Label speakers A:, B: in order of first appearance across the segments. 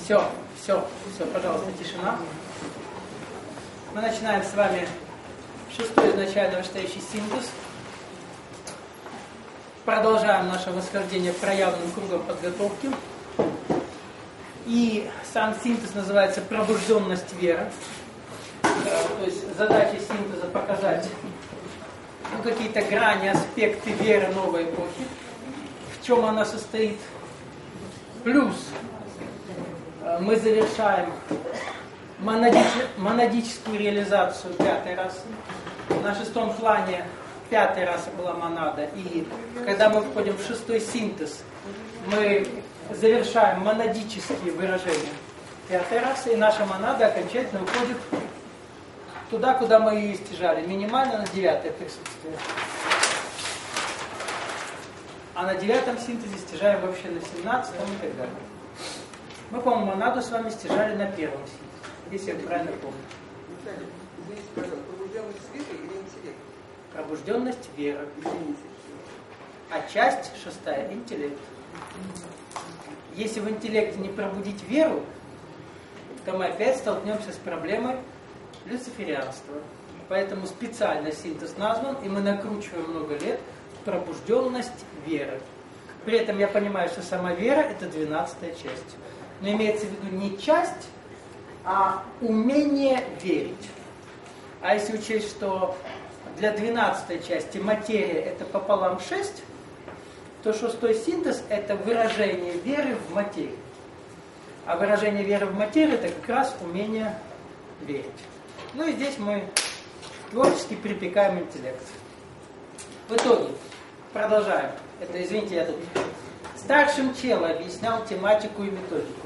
A: Все, пожалуйста, тишина. Мы начинаем с вами шестой изначально вышестоящий синтез. Продолжаем наше восхождение проявленным кругом подготовки. И сам синтез называется «Пробужденность веры». То есть задача синтеза показать какие-то грани, аспекты веры новой эпохи, в чем она состоит. Плюс мы завершаем монадическую реализацию пятой расы. На шестом плане пятая раса была монада. И когда мы входим в шестой синтез, мы завершаем монадические выражения пятой расы, и наша монада окончательно уходит туда, куда мы ее стяжали, минимально на девятое присутствие. А на девятом синтезе стяжаем вообще на 17-м и так далее. Мы, по-моему, монаду с вами стяжали на первом синтезе, если я правильно помню.
B: Извините, пожалуйста, пробужденность веры или интеллект?
A: Пробужденность веры. А часть шестая – интеллект. Если в интеллекте не пробудить веру, то мы опять столкнемся с проблемой люциферианства. Поэтому специально синтез назван, и мы накручиваем много лет пробужденность веры. При этом я понимаю, что сама вера – это 12-я часть. Но имеется в виду не часть, а умение верить. А если учесть, что для 12-й части материя – это пополам 6, то шестой синтез – это выражение веры в материи. А выражение веры в материи – это как раз умение верить. Ну и здесь мы творчески припекаем интеллект. В итоге, продолжаем. Это, извините, я тут старшим чело объяснял тематику и методику.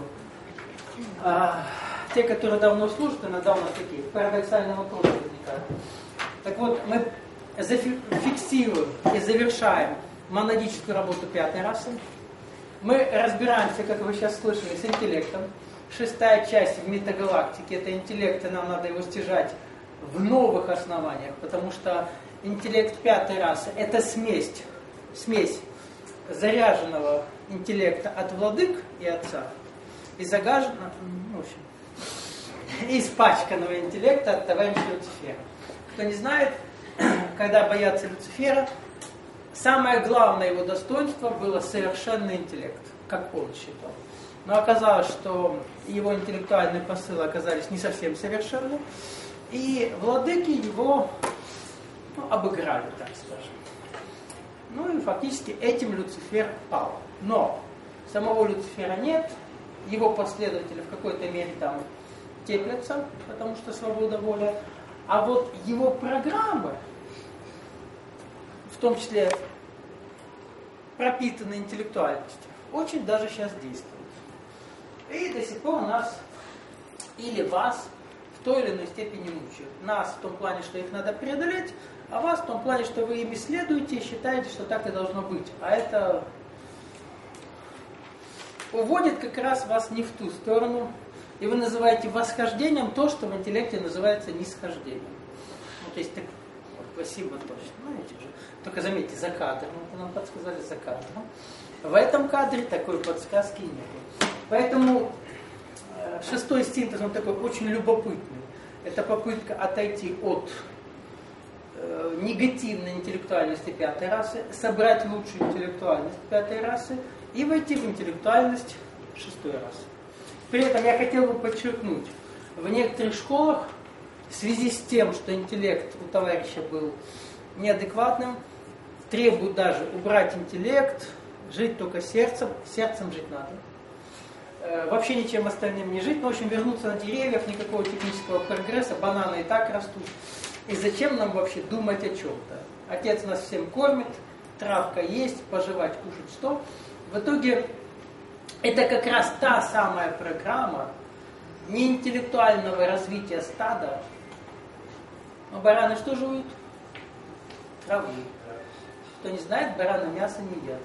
A: Те, которые давно служат, иногда у нас такие парадоксальные вопросы возникают. Так вот, мы фиксируем и завершаем монадическую работу пятой расы. Мы разбираемся, как вы сейчас слышали, с интеллектом. Шестая часть в метагалактике – это интеллект, и нам надо его стяжать в новых основаниях, потому что интеллект пятой расы – это смесь заряженного интеллекта от владык и отца и загаженного, в общем, и испачканного интеллекта от товарища Люцифера. Кто не знает, когда боятся Люцифера, самое главное его достоинство было совершенный интеллект, как он считал. Но оказалось, что его интеллектуальные посылы оказались не совсем совершенны, и владыки его обыграли, так скажем. Ну и фактически этим Люцифер пал. Но самого Люцифера нет, его последователи в какой-то мере там теплятся, потому что свобода воли. А вот его программы, в том числе пропитанные интеллектуальностью, очень даже сейчас действуют. И до сих пор нас или вас в той или иной степени мучают. Нас в том плане, что их надо преодолеть, а вас в том плане, что вы ими следуете и считаете, что так и должно быть. А это уводит как раз вас не в ту сторону, и вы называете восхождением то, что в интеллекте называется нисхождением. Вот есть так, вот, спасибо точно, знаете же. Только заметьте, за кадром, это нам подсказали за кадром. В этом кадре такой подсказки нет. Поэтому шестой синтез, он такой очень любопытный. Это попытка отойти от негативной интеллектуальности пятой расы, собрать лучшую интеллектуальность пятой расы и войти в интеллектуальность шестой расы. При этом я хотел бы подчеркнуть, в некоторых школах в связи с тем, что интеллект у товарища был неадекватным, требуют даже убрать интеллект, жить только сердцем жить надо. Вообще ничем остальным не жить, но в общем вернуться на деревьях, никакого технического прогресса, бананы и так растут. И зачем нам вообще думать о чем-то? Отец нас всем кормит, травка есть, пожевать, кушать что. В итоге это как раз та самая программа неинтеллектуального развития стада. Но бараны что жуют? Травы. Кто не знает, бараны мясо не едят.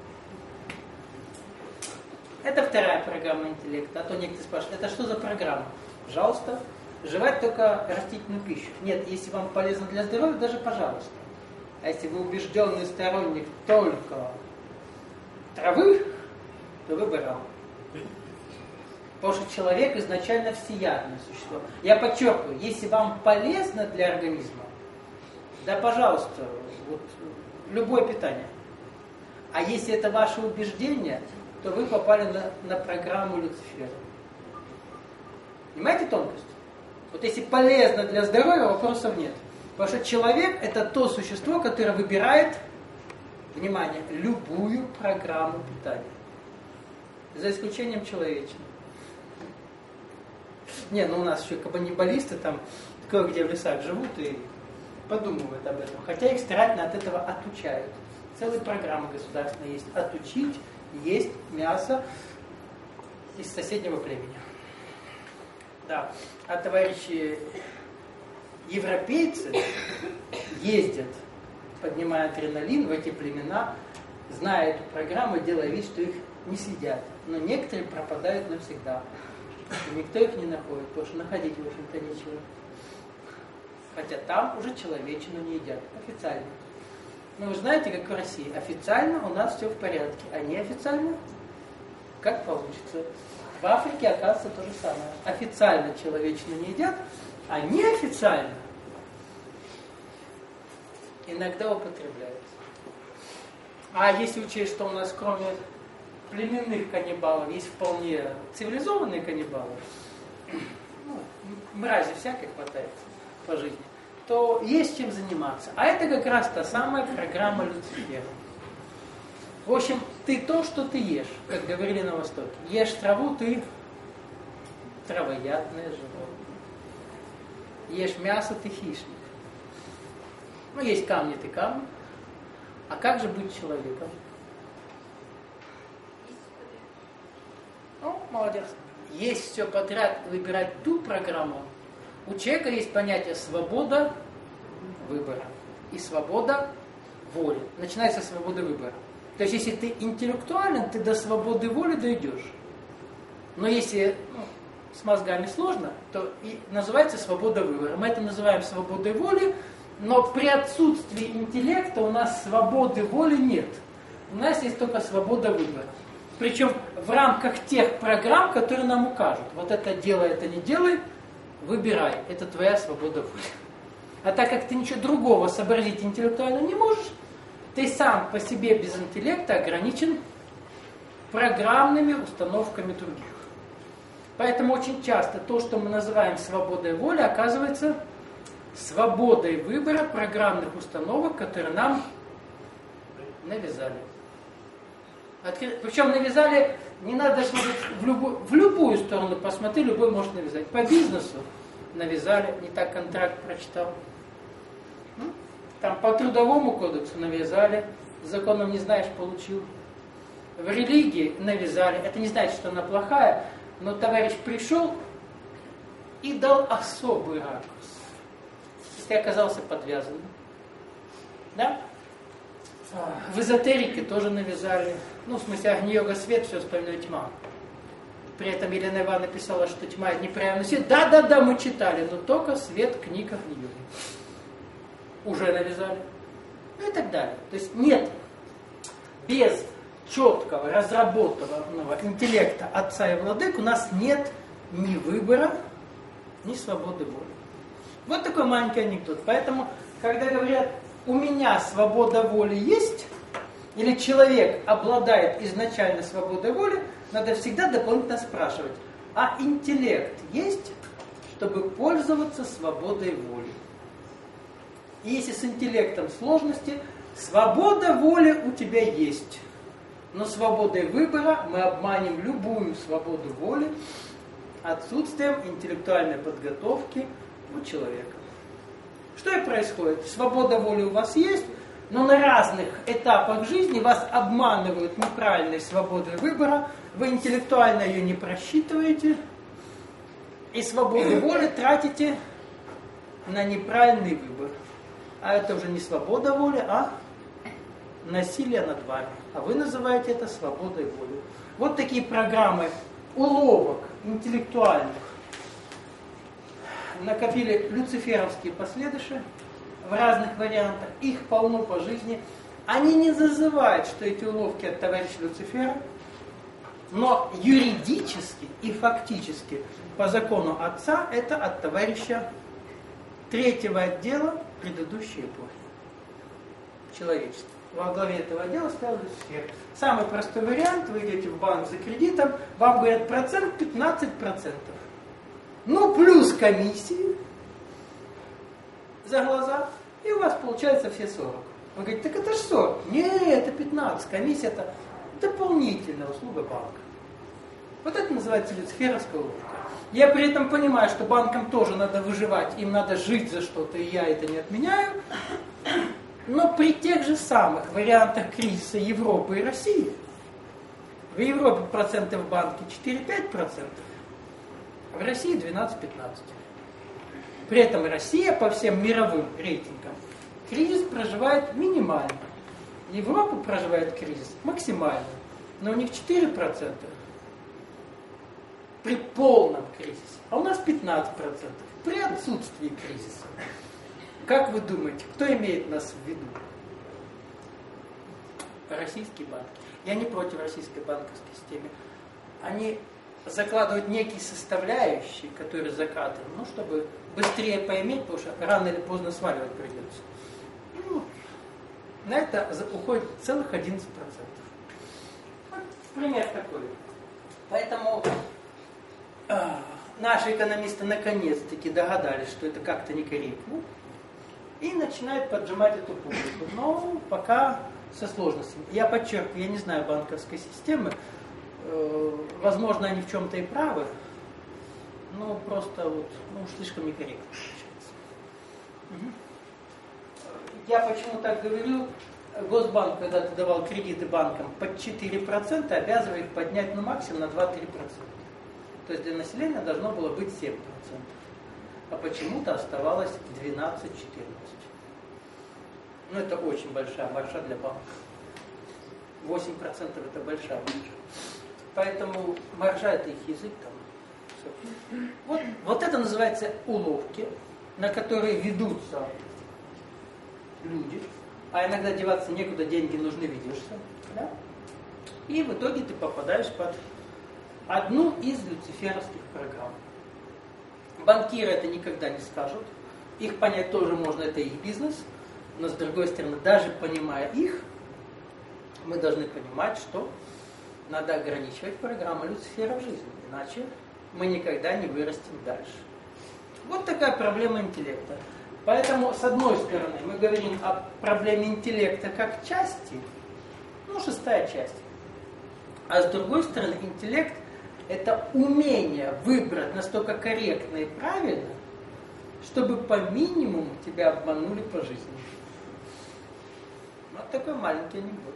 A: Это вторая программа интеллекта. А то некоторые спрашивают, это что за программа? Пожалуйста, жевать только растительную пищу. Нет, если вам полезно для здоровья, даже пожалуйста. А если вы убежденный сторонник только травы, то вы баран. Потому что человек изначально всеядное существо. Я подчеркиваю, если вам полезно для организма, да, пожалуйста, вот, любое питание. А если это ваше убеждение, то вы попали на программу Люцифера. Понимаете тонкость? Вот если полезно для здоровья, вопросов нет. Потому что человек – это то существо, которое выбирает, внимание, любую программу питания. За исключением человечной. Не, ну у нас еще каннибалисты там кое-где в лесах живут и подумывают об этом. Хотя их старательно от этого отучают. Целые программы государственные есть. Отучить есть мясо из соседнего племени. Да. А товарищи европейцы ездят, поднимая адреналин в эти племена, зная эту программу, делая вид, что их не съедят. Но некоторые пропадают навсегда. И никто их не находит, потому что находить, в общем-то, нечего. Хотя там уже человечину не едят. Официально. Но вы знаете, как в России. Официально у нас все в порядке. А неофициально? Как получится. В Африке, оказывается, то же самое. Официально человечину не едят, а неофициально иногда употребляется. А если учесть, что у нас кроме племенных каннибалов есть вполне цивилизованные каннибалы, ну, мрази всякой хватает по жизни, то есть чем заниматься. А это как раз та самая программа Люцифера. В общем, ты то, что ты ешь, как говорили на Востоке. Ешь траву, ты травоядное животное. Ешь мясо, ты хищник. Ну, есть камни, ты камни. А как же быть человеком? Ну, молодец. Есть все подряд, выбирать ту программу. У человека есть понятие свобода выбора и свобода воли. Начинается со свободы выбора. То есть, если ты интеллектуален, ты до свободы воли дойдешь. Но если с мозгами сложно, то и называется свобода выбора. Мы это называем свободой воли, но при отсутствии интеллекта у нас свободы воли нет. У нас есть только свобода выбора. Причем в рамках тех программ, которые нам укажут. Вот это делай, это не делай, выбирай. Это твоя свобода воли. А так как ты ничего другого сообразить интеллектуально не можешь, ты сам по себе без интеллекта ограничен программными установками других. Поэтому очень часто то, что мы называем свободой воли, оказывается свободой выбора программных установок, которые нам навязали. Причем навязали, не надо смотреть в любую сторону, посмотри, любой может навязать. По бизнесу навязали, не так контракт прочитал. Там по трудовому кодексу навязали, законом не знаешь, получил. В религии навязали, это не значит, что она плохая, но товарищ пришел и дал особый ракурс. Ты оказался подвязанным. Да? В эзотерике тоже навязали. Ну, в смысле, Агни-йога свет, все остальное тьма. При этом Елена Ивановна писала, что тьма это неправильный свет. Да, мы читали, но только свет книг Агни-йоги. Уже навязали. Ну и так далее. То есть нет, без четкого, разработанного интеллекта отца и владык у нас нет ни выбора, ни свободы воли. Вот такой маленький анекдот. Поэтому, когда говорят, у меня свобода воли есть, или человек обладает изначально свободой воли, надо всегда дополнительно спрашивать, а интеллект есть, чтобы пользоваться свободой воли? И если с интеллектом сложности, свобода воли у тебя есть. Но свободой выбора мы обманем любую свободу воли отсутствием интеллектуальной подготовки у человека. Что и происходит? Свобода воли у вас есть, но на разных этапах жизни вас обманывают неправильной свободой выбора, вы интеллектуально ее не просчитываете, и свободу воли тратите на неправильный выбор. А это уже не свобода воли, а насилие над вами. А вы называете это свободой воли. Вот такие программы уловок интеллектуальных накопили люциферовские последующие в разных вариантах. Их полно по жизни. Они не зазывают, что эти уловки от товарища Люцифера. Но юридически и фактически по закону отца это от товарища третьего отдела предыдущей эпохи. Человечество. Во главе этого отдела стоял Люцифер. Самый простой вариант: вы идете в банк за кредитом, вам говорят процент 15%. Ну, плюс комиссии за глаза, и у вас получается все 40. Вы говорите, так это же 40. Нет, это 15. Комиссия это дополнительная услуга банка. Вот это называется люциферовская уловка. Я при этом понимаю, что банкам тоже надо выживать, им надо жить за что-то, и я это не отменяю. Но при тех же самых вариантах кризиса Европы и России, в Европе проценты в банке 4-5%, в России 12-15%. При этом Россия по всем мировым рейтингам кризис проживает минимально. Европа проживает кризис максимально. Но у них 4% при полном кризисе, а у нас 15% при отсутствии кризиса. Как вы думаете, кто имеет нас в виду? Российские банки. Я не против российской банковской системы. Они закладывают некие составляющие, которые закатывают, ну, чтобы быстрее поиметь, потому что рано или поздно сваливать придется. Ну, на это уходит целых 11%. Вот пример такой. Поэтому наши экономисты наконец-таки догадались, что это как-то некорректно, и начинают поджимать эту публику. Но пока со сложностями. Я подчеркиваю, я не знаю банковской системы. Возможно, они в чем-то и правы, но просто вот, ну, слишком некорректно получается. Угу. Я почему так говорю? Госбанк, когда ты давал кредиты банкам под 4%, обязывал их поднять ну, максимум на 2-3%. То есть для населения должно было быть 7%. А почему-то оставалось 12-14%. Ну, это очень большая маржа для банка. 8% это большая маржа. Поэтому маржа это их язык там. Вот это называется уловки, на которые ведутся люди. А иногда деваться некуда, деньги нужны, ведешься. Да? И в итоге ты попадаешь под одну из люциферовских программ. Банкиры это никогда не скажут. Их понять тоже можно, это их бизнес. Но с другой стороны, даже понимая их, мы должны понимать, что надо ограничивать программу Люцифера в жизни. Иначе мы никогда не вырастем дальше. Вот такая проблема интеллекта. Поэтому, с одной стороны, мы говорим о проблеме интеллекта как части, ну, 6-я часть. А с другой стороны, интеллект – это умение выбрать настолько корректно и правильно, чтобы по минимуму тебя обманули по жизни. Вот такой маленький анекдот.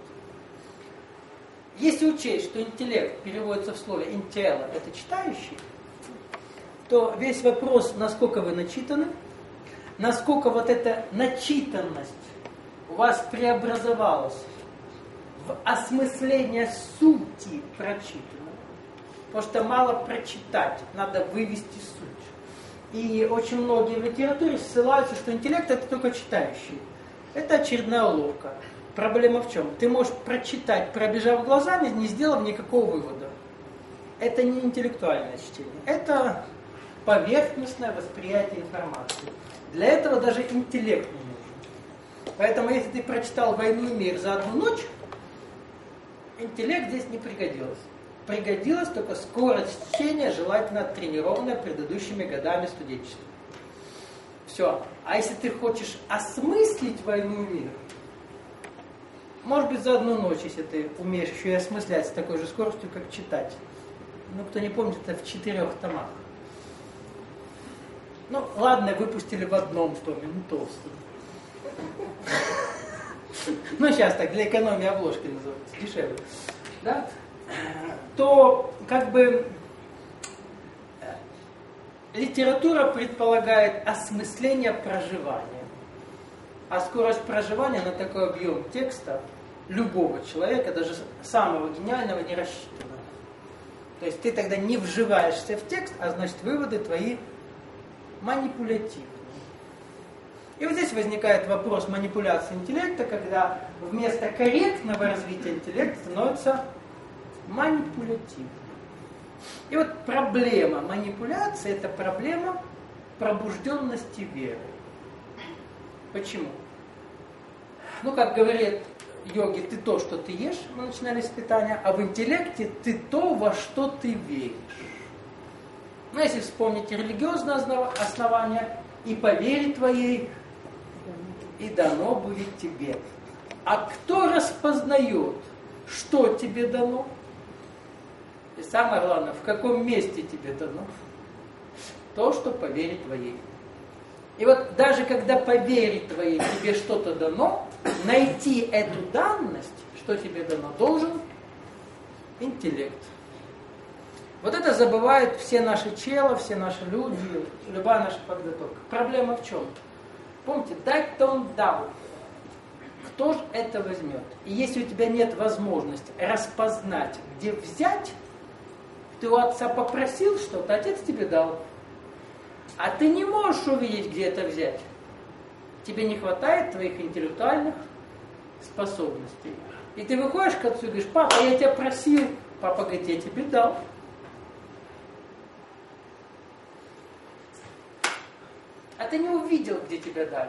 A: Если учесть, что интеллект переводится в слове «интелло» – это читающий, то весь вопрос, насколько вы начитаны, насколько вот эта начитанность у вас преобразовалась в осмысление сути прочитанного. Потому что мало прочитать, надо вывести суть. И очень многие в литературе ссылаются, что интеллект – это только читающий. Это очередная уловка. Проблема в чем? Ты можешь прочитать, пробежав глазами, не сделав никакого вывода. Это не интеллектуальное чтение. Это поверхностное восприятие информации. Для этого даже интеллект не нужен. Поэтому если ты прочитал «Войну и мир» за одну ночь, интеллект здесь не пригодилось. Пригодилась только скорость чтения, желательно оттренированная предыдущими годами студенчества. Все. А если ты хочешь осмыслить «Войну и мир», может быть, за одну ночь, если ты умеешь еще и осмыслять с такой же скоростью, как читать. Ну, кто не помнит, это в 4 томах. Ну, ладно, выпустили в одном томе, ну, толстый. Ну, сейчас так, для экономии обложки называется, дешевле. Да? То, как бы, литература предполагает осмысление проживания. А скорость проживания на такой объем текста любого человека, даже самого гениального, не рассчитана. То есть ты тогда не вживаешься в текст, а значит выводы твои манипулятивные. И вот здесь возникает вопрос манипуляции интеллекта, когда вместо корректного развития интеллекта становится манипулятивны. И вот проблема манипуляции – это проблема пробужденности веры. Почему? Ну, как говорят йоги, ты то, что ты ешь, мы начинали с питания, а в интеллекте ты то, во что ты веришь. Ну, если вспомнить религиозное основание, и по вере твоей, и дано будет тебе. А кто распознает, что тебе дано? И самое главное, в каком месте тебе дано? То, что по вере твоей. И вот даже когда по вере твоей тебе что-то дано, найти эту данность, что тебе дано, должен интеллект. Вот это забывают все наши челы, все наши люди, любая наша подготовка. Проблема в чем? Помните, дать-то он дал. Кто же это возьмет? И если у тебя нет возможности распознать, где взять, ты у отца попросил что-то, отец тебе дал. А ты не можешь увидеть, где это взять. Тебе не хватает твоих интеллектуальных способностей. И ты выходишь к отцу и говоришь: папа, я тебя просил. Папа говорит: я тебе дал. А ты не увидел, где тебя дали.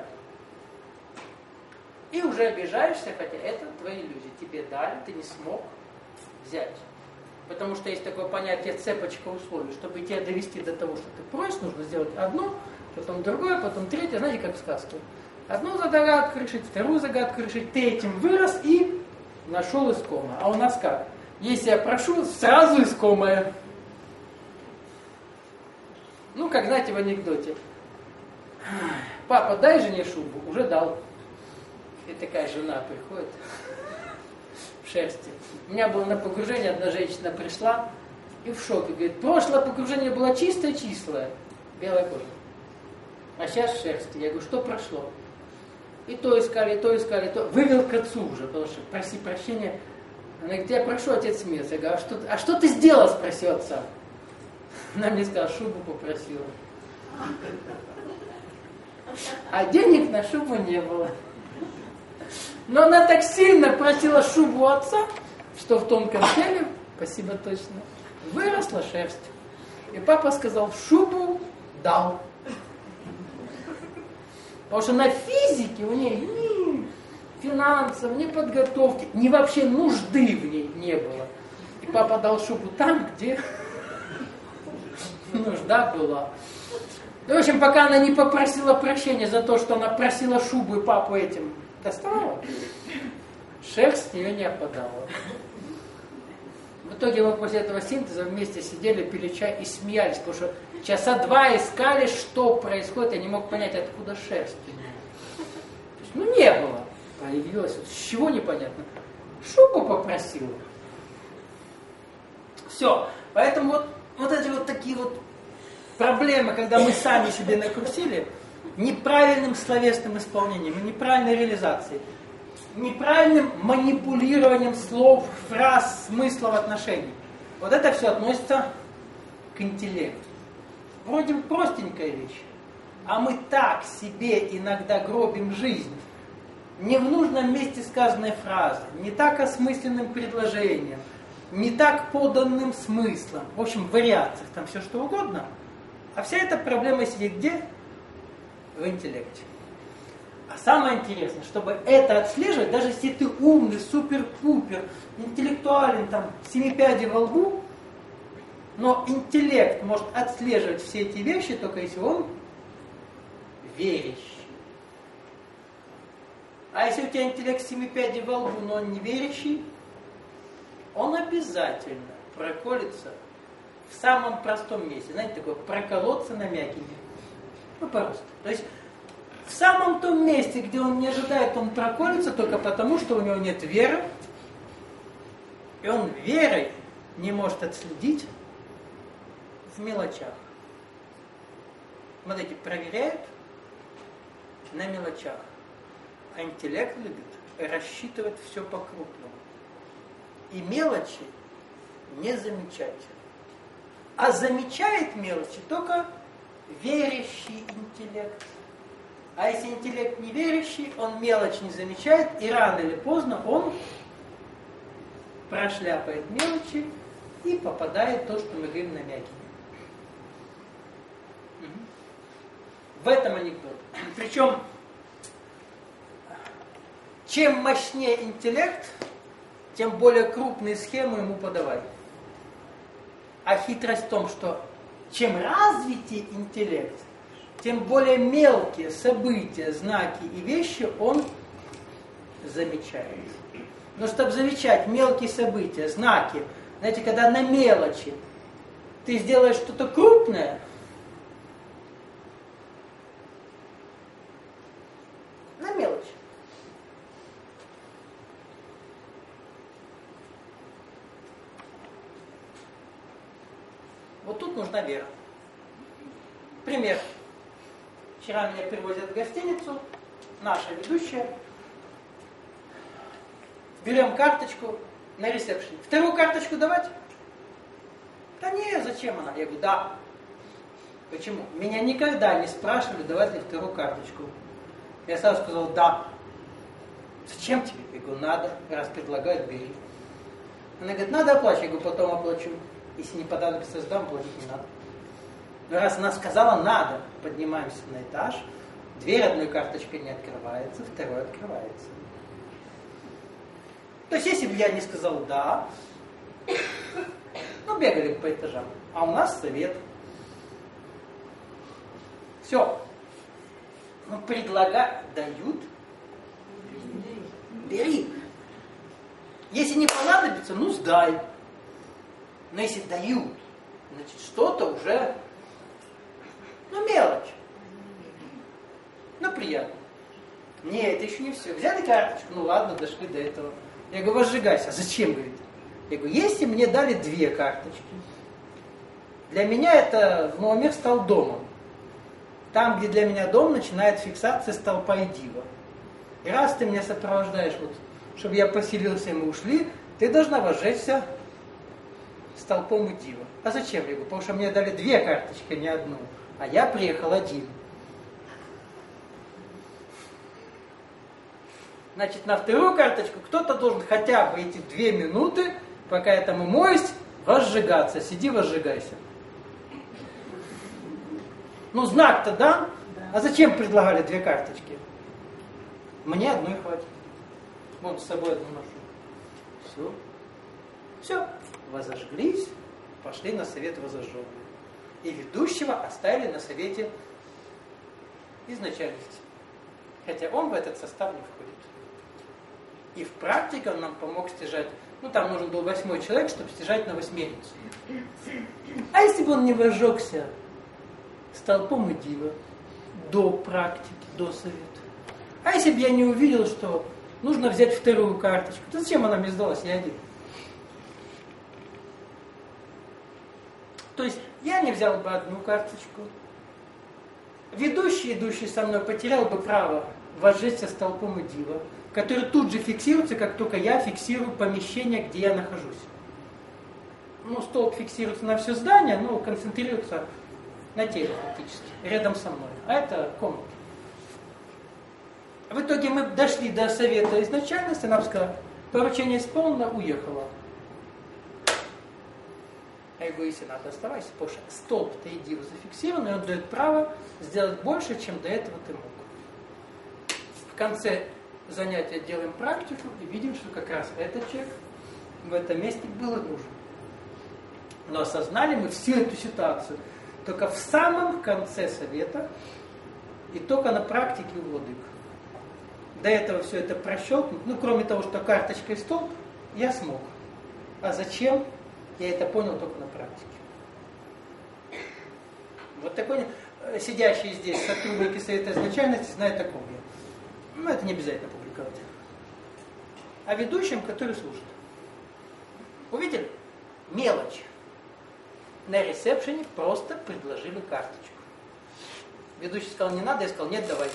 A: И уже обижаешься, хотя это твои иллюзии. Тебе дали, ты не смог взять. Потому что есть такое понятие цепочка условий. Чтобы тебя довести до того, что ты просишь, нужно сделать одно, потом другое, потом третье. Знаете, как в сказке. Одну загадку решить, вторую загадку решить. Ты этим вырос и нашел искомое. А у нас как? Если я прошу, сразу искомое. Ну, как знаете в анекдоте. Папа, дай жене шубу. Уже дал. И такая жена приходит в шерсти. У меня было на погружение, одна женщина пришла и в шоке. Говорит: прошлое погружение было чистое, белая кожа. А сейчас в шерсти. Я говорю: что прошло? И то искали, то. Вывел к отцу уже, потому что проси прощения. Она говорит: я прошу, отец смеется. Я говорю: а что ты сделал? Спросил отца. Она мне сказала: шубу попросила. А денег на шубу не было. Но она так сильно просила шубу отца, что в тонком теле, спасибо точно, выросла шерсть. И папа сказал: шубу дал. Потому что на физике у нее ни финансов, ни подготовки, ни вообще нужды в ней не было. И папа дал шубу там, где нужда была. И, в общем, пока она не попросила прощения за то, что она просила шубу и папу этим доставала, шерсть с нее не опадала. В итоге мы после этого синтеза вместе сидели, пили чай и смеялись, потому что часа два искали, что происходит, я не мог понять, откуда шерсть. То есть, не было. Появилось, с чего непонятно. Шубу попросила. Все. Поэтому вот эти вот такие вот проблемы, когда мы сами себе накрутили, неправильным словесным исполнением, неправильной реализацией, неправильным манипулированием слов, фраз, смыслов, отношений. Вот это все относится к интеллекту. Вроде простенькая вещь, а мы так себе иногда гробим жизнь. Не в нужном месте сказанной фразы, не так осмысленным предложением, не так поданным смыслом. В общем, в вариациях там все что угодно. А вся эта проблема сидит где? В интеллекте. А самое интересное, чтобы это отслеживать, даже если ты умный, супер-пупер, интеллектуален, там, 7 пядей во лбу, но интеллект может отслеживать все эти вещи, только если он верящий. А если у тебя интеллект 7 пядей во лбу, но он не верящий, он обязательно проколется в самом простом месте. Знаете, такое проколоться на мякине. Ну, просто. То есть в самом том месте, где он не ожидает, он проколется только потому, что у него нет веры. И он верой не может отследить в мелочах. Вот эти проверяют на мелочах. А интеллект любит рассчитывать все по-крупному. И мелочи не замечать. А замечает мелочи только верящий интеллект. А если интеллект не верящий, он мелочь не замечает, и рано или поздно он прошляпает мелочи и попадает в то, что мы говорим, на мягкие. В этом анекдот. Причем, чем мощнее интеллект, тем более крупные схемы ему подавать. А хитрость в том, что чем развитее интеллект, тем более мелкие события, знаки и вещи он замечает. Но чтобы замечать мелкие события, знаки, знаете, когда на мелочи ты сделаешь что-то крупное, на мелочь. Вот тут нужна вера. Пример. Вчера меня привозят в гостиницу, наша ведущая. Берем карточку на ресепшене. Вторую карточку давать? Да не, зачем она? Я говорю, да. Почему? Меня никогда не спрашивали, давать ли вторую карточку. Я сразу сказал, да. Зачем тебе? Я говорю, надо. Раз предлагают, бери. Она говорит, надо оплачивать. Я говорю, потом оплачу. Если не по данным сдам, платить не надо. Но раз она сказала, надо, поднимаемся на этаж, дверь одной карточкой не открывается, второй открывается. То есть, если бы я не сказал «да», ну, бегали бы по этажам. А у нас совет. Все. Ну, дают, бери. Если не понадобится, ну, сдай. Но если дают, значит, что-то уже, ну, мелочь. Ну, приятно. Нет, это еще не все. Взяли карточку, ну, ладно, дошли до этого. Я говорю, возжигайся. А зачем, говорит? Я говорю, если мне дали 2 карточки, для меня это номер стал домом. Там, где для меня дом, начинает фиксация столпа и дива. И раз ты меня сопровождаешь, вот, чтобы я поселился, и мы ушли, ты должна возжечься столпом и дива. А зачем? Я говорю, потому что мне дали 2 карточки, а не одну. А я приехал один. Значит, на вторую карточку кто-то должен хотя бы эти 2 минуты, пока я там умоюсь, возжигаться. Сиди, возжигайся. Ну, знак-то дам. А зачем предлагали 2 карточки? Мне одной хватит. Вот с собой одну ношу. Все. Все. Возожглись, пошли на совет возожженных. И ведущего оставили на совете изначальности. Хотя он в этот состав не входит. И в практике он нам помог стяжать. Ну, там нужен был 8-й человек, чтобы стяжать на 8-ницу. А если бы он не возжегся столпом и дива до практики, до совета? А если бы я не увидел, что нужно взять вторую карточку, то зачем она мне сдалась? Я один. То есть я не взял бы одну карточку. Ведущий, идущий со мной, потерял бы право возжечься столпом и дива, который тут же фиксируется, как только я фиксирую помещение, где я нахожусь. Ну, столб фиксируется на все здание, но концентрируется на теле фактически, рядом со мной. А это комната. В итоге мы дошли до совета изначальности, нам сказали, поручение исполнено, уехала. Я говорю, если надо, оставайся, потому что столб-то и дива зафиксирован, и он дает право сделать больше, чем до этого ты мог. В конце занятия делаем практику и видим, что как раз этот человек в этом месте был и нужен. Но осознали мы всю эту ситуацию только в самом конце совета и только на практике у владык. До этого все это прощелкнуть, ну кроме того, что карточка и столб, я смог. А зачем? Я это понял только на практике. Вот такой сидящий здесь сотрудники совета изначальности знают о ком я. Ну, это не обязательно публиковать. А ведущим, который слушает. Увидели? Мелочь. На ресепшене просто предложили карточку. Ведущий сказал, не надо, я сказал, нет, давай.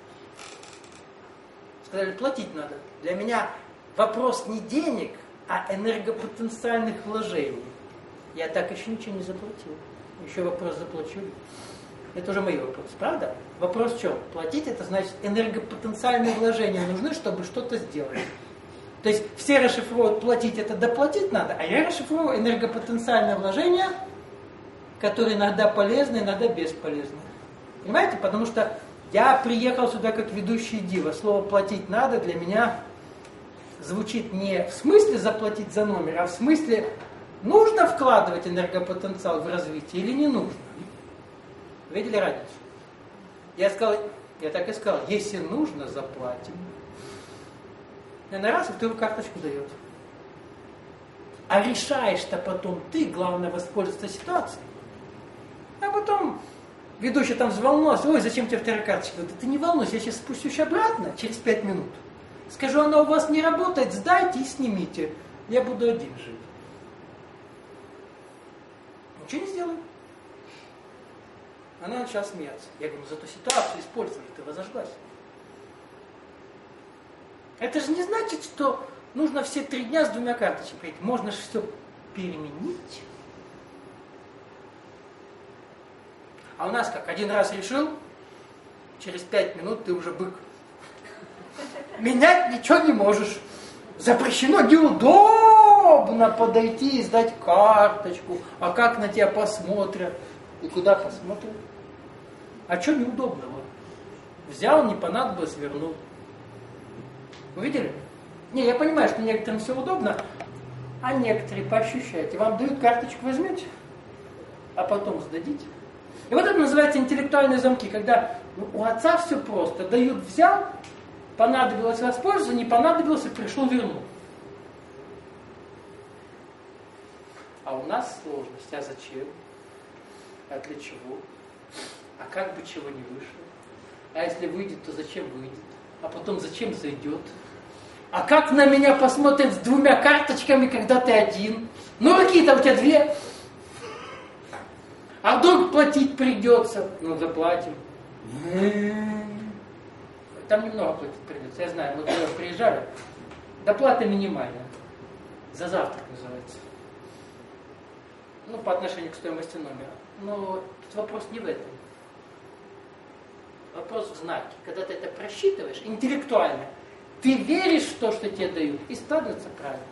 A: Сказали, платить надо. Для меня вопрос не денег, а энергопотенциальных вложений. Я так еще ничего не заплатил. Еще вопрос, заплачу ли. Это уже мои вопросы, правда? Вопрос в чем? Платить, это значит энергопотенциальные вложения нужны, чтобы что-то сделать. То есть все расшифровывают платить, это доплатить надо, а я расшифровываю энергопотенциальное вложение, которое иногда полезно, иногда бесполезно. Понимаете? Потому что я приехал сюда как ведущий дива. Слово платить надо для меня звучит не в смысле заплатить за номер, а в смысле нужно вкладывать энергопотенциал в развитие или не нужно. Видели разницу? Я так и сказал, если нужно, заплатим. И на раз и вторую карточку дает. А решаешь-то потом ты, главное воспользоваться ситуацией. А потом ведущий там взволновался, ой, зачем тебе вторая карточка? Да ты не волнуйся, я сейчас спущусь обратно через 5 минут. Скажу, она у вас не работает, сдайте и снимите. Я буду один жить. Ничего не сделаю. Она начала смеяться. Я говорю, зато ситуацию использовали, ты разожглась. Это же не значит, что нужно все 3 дня с 2 карточками прийти. Можно же все переменить. А у нас как? Один раз решил, через 5 минут ты уже бык. Менять ничего не можешь. Запрещено, неудобно подойти и сдать карточку. А как на тебя посмотрят? И куда посмотрят? А что неудобного? Взял, не понадобилось, вернул. Вы видели? Не, я понимаю, что некоторым все удобно, а некоторые поощущайте. Вам дают карточку, возьмете, а потом сдадите. И вот это называется интеллектуальные замки, когда у отца все просто. Дают, взял, понадобилось воспользоваться, не понадобилось, и пришел, вернул. А у нас сложность. А зачем? А для чего? А как бы чего не вышло? А если выйдет, то зачем выйдет? А потом зачем зайдет? А как на меня посмотрят с 2 карточками, когда ты один? Ну какие-то у тебя 2. А вдруг платить придется? Ну заплатим. Там немного платить придется, я знаю, мы туда приезжали. Доплата минимальная. За завтрак называется. Ну, по отношению к стоимости номера. Но тут вопрос не в этом. Вопрос в знаке. Когда ты это просчитываешь интеллектуально, ты веришь в то, что тебе дают, и складывается правильно.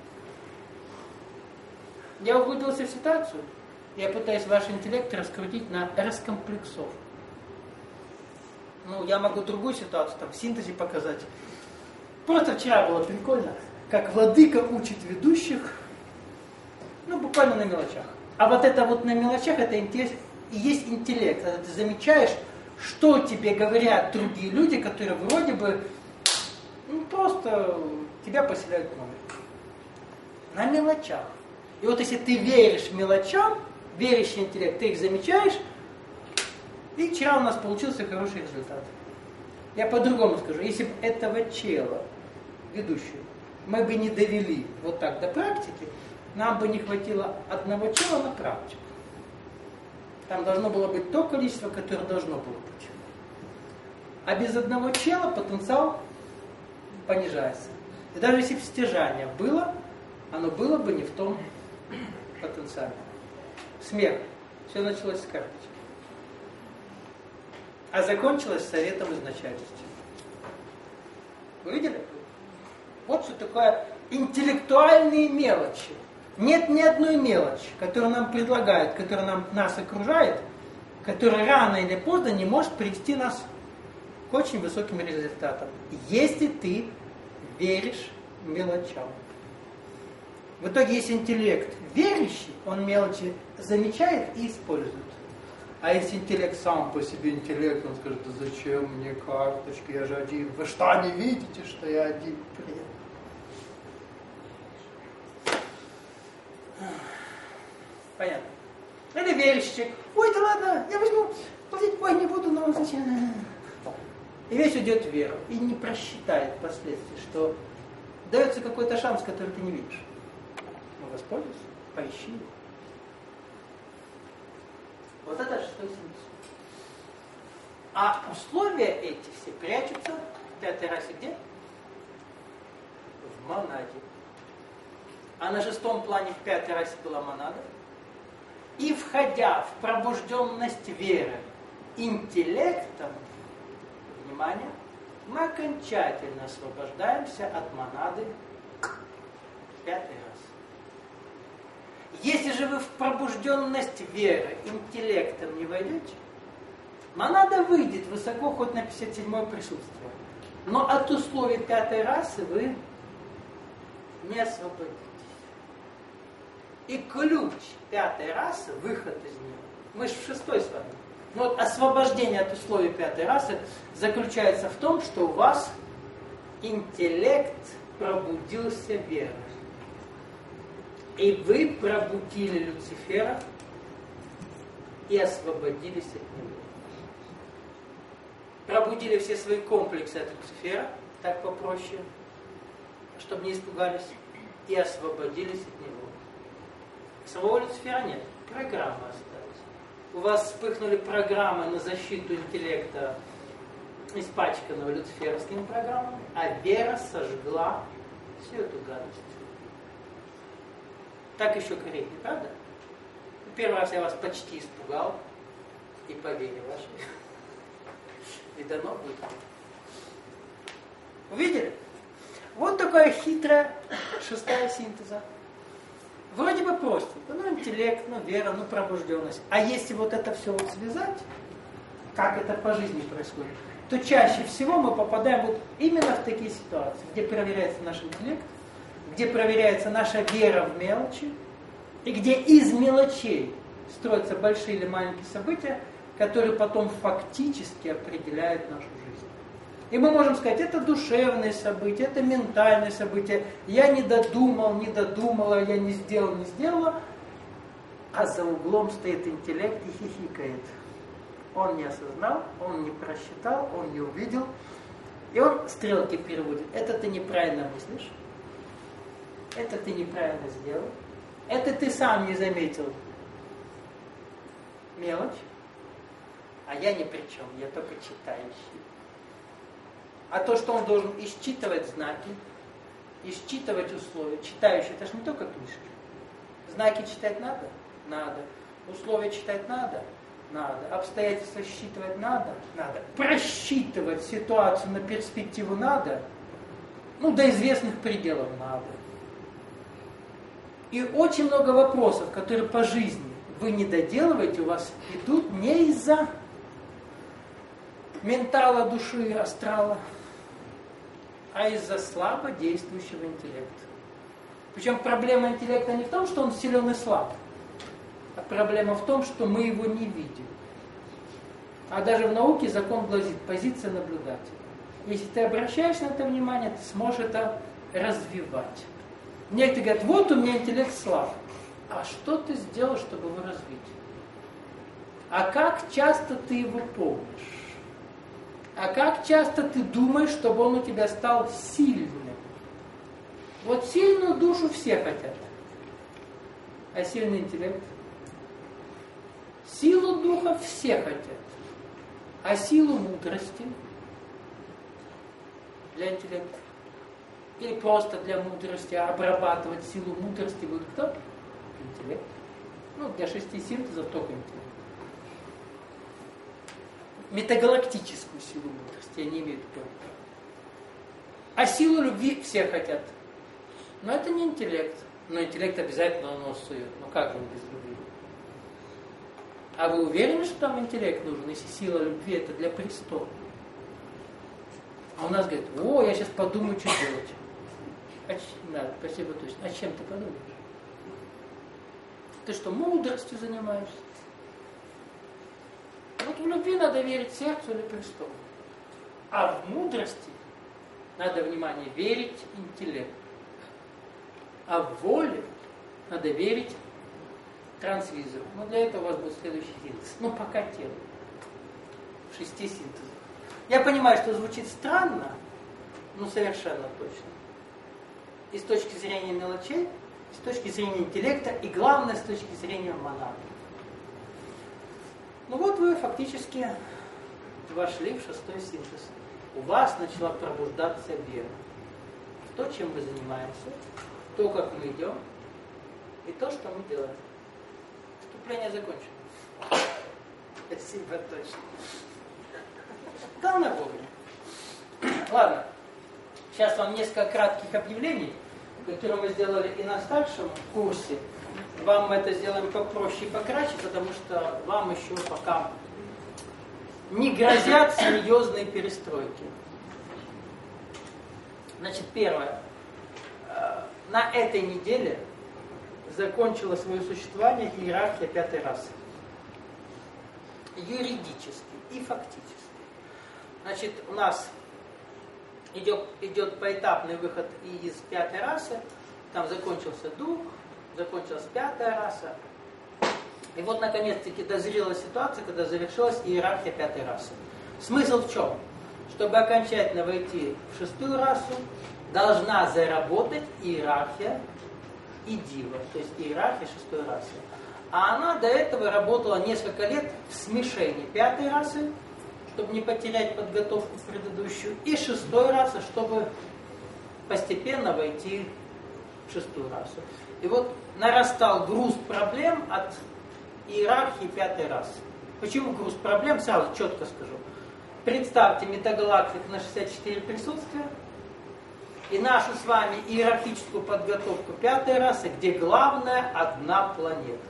A: Я углубился в ситуацию, я пытаюсь ваш интеллект раскрутить на раскомплексовку. Ну, я могу другую ситуацию там в синтезе показать. Просто вчера было прикольно, как владыка учит ведущих, ну, буквально на мелочах. А вот это вот на мелочах, это интерес, и есть интеллект. Когда ты замечаешь, что тебе говорят другие люди, которые вроде бы просто тебя поселяют в номер. На мелочах. И вот если ты веришь мелочам, верящий интеллект, ты их замечаешь, и вчера у нас получился хороший результат. Я по-другому скажу. Если бы этого чела, ведущего, мы бы не довели вот так до практики, нам бы не хватило одного чела на практику. Там должно было быть то количество, которое должно было быть. А без одного чела потенциал понижается. И даже если бы стяжание было, оно было бы не в том потенциале. Смех. Все началось с карточки. А закончилось советом из начальности. Вы видели? Вот что такое интеллектуальные мелочи. Нет ни одной мелочи, которую нам предлагают, которая нас окружает, которая рано или поздно не может привести нас к очень высоким результатам. Если ты веришь мелочам. В итоге, если интеллект верящий, он мелочи замечает и использует. А если интеллект сам по себе интеллект, он скажет, да зачем мне карточки, я же один. Вы что, не видите, что я один? Приятно. Понятно. Или верящий. Ой, да ладно, я возьму, платить, ой, не буду, но зачем? И весь уйдет в веру. И не просчитает последствия, что дается какой-то шанс, который ты не видишь. Ну, воспользуйся, поищи его. Вот это шестой синтез. А условия эти все прячутся в 5-й расе где? В монаде. А на 6-м плане в 5-й расе была монада. И входя в пробужденность веры интеллектом, внимание, мы окончательно освобождаемся от монады пятый раз. Если же вы в пробужденность веры, интеллектом не войдете, монада выйдет высоко хоть на 57-е присутствие. Но от условий пятой расы вы не освободитесь. И ключ пятой расы, выход из нее, мы же в шестой с вами. Но вот освобождение от условий пятой расы заключается в том, что у вас интеллект пробудился верой. И вы пробудили Люцифера и освободились от него. Пробудили все свои комплексы от Люцифера, так попроще, чтобы не испугались, и освободились от него. Самого Люцифера нет, программы остались. У вас вспыхнули программы на защиту интеллекта, испачканного люциферовскими программами, а вера сожгла всю эту гадость. Так еще корректнее, правда? Первый раз я вас почти испугал, и по вере вашей. И дано будет. Увидели? Вот такая хитрая шестая синтеза. Вроде бы простенько, интеллект, вера, пробужденность. А если вот это все вот связать, как это по жизни происходит, то чаще всего мы попадаем вот именно в такие ситуации, где проверяется наш интеллект, где проверяется наша вера в мелочи, и где из мелочей строятся большие или маленькие события, которые потом фактически определяют нашу жизнь. И мы можем сказать, это душевные события, это ментальные события, я не додумал, не додумала, я не сделал, не сделала, а за углом стоит интеллект и хихикает. Он не осознал, он не просчитал, он не увидел, и он стрелки переводит. Это ты неправильно мыслишь, это ты неправильно сделал, это ты сам не заметил. Мелочь, а я ни при чем, я только читающий. А то, что он должен исчитывать знаки, исчитывать условия, читающий, это же не только книжки. Знаки читать надо? Надо. Условия читать надо? Надо. Обстоятельства считывать надо? Надо. Просчитывать ситуацию на перспективу надо? До известных пределов надо. И очень много вопросов, которые по жизни вы не доделываете, у вас идут не из-за ментала, души, астрала, а из-за слабо действующего интеллекта. Причем проблема интеллекта не в том, что он силен и слаб, а проблема в том, что мы его не видим. А даже в науке закон гласит позиция наблюдателя. Если ты обращаешь на это внимание, ты сможешь это развивать. Некоторые говорят, вот у меня интеллект слаб. А что ты сделал, чтобы его развить? А как часто ты его помнишь? А как часто ты думаешь, чтобы он у тебя стал сильным? Вот сильную душу все хотят. А сильный интеллект? Силу духа все хотят. А силу мудрости для интеллекта? Или просто для мудрости, а обрабатывать силу мудрости будет кто? Интеллект. Для 6 синтезов только интеллект. Метагалактическую силу мудрости я не имею такого права. А силу любви все хотят. Но это не интеллект. Но интеллект обязательно нос сует. Как же он без любви? А вы уверены, что там интеллект нужен, если сила любви это для престола? А у нас говорят, я сейчас подумаю, что делать. Да, спасибо точно. А чем ты подумаешь? Ты что, мудростью занимаешься? Вот в любви надо верить сердцу или престолу. А в мудрости надо, внимание, верить интеллекту. А в воле надо верить трансвизору. Для этого у вас будет следующий синтез. Пока тело. В 6 синтезах. Я понимаю, что звучит странно, но совершенно точно. И с точки зрения мелочей, и с точки зрения интеллекта, и главное, с точки зрения монады. Вот вы фактически вошли в 6-й синтез. У вас начала пробуждаться вера. В то, чем мы занимаемся, то, как мы идем, и то, что мы делаем. Вступление закончено. Спасибо, точно. Главное вовремя. Ладно. Сейчас вам несколько кратких объявлений. которую мы сделали и на старшем курсе, вам мы это сделаем попроще и покраще, потому что вам еще пока не грозят серьезные перестройки. Значит, первое. На этой неделе закончила свое существование иерархия пятой расы. Юридически и фактически. Значит, у нас идет поэтапный выход из пятой расы. Там закончился дух, закончилась пятая раса. И вот, наконец-таки, дозрела ситуация, когда завершилась иерархия пятой расы. Смысл в чем? Чтобы окончательно войти в шестую расу, должна заработать иерархия идива, то есть иерархия шестой расы. А она до этого работала несколько лет в смешении пятой расы, чтобы не потерять подготовку предыдущую, и шестой расы, чтобы постепенно войти в шестую расу. И вот нарастал груз проблем от иерархии пятой расы. Почему груз проблем? Сразу четко скажу. Представьте метагалактик на 64 присутствия и нашу с вами иерархическую подготовку пятой расы, где главная одна планета.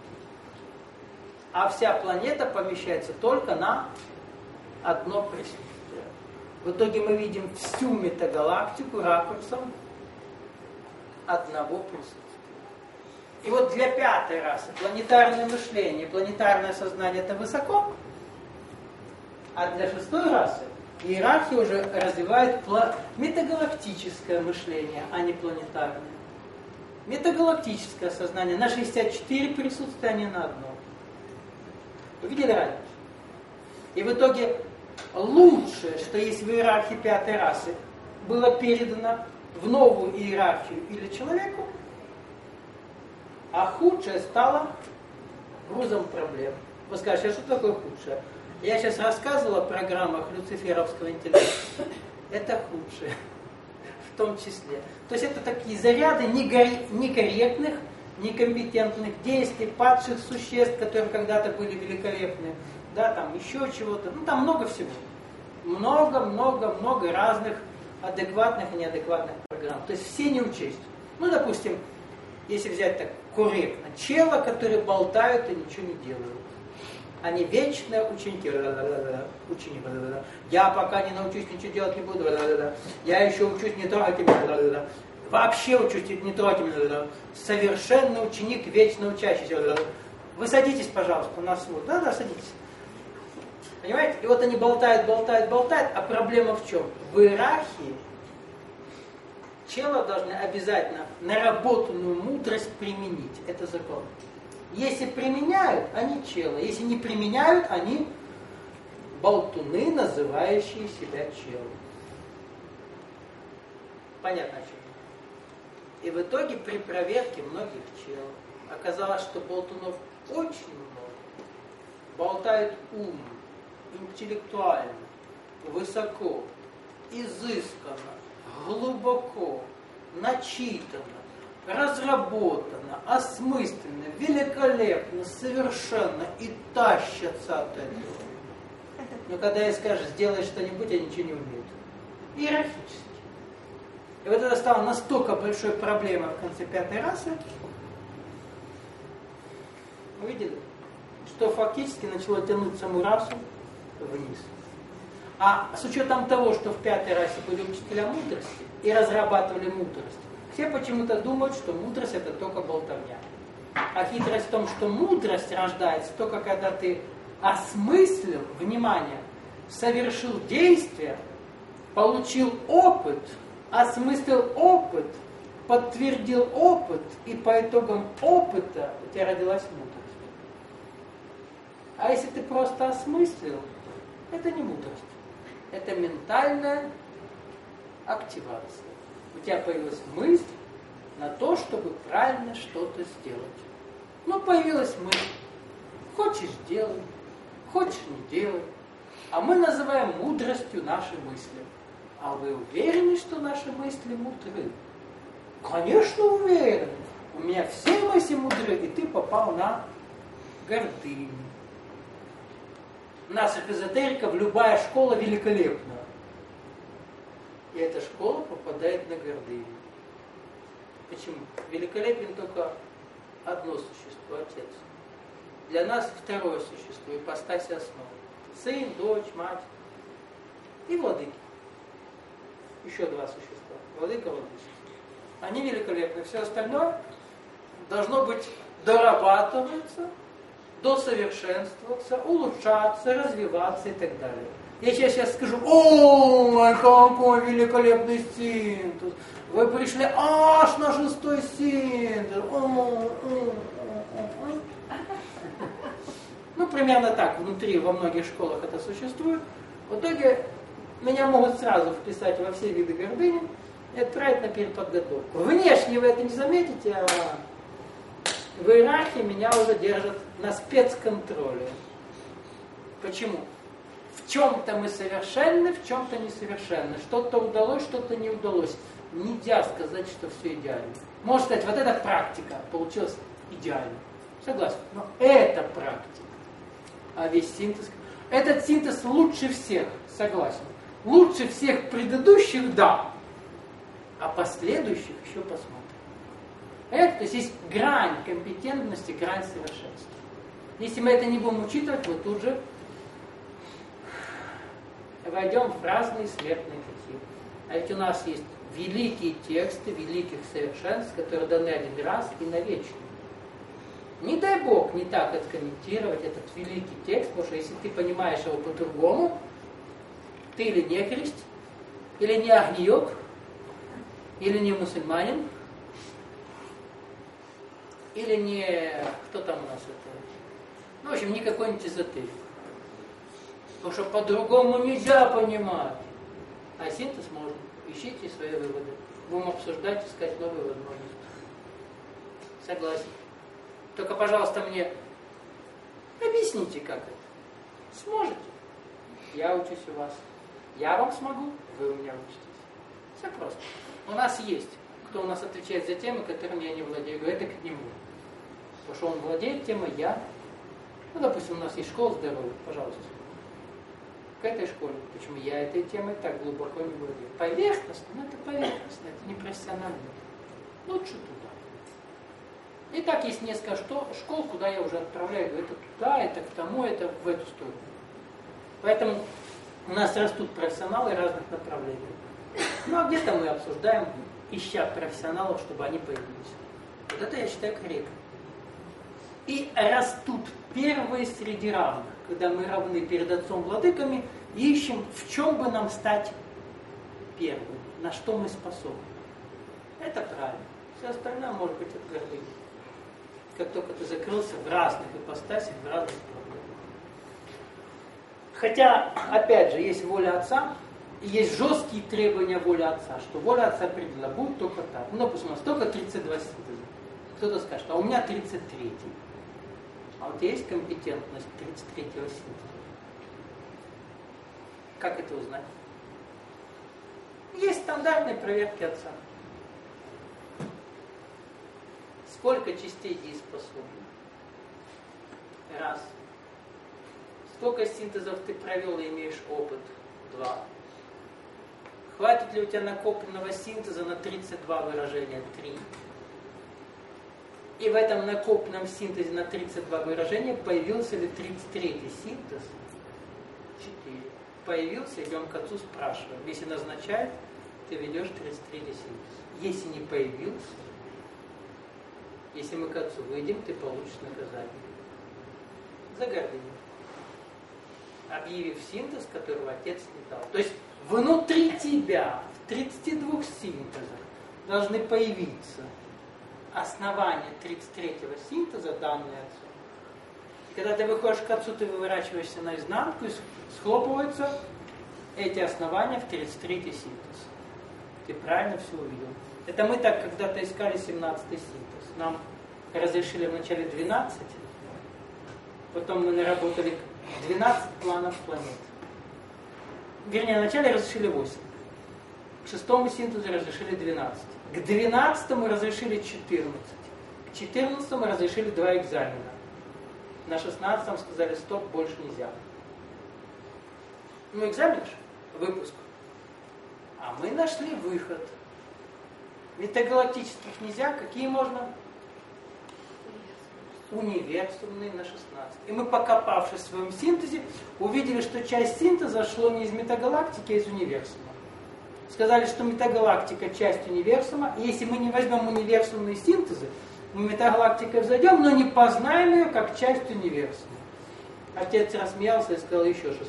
A: А вся планета помещается только на одно присутствие. В итоге мы видим всю метагалактику ракурсом одного присутствия. И вот для пятой расы планетарное мышление, планетарное сознание это высоко, а для шестой расы иерархия уже развивает метагалактическое мышление, а не планетарное. Метагалактическое сознание на 64 присутствия, а не на одно. Вы видели разницу? И в итоге лучшее, что есть в иерархии пятой расы, было передано в новую иерархию или человеку, а худшее стало грузом проблем. Вы скажете, а что такое худшее? Я сейчас рассказывал о программах люциферовского интеллекта. Это худшее. В том числе. То есть это такие заряды некорректных, некомпетентных действий, падших существ, которые когда-то были великолепны. Да, там еще чего-то. Ну, там много всего. Много разных адекватных и неадекватных программ. То есть все не учесть. Ну, допустим, если взять так корректно, чело, которые болтают и ничего не делают. Они вечные ученики. Ученик. Я пока не научусь ничего делать не буду. Я еще учусь, не трогайте меня. Вообще учусь, не трогайте меня. Совершенный ученик, вечно учащийся. Вы садитесь, пожалуйста, на свод. Да, садитесь. Понимаете? И вот они болтают, а проблема в чем? В иерархии чело должны обязательно наработанную мудрость применить. Это закон. Если применяют, они чело. Если не применяют, они болтуны, называющие себя чело. Понятно, о чем? И в итоге при проверке многих чел оказалось, что болтунов очень много. Болтают умно, интеллектуально, высоко, изысканно, глубоко, начитанно, разработано, осмысленно, великолепно, совершенно и тащатся от этого. Но когда я скажу, сделай что-нибудь, они ничего не умеют. Иерархически. И вот это стало настолько большой проблемой в конце пятой расы, вы видели, что фактически начало тянуть саму расу вниз. А с учетом того, что в пятой расе были учителя мудрости и разрабатывали мудрость, все почему-то думают, что мудрость это только болтовня. А хитрость в том, что мудрость рождается только когда ты осмыслил, внимание, совершил действие, получил опыт, осмыслил опыт, подтвердил опыт, и по итогам опыта у тебя родилась мудрость. А если ты просто осмыслил, это не мудрость. Это ментальная активация. У тебя появилась мысль на то, чтобы правильно что-то сделать. Ну, появилась мысль. Хочешь – делай, хочешь – не делай. А мы называем мудростью наши мысли. А вы уверены, что наши мысли мудры? Конечно, уверен. У меня все мысли мудры, и ты попал на гордыню. Наших эзотериков любая школа великолепна. И эта школа попадает на гордыню. Почему? Великолепен только одно существо, Отец. Для нас второе существо, ипостась основа. Сын, дочь, мать и владыки. Еще два существа. Владыка, владычество. Они великолепны. Все остальное должно быть дорабатываться, досовершенствоваться, улучшаться, развиваться и так далее. Я сейчас скажу: ой, какой великолепный синтез! Вы пришли аж на 6-й синтез. Ну, примерно так внутри, во многих школах это существует. В итоге меня могут сразу вписать во все виды гордыни и отправить на переподготовку. Внешне вы это не заметите, а в иерархии меня уже держат на спецконтроле. Почему? В чем-то мы совершенны, в чем-то несовершенны. Что-то удалось, что-то не удалось. Нельзя сказать, что все идеально. Можно сказать, вот эта практика получилась идеально. Согласен. Но это практика. А весь синтез... Этот синтез лучше всех, согласен. Лучше всех предыдущих, да. А последующих еще посмотрим. Это, то есть грань компетентности, грань совершенства. Если мы это не будем учитывать, мы тут же войдем в разные смертные пути. А ведь у нас есть великие тексты, великих совершенств, которые даны один раз и навечно. Не дай Бог не так откомментировать этот великий текст, потому что если ты понимаешь его по-другому, ты или не христ, или не агниок, или не мусульманин, или не... Кто там у нас это? Ну, в общем, не какой-нибудь эзотерик. Потому что по-другому нельзя понимать. А синтез можно. Ищите свои выводы. Будем обсуждать, искать новые возможности. Согласен. Только, пожалуйста, мне объясните, как это. Сможете? Я учусь у вас. Я вам смогу, вы у меня учитесь. Все просто. У нас есть, кто у нас отвечает за темы, которыми я не владею. Говорю, это к нему. Потому что он владеет темой, я. Ну, допустим, у нас есть школа здоровья, пожалуйста. К этой школе. Почему я этой темой так глубоко не владею? Поверхностно, но это поверхностно, это не профессионально. Лучше туда. И так есть несколько школ, куда я уже отправляю. Говорю, это туда, это к тому, это в эту сторону. Поэтому у нас растут профессионалы разных направлений. Ну а где-то мы обсуждаем, ища профессионалов, чтобы они появились. Вот это я считаю корректно. И растут первые среди равных, когда мы равны перед Отцом Владыками, и ищем, в чем бы нам стать первым, на что мы способны. Это правильно. Все остальное может быть от гордыни. Как только ты закрылся в разных ипостасях, в разных проблемах. Хотя, опять же, есть воля Отца, и есть жесткие требования воли Отца, что воля Отца определила, будет только так. Ну, допустим, у нас только 32 синтеза. Кто-то скажет, а у меня 33-й. А у тебя есть компетентность 33-го синтеза? Как это узнать? Есть стандартные проверки Отца. Сколько частей дееспособны? Раз. Сколько синтезов ты провел и имеешь опыт? 2. Хватит ли у тебя накопленного синтеза на 32 выражения? 3. И в этом накопленном синтезе на 32 выражения появился ли 33-й синтез? 4. Появился, идем к Отцу, спрашиваем. Если назначает, ты ведешь 33-й синтез. Если не появился, если мы к Отцу выйдем, ты получишь наказание. За гордыню. Объявив синтез, которого Отец не дал. То есть внутри тебя, в 32 синтезах, должны появиться основания 33-го синтеза, данные Отцу. И когда ты выходишь к Отцу, ты выворачиваешься наизнанку, и схлопываются эти основания в 33-й синтез. Ты правильно все увидел. Это мы так когда-то искали 17-й синтез. Нам разрешили вначале 12, потом мы наработали 12 планов планет. Вернее, вначале разрешили 8. К 6-му синтезу разрешили 12. К 12-му разрешили 14. К 14-му разрешили 2 экзамена. На 16-м сказали, стоп, больше нельзя. Ну, экзамен же, выпуск. А мы нашли выход. Метагалактических нельзя. Какие можно? Универсумные на 16. И мы, покопавшись в своем синтезе, увидели, что часть синтеза шло не из метагалактики, а из универсума. Сказали, что метагалактика часть универсума. И если мы не возьмем универсумные синтезы, мы метагалактикой взойдем, но не познаем ее как часть универсума. Отец рассмеялся и сказал: еще 16.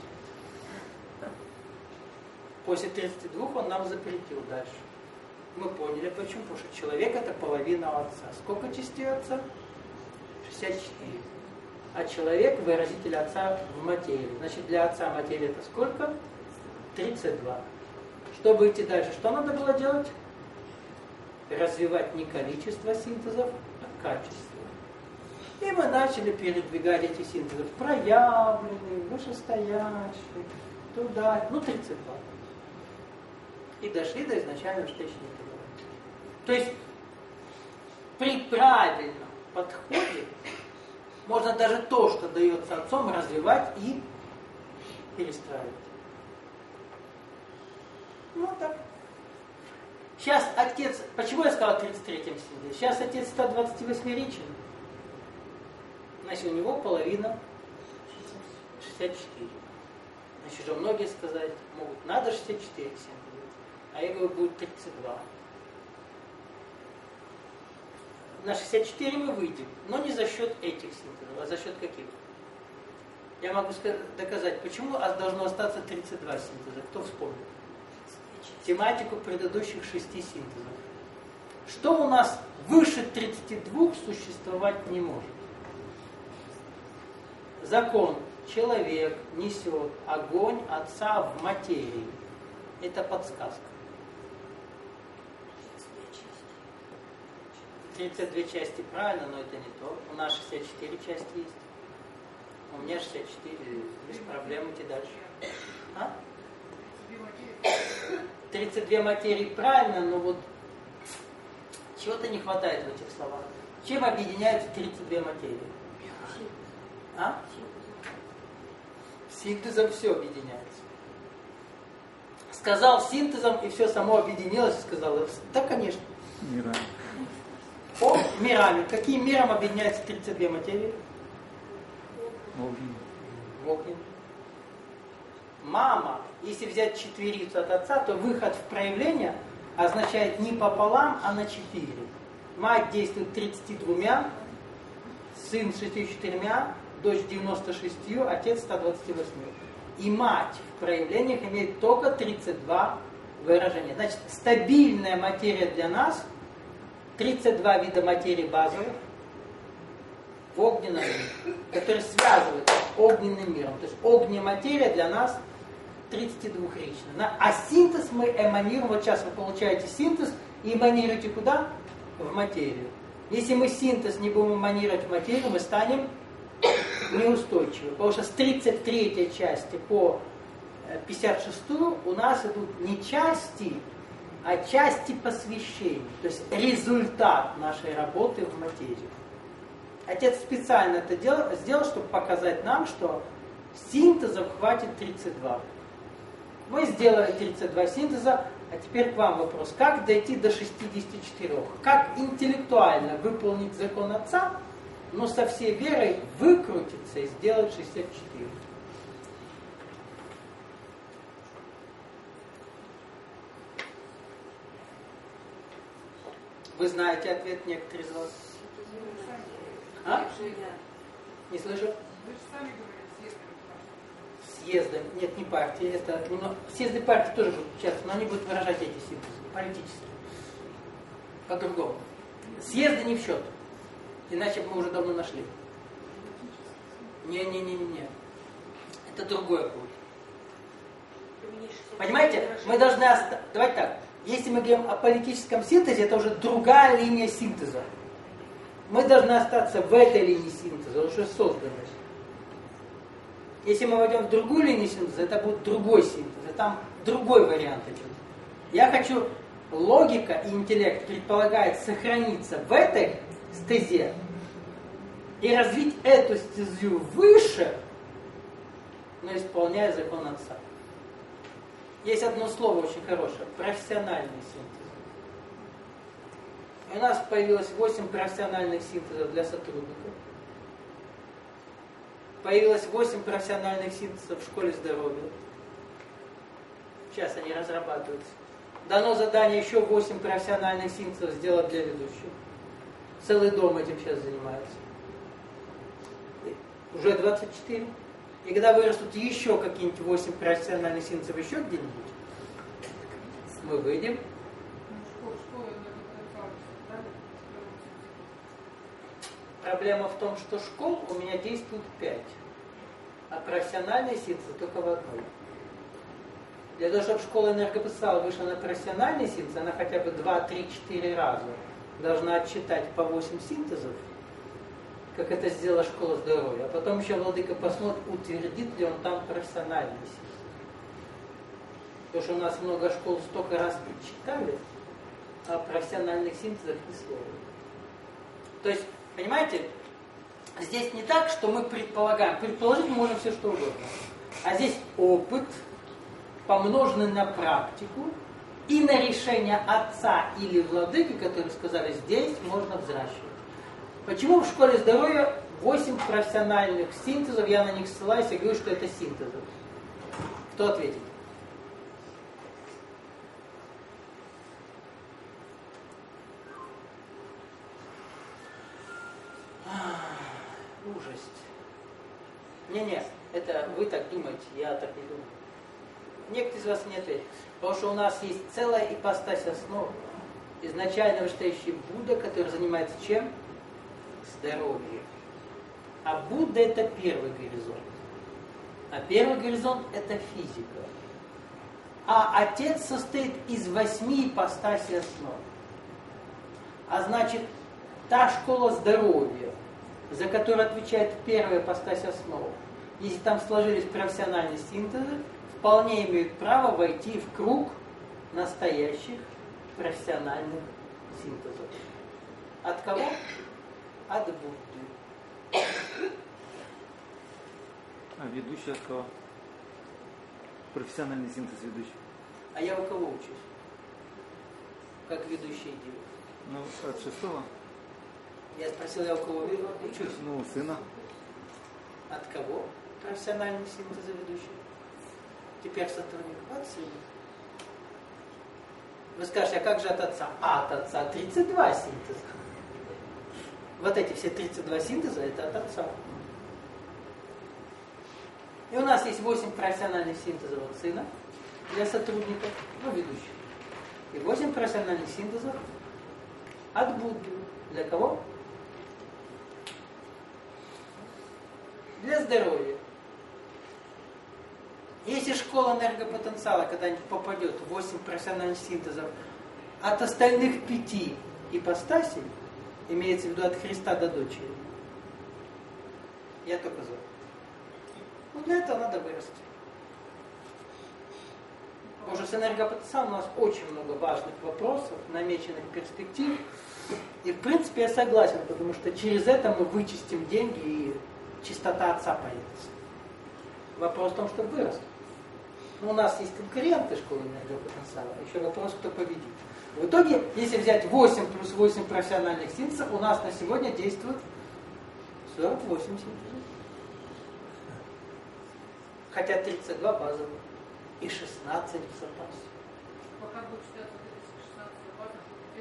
A: После 32 он нам запретил дальше. Мы поняли почему. Потому что человек это половина отца. Сколько частей отца? 64. А человек выразитель отца в материи. Значит, для отца материя это сколько? 32. Чтобы идти дальше, что надо было делать? Развивать не количество синтезов, а качество. И мы начали передвигать эти синтезы в проявленные, вышестоящие, туда, 32. И дошли до изначального штучника. То есть при правильном подходе можно даже то, что дается отцом, развивать и перестраивать. Ну так. Сейчас отец, почему я сказал 33-м синтезе? Сейчас отец 128-ричен. Значит, у него половина 64. Значит, уже многие сказать могут, надо 64 синтеза. А я говорю, будет 32. На 64 мы выйдем, но не за счет этих синтезов, а за счет каких? Я могу доказать, почему должно остаться 32 синтеза. Кто вспомнит? Тематику предыдущих 6 синтезов. Что у нас выше 32 существовать не может? Закон. Человек несет огонь Отца в материи. Это подсказка. 32 части правильно, но это не то. У нас 64 части есть. У меня 64, без проблем идти дальше. А? 32 материи правильно, но вот чего-то не хватает в этих словах. Чем объединяются 32 материи? А? Синтезом все объединяется. Сказал синтезом, и все само объединилось, и сказал, да, конечно.
C: Мирами.
A: О, мирами. Каким миром объединяются 32 материи? Огненным. Мама, если взять четверицу от отца, то выход в проявление означает не пополам, а на 4. Мать действует 32, сын 64, дочь 96, отец 128. И мать в проявлениях имеет только 32 выражения. Значит, стабильная материя для нас, 32 вида материи базовых в огненном мире, которые связывают с огненным миром. То есть огненная материя для нас 32-ричная. А синтез мы эманируем. Вот сейчас вы получаете синтез и эманируете куда? В материю. Если мы синтез не будем эманировать в материю, мы станем неустойчивы. Потому что с 33 части по 56 у нас идут не части, а части посвящений. То есть результат нашей работы в материи. Отец специально это сделал, чтобы показать нам, что синтезов хватит 32. Вы сделали 32 синтеза, а теперь к вам вопрос. Как дойти до 64? Как интеллектуально выполнить закон Отца, но со всей верой выкрутиться и сделать 64? Вы знаете ответ некоторые из вас? А? Не слышу?
B: Вы же сами говорили,
A: Съездом. Нет, не партии. Это, съезды партии тоже будут участвовать, но они будут выражать эти синтезы. Политически. По-другому. Съезды не в счет. Иначе бы мы уже давно нашли. Не. Это другое будет. Понимаете? Мы должны давайте так. Если мы говорим о политическом синтезе, это уже другая линия синтеза. Мы должны остаться в этой линии синтеза, уже созданной. Если мы войдем в другую линию синтеза, это будет другой синтез, там другой вариант идет. Я хочу, логика и интеллект предполагает сохраниться в этой стезе и развить эту стезю выше, но исполняя закон Отца. Есть одно слово очень хорошее, профессиональный синтез. у нас появилось 8 профессиональных синтезов для сотрудников. Появилось 8 профессиональных синтезов в школе здоровья. Сейчас они разрабатываются. Дано задание еще 8 профессиональных синтезов сделать для ведущих. Целый дом этим сейчас занимается. Уже 24. И когда вырастут еще какие-нибудь 8 профессиональных синтезов еще где-нибудь, мы выйдем. Проблема в том, что школ у меня действует 5, а профессиональные синтезы только в одной. Для того, чтобы школа энергопотенциала вышла на профессиональный синтез, она хотя бы 2, 3, 4 раза должна отчитать по 8 синтезов, как это сделала школа здоровья. А потом еще владыка посмотрит, утвердит ли он там профессиональный синтез. Потому что у нас много школ столько раз читали, а профессиональных синтезах ни слова. То есть, понимаете, здесь не так, что мы предполагаем. Предположить мы можем все что угодно. А здесь опыт, помноженный на практику и на решение отца или владыки, которые сказали, здесь можно взращивать. Почему в школе здоровья 8 профессиональных синтезов, я на них ссылаюсь и говорю, что это синтезы? Кто ответит? Ужас. Не, это вы так думаете, я так не думаю. Некоторые из вас не ответят. Потому что у нас есть целая ипостась основ. Изначально вышестоящий Будда, который занимается чем? Здоровьем. А Будда это первый горизонт. А первый горизонт это физика. А Отец состоит из 8 ипостасей основ. А значит, та школа здоровья, за которую отвечает первая ипостась основ, если там сложились профессиональные синтезы, вполне имеют право войти в круг настоящих профессиональных синтезов. От кого? От Будды.
C: А ведущий от кого? Профессиональный синтез ведущий.
A: А я у кого учусь? Как ведущий делают?
C: Ну, от 6-го.
A: Я спросил, я у кого учусь?
C: Ну, у сына.
A: От кого? Профессиональный синтез ведущий. Теперь сотрудник от сына. Вы скажете, а как же от отца? А от отца 32 синтеза. Вот эти все 32 синтеза, это от отца. И у нас есть 8 профессиональных синтезов от сына для сотрудников, ну, ведущих. И 8 профессиональных синтезов от Будды. Для кого? Для здоровья. Если школа энергопотенциала когда-нибудь попадет в 8 профессиональных синтезов от остальных 5 ипостасей, имеется в виду от Христа до дочери, я только за. Ну, для этого надо вырасти. Потому что с энергопотенциалом у нас очень много важных вопросов, намеченных перспектив. И в принципе я согласен, потому что через это мы вычистим деньги и чистота отца появится. Вопрос в том, чтобы вырасти. Но у нас есть конкуренты школы энергопотенциала. Еще вопрос, кто победит. В итоге, если взять 8 плюс 8 профессиональных синтезов, у нас на сегодня действует 48 синтезов. Хотя 32 базовых и 16 в запасе.
B: Пока будет считаться 16 базовых, где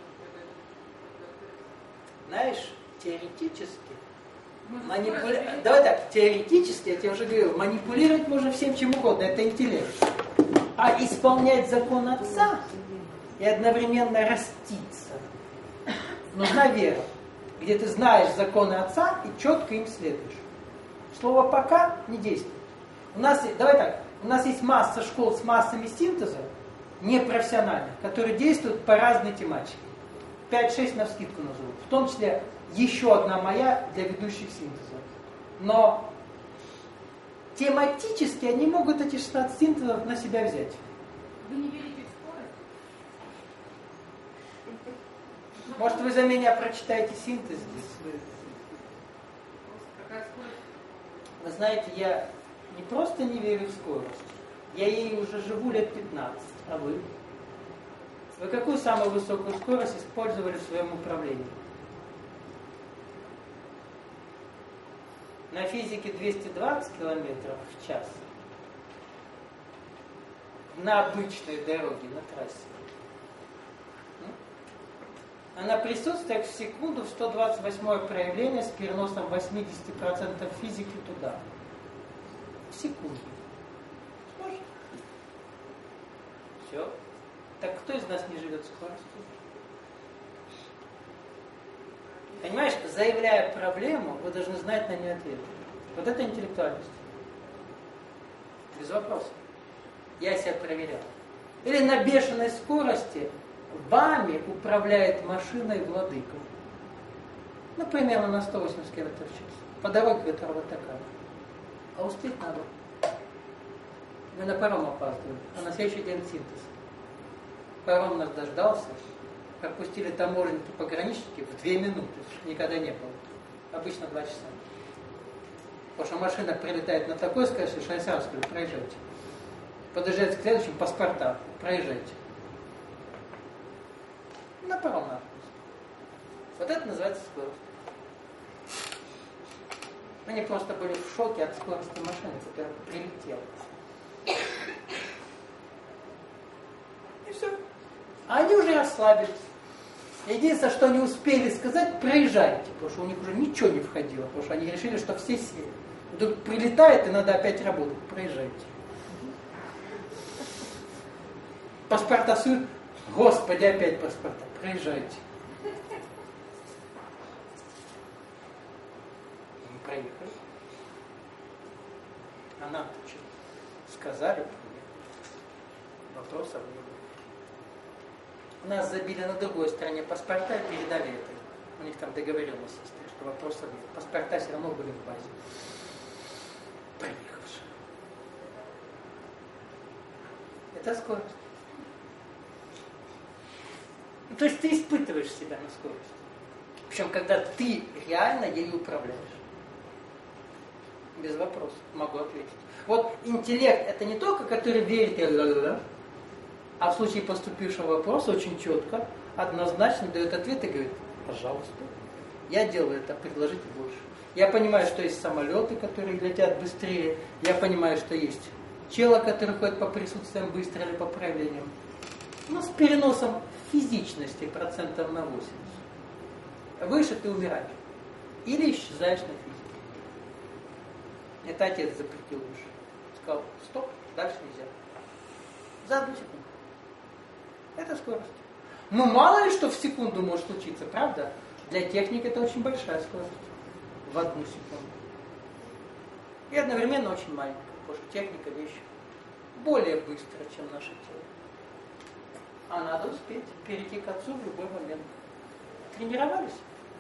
B: 16
A: Знаешь, теоретически, давай так, теоретически, я тебе уже говорил, манипулировать можно всем чем угодно, это интеллект. А исполнять закон отца и одновременно раститься нужна вера, где ты знаешь законы отца и четко им следуешь. Слово «пока» не действует. У нас есть масса школ с массами синтеза, непрофессиональных, которые действуют по разной тематике. 5-6 навскидку назову. В том числе еще одна моя для ведущих синтезов. Но тематически они могут эти 16 синтезов на себя взять.
B: Вы не верите в скорость?
A: Может, вы за меня прочитаете синтез?
B: Какая скорость?
A: Вы знаете, я не просто не верю в скорость, я ей уже живу лет 15, а вы? Вы какую самую высокую скорость использовали в своем управлении? На физике 220 км в час. На обычной дороге, на трассе. А на присутствие в секунду в 128 проявление с переносом 80% физики туда. В секунду. Сможешь? Все. Так кто из нас не живет скоростью? Понимаешь, заявляя проблему, вы должны знать на нее ответ. Вот это интеллектуальность. Без вопросов. Я себя проверял. Или на бешеной скорости вами управляет машиной владыка. Ну, примерно на 180 км в час. По дороге, которая вот такая. А успеть надо. Мы на паром опаздываем, а на следующий день синтез. Паром нас дождался, пропустили таможенники, пограничники в 2 минуты, никогда не было. Обычно 2 часа. Потому что машина прилетает на такой скорости, что они сразу сказали, проезжайте. Подъезжает к следующему, паспорта, проезжайте. На паром надо. Вот это называется скорость. Они просто были в шоке от скорости машины, которая прилетела. И все. А они уже расслабились. Единственное, что они успели сказать, проезжайте, потому что у них уже ничего не входило, потому что они решили, что все сели. Вдруг прилетает, и надо опять работать. Проезжайте. Паспорта суют. Господи, опять паспорта. Проезжайте. Мы проехали. А нам-то что? Сказали, вопросов не было. Нас забили на другой стороне паспорта и передали это. У них там договоренность есть, что вопросов нет. Паспорта все равно были в базе. Проехавшие. Это скорость. Ну, то есть ты испытываешь себя на скорость. Причем, когда ты реально ею управляешь. Без вопросов. Могу ответить. Вот интеллект это не только, который верит, а в случае поступившего вопроса очень четко, однозначно дает ответ и говорит, пожалуйста, я делаю это, предложите больше. Я понимаю, что есть самолеты, которые летят быстрее, я понимаю, что есть чело, который ходит по присутствиям быстро или по проявлениям. Но с переносом физичности процентов на 80. Выше ты умираешь. Или исчезаешь на физике. Это отец запретил выше. Сказал, стоп, дальше нельзя. За 1 секунду. Это скорость. Ну, мало ли что в секунду может случиться, правда? Для техники это очень большая скорость. В 1 секунду. И одновременно очень маленькая, потому что техника вещь более быстрая, чем наше тело. А надо успеть перейти к отцу в любой момент. Тренировались?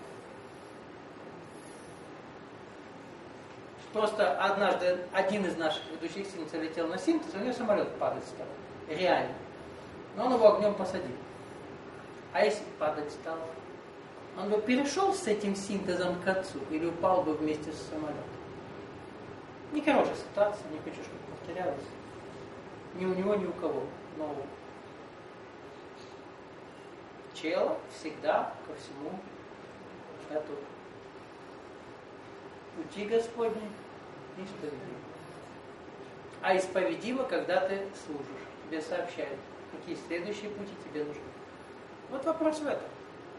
A: Просто однажды один из наших ведущих синтеза летел на синтез, у него самолет падать стал. Реально. Но он его огнем посадил. А если падать стал? Он бы перешел с этим синтезом к отцу или упал бы вместе с самолетом? Нехорошая ситуация, не хочу, чтобы повторялось. Ни у него, ни у кого. Но чело всегда ко всему готов. Пути Господни исповедимы. А исповедимо, когда ты служишь. Тебе сообщают, какие следующие пути тебе нужны. Вот вопрос в этом.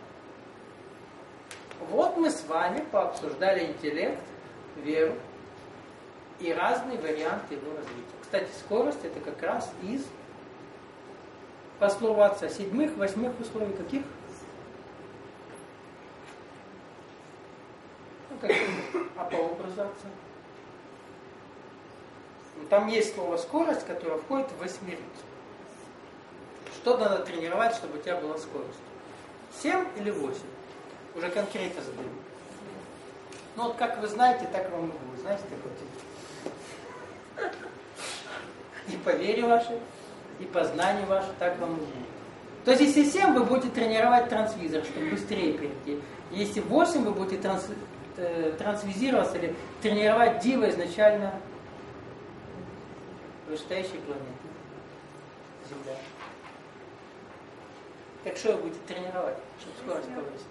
A: Вот мы с вами пообсуждали интеллект, веру и разные варианты его развития. Кстати, скорость это как раз из, по слову отца, 7-х, 8-х условий каких? Ну, каких? А по образу отца? Там есть слово скорость, которое входит в 8-рицу. Что надо тренировать, чтобы у тебя была скорость? 7 или 8? Уже конкретно задаю. Ну вот как вы знаете, так вам и будет. Знаете, такой тип. И по вере вашей, и по знанию вашей, так вам и будет. То есть если 7, вы будете тренировать трансвизор, чтобы быстрее перейти. Если 8, вы будете трансвизироваться или тренировать дива изначально вышестоящей планеты. Земля. Так что вы будете тренировать, чтобы скорость повысить?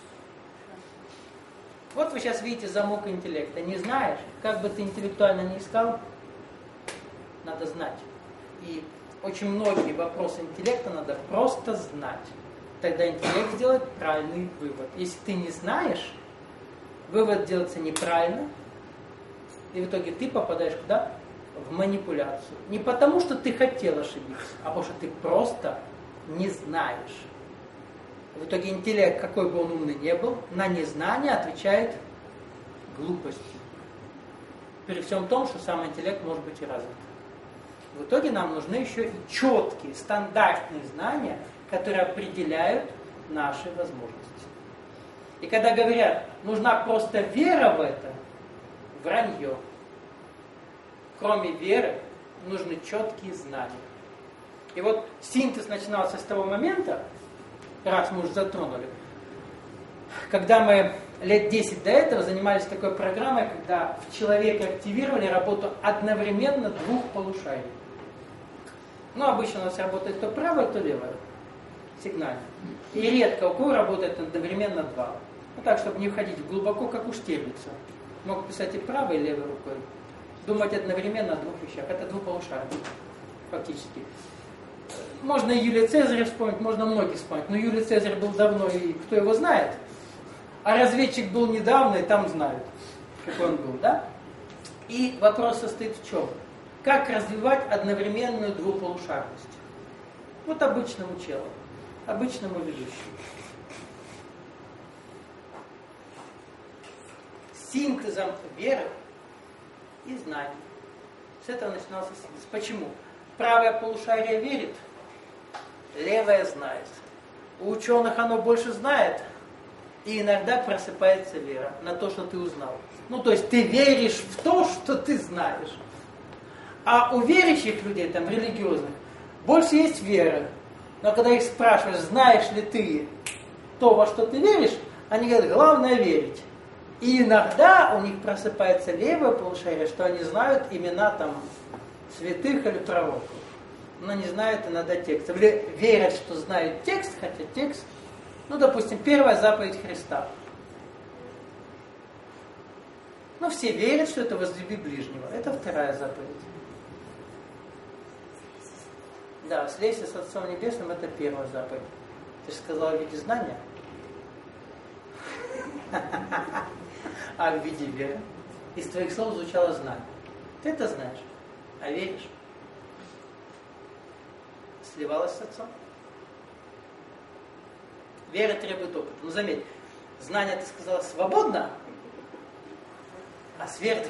A: Вот вы сейчас видите замок интеллекта. Не знаешь, как бы ты интеллектуально не искал, надо знать. И очень многие вопросы интеллекта надо просто знать. Тогда интеллект сделает правильный вывод. Если ты не знаешь, вывод делается неправильно, и в итоге ты попадаешь куда? В манипуляцию. Не потому, что ты хотел ошибиться, а потому, что ты просто не знаешь. В итоге интеллект, какой бы он умный ни был, на незнание отвечает глупостью. При всем том, что сам интеллект может быть и развит. В итоге нам нужны еще и четкие, стандартные знания, которые определяют наши возможности. И когда говорят, нужна просто вера в это, вранье. Кроме веры, нужны четкие знания. И вот синтез начинался с того момента, раз мы уже затронули, когда мы лет 10 до этого занимались такой программой, когда в человеке активировали работу одновременно двух полушарий. Ну, обычно у нас работает то правое, то левое сигнально. И редко у кого работает одновременно два. Ну так, чтобы не входить глубоко, как у Штирлица. Мог писать и правой, и левой рукой. Думать одновременно о двух вещах. Это двуполушарие, фактически. Можно и Юлия Цезаря вспомнить, можно многих вспомнить. Но Юлий Цезарь был давно, и кто его знает. А разведчик был недавно, и там знают, какой он был, да? И вопрос состоит в чем? Как развивать одновременную двуполушарность? Вот обычному челу, обычному ведущему. Синтезом веры и знаний. С этого начинался синтез. Почему? Правое полушарие верит, левое знает. У ученых оно больше знает, и иногда просыпается вера на то, что ты узнал. Ну, то есть ты веришь в то, что ты знаешь. А у верующих людей, там, религиозных, больше есть вера. Но когда их спрашиваешь, знаешь ли ты то, во что ты веришь, они говорят, главное верить. И иногда у них просыпается левое полушарие, что они знают имена там святых или пророков. Но не знают иногда текст. Или верят, что знают текст, хотя текст, ну, допустим, первая заповедь Христа. Ну, все верят, что это возлюби ближнего. Это вторая заповедь. Да, слейся с Отцом Небесным, это первая заповедь. Ты же сказал в виде знания. А в виде веры. Из твоих слов звучало знание. Ты это знаешь, а веришь. Сливалась с Отцом. Вера требует опыта. Ну заметь, знание, ты сказала, свободно, а с верой.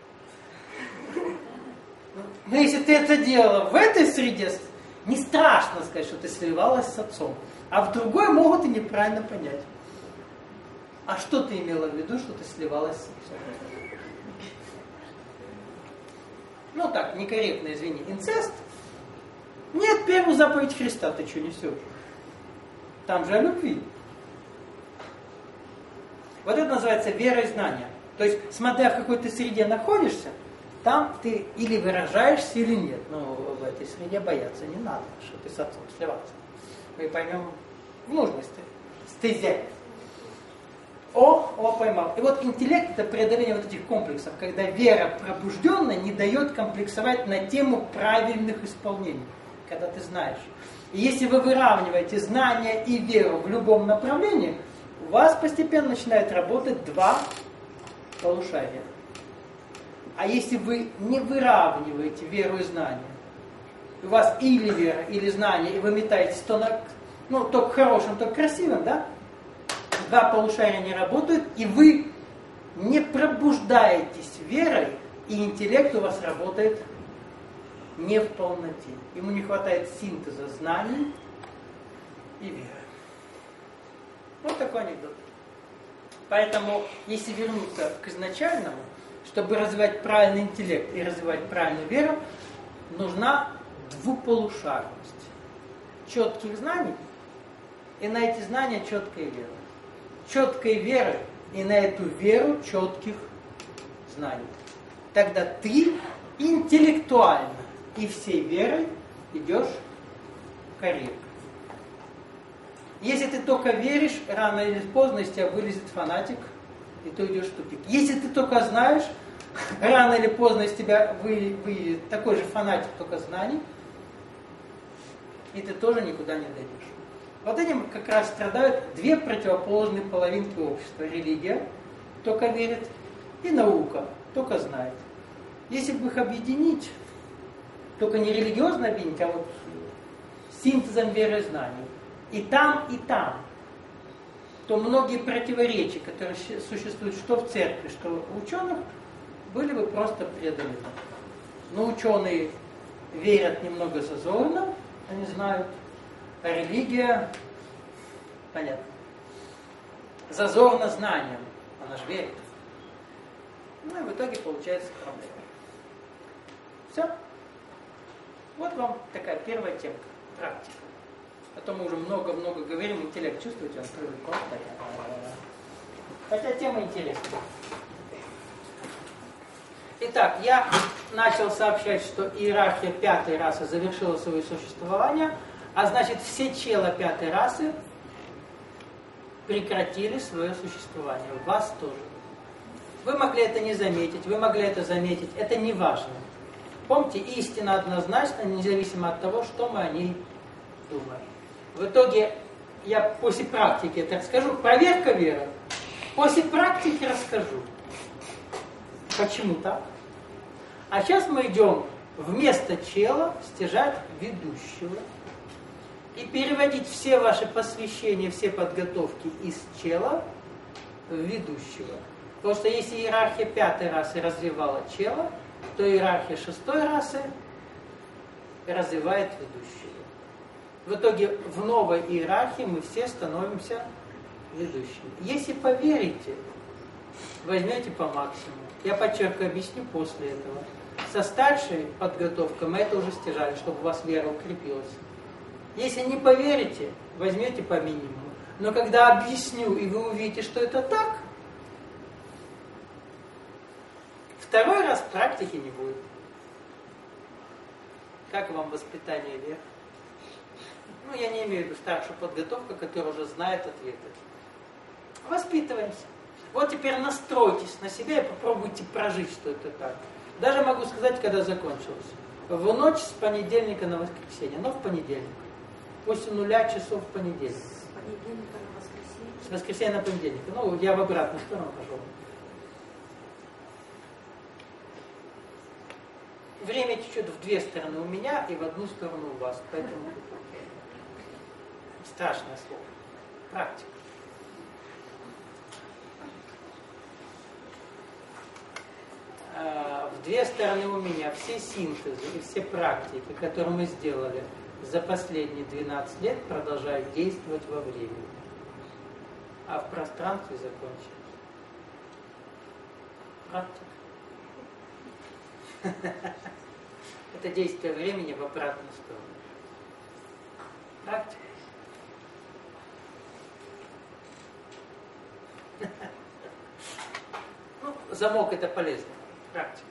A: Но если ты это делала в этой среде, не страшно сказать, что ты сливалась с Отцом. А в другой могут и неправильно понять. А что ты имела в виду, что ты сливалась с Отцом? Ну так, некорректно, извини. Инцест? Нет, первую заповедь Христа ты что несешь? Там же о любви. Вот это называется вера и знание. То есть, смотря в какой ты среде находишься, там ты или выражаешься, или нет. Но в этой среде бояться не надо, что ты с Отцом сливался. Мы поймем в нужной стезе. Поймал. И вот интеллект — это преодоление вот этих комплексов, когда вера пробужденная не дает комплексовать на тему правильных исполнений, когда ты знаешь. И если вы выравниваете знания и веру в любом направлении, у вас постепенно начинает работать два полушария. А если вы не выравниваете веру и знания, у вас или вера, или знание, и вы метаетесь то к хорошим, то к красивым, да? Два полушария не работают, и вы не пробуждаетесь верой, и интеллект у вас работает не в полноте. Ему не хватает синтеза знаний и веры. Вот такой анекдот. Поэтому, если вернуться к изначальному, чтобы развивать правильный интеллект и развивать правильную веру, нужна двуполушарность. Четких знаний, и на эти знания четкая вера. Четкой веры, и на эту веру четких знаний. Тогда ты интеллектуально и всей верой идешь в карьеру. Если ты только веришь, рано или поздно из тебя вылезет фанатик, и ты уйдешь в тупик. Если ты только знаешь, рано или поздно из тебя выйдет такой же фанатик, только знаний, и ты тоже никуда не дойдешь. Вот этим как раз страдают две противоположные половинки общества. Религия только верит, и наука только знает. Если бы их объединить, только не религиозно объединить, а вот синтезом веры и знаний, и там, то многие противоречия, которые существуют что в церкви, что у ученых, были бы просто преодолены. Но ученые верят немного зазорно, они знают, а религия, понятно, зазорно знанием, она же верит. Ну и в итоге получается проблема. Все. Вот вам такая первая темка, практика. А то мы уже много-много говорим, интеллект чувствуете, он привык. Хотя тема интересная. Итак, я начал сообщать, что иерархия пятой расы завершила свое существование, а значит все чела пятой расы прекратили свое существование. Вас тоже. Вы могли это не заметить, вы могли это заметить, это не важно. Помните, истина однозначна, независимо от того, что мы о ней думаем. В итоге, я после практики это расскажу. Проверка веры. После практики расскажу. Почему так? А сейчас мы идем вместо чела стяжать ведущего и переводить все ваши посвящения, все подготовки из чела в ведущего. Потому что если иерархия пятой расы развивала чела, то иерархия шестой расы развивает ведущего. В итоге в новой иерархии мы все становимся ведущими. Если поверите, возьмете по максимуму. Я подчеркиваю, объясню после этого. Со старшей подготовкой мы это уже стяжали, чтобы у вас вера укрепилась. Если не поверите, возьмете по минимуму. Но когда объясню, и вы увидите, что это так, второй раз практики не будет. Как вам воспитание веры? Ну, я не имею в виду старшую подготовку, которая уже знает ответы. Воспитываемся. Вот теперь настройтесь на себя и попробуйте прожить, что это так. Даже могу сказать, когда закончилось. В ночь с понедельника на воскресенье, но в понедельник. После 0 часов в понедельник.
D: С понедельника на воскресенье?
A: С воскресенья на понедельник. Ну, я в обратную сторону пошел. Время течет в две стороны у меня и в одну сторону у вас. Поэтому страшное слово. Практика. В две стороны у меня все синтезы и все практики, которые мы сделали за последние 12 лет, продолжают действовать во времени. А в пространстве закончились. Практика. Это действие времени в обратную сторону. Практика. Ну, замок это полезно. Практика.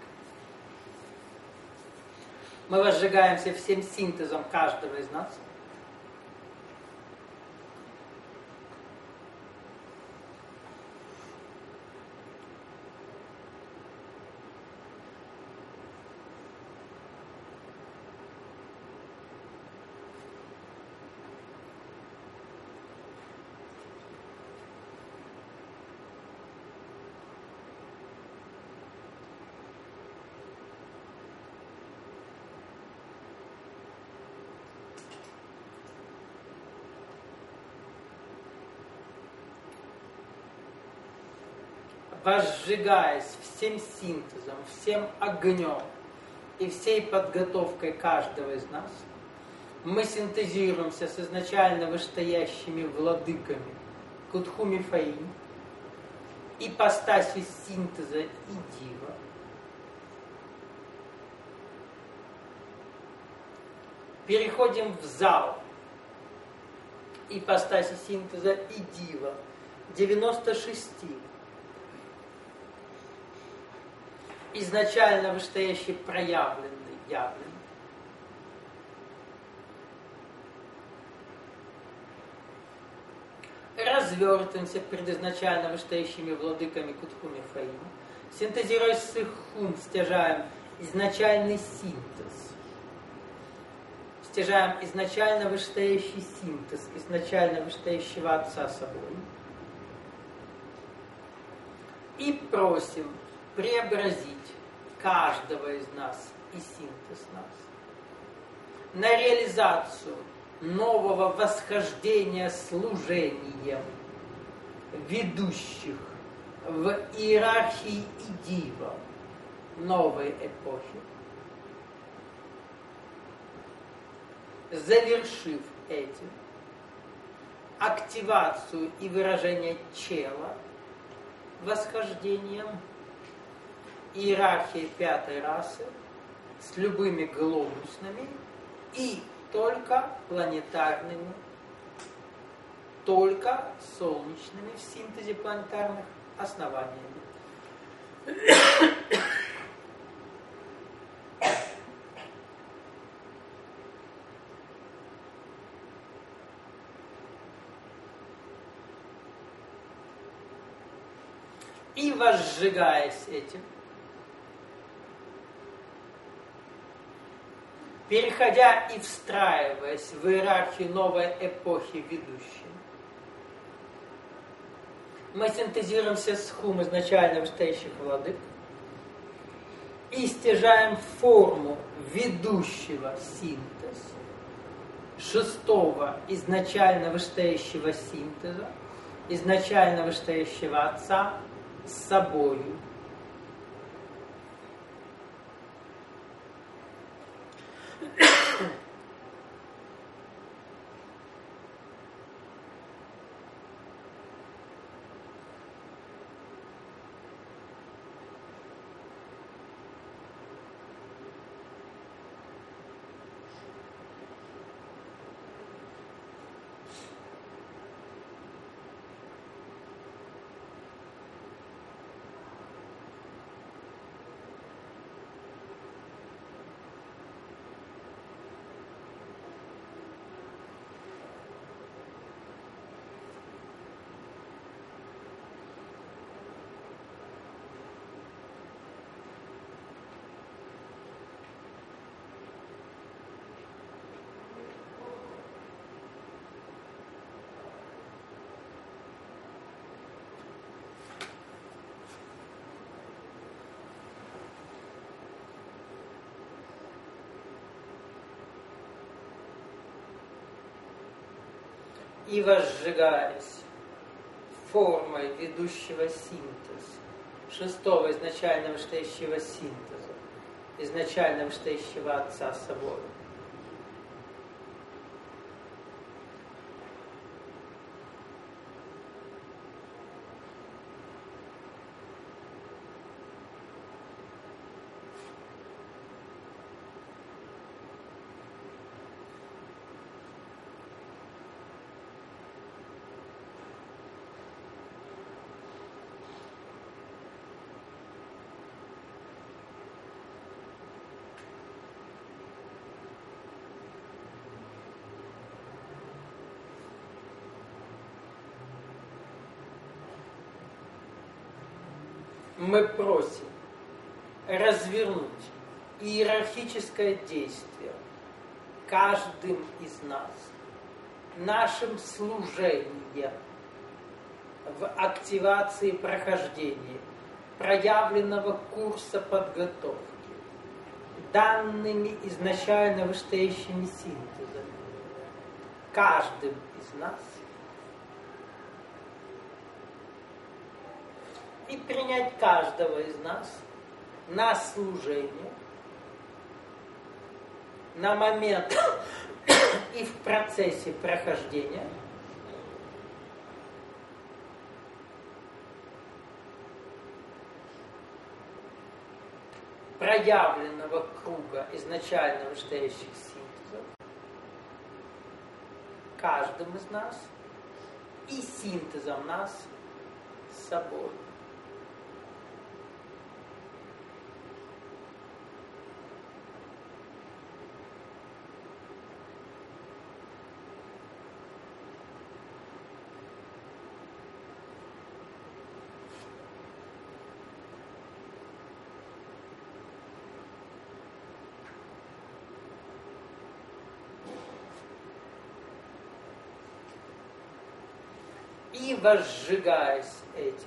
A: Мы возжигаемся всем синтезом каждого из нас. Возжигаясь всем синтезом, всем огнем и всей подготовкой каждого из нас, мы синтезируемся с изначально вышестоящими владыками Кутхуми Фаим, ипостасью синтеза и дива. Переходим в зал ипостаси синтеза и дива 96. Изначально вышестоящий проявленный, явленный. развертываемся пред изначально вышестоящими владыками Кутху Мифраима, синтезируя с их ум, стяжаем изначальный синтез. Стяжаем изначально вышестоящий синтез, изначально вышестоящего Отца собой. И просим преобразить каждого из нас и синтез нас на реализацию нового восхождения служением ведущих в иерархии и дива новой эпохи, завершив этим активацию и выражение чела восхождением иерархии пятой расы с любыми глобусными и только планетарными, только солнечными в синтезе планетарных основаниями. И возжигаясь этим, переходя и встраиваясь в иерархию новой эпохи ведущей, мы синтезируемся с хум изначально вышестоящих владык и стяжаем форму ведущего синтез, шестого изначально вышестоящего синтеза, изначально вышестоящего Отца с собою. И возжигаясь формой ведущего синтеза, шестого изначально вышестоящего синтеза, изначально вышестоящего Отца собой, мы просим развернуть иерархическое действие каждым из нас, нашим служением в активации прохождения проявленного курса подготовки, данными изначально вышестоящими синтезами, каждым из нас, и принять каждого из нас на служение, на момент и в процессе прохождения проявленного круга изначально вышестоящих синтезов каждым из нас и синтезом нас с собой. И возжигаясь этим,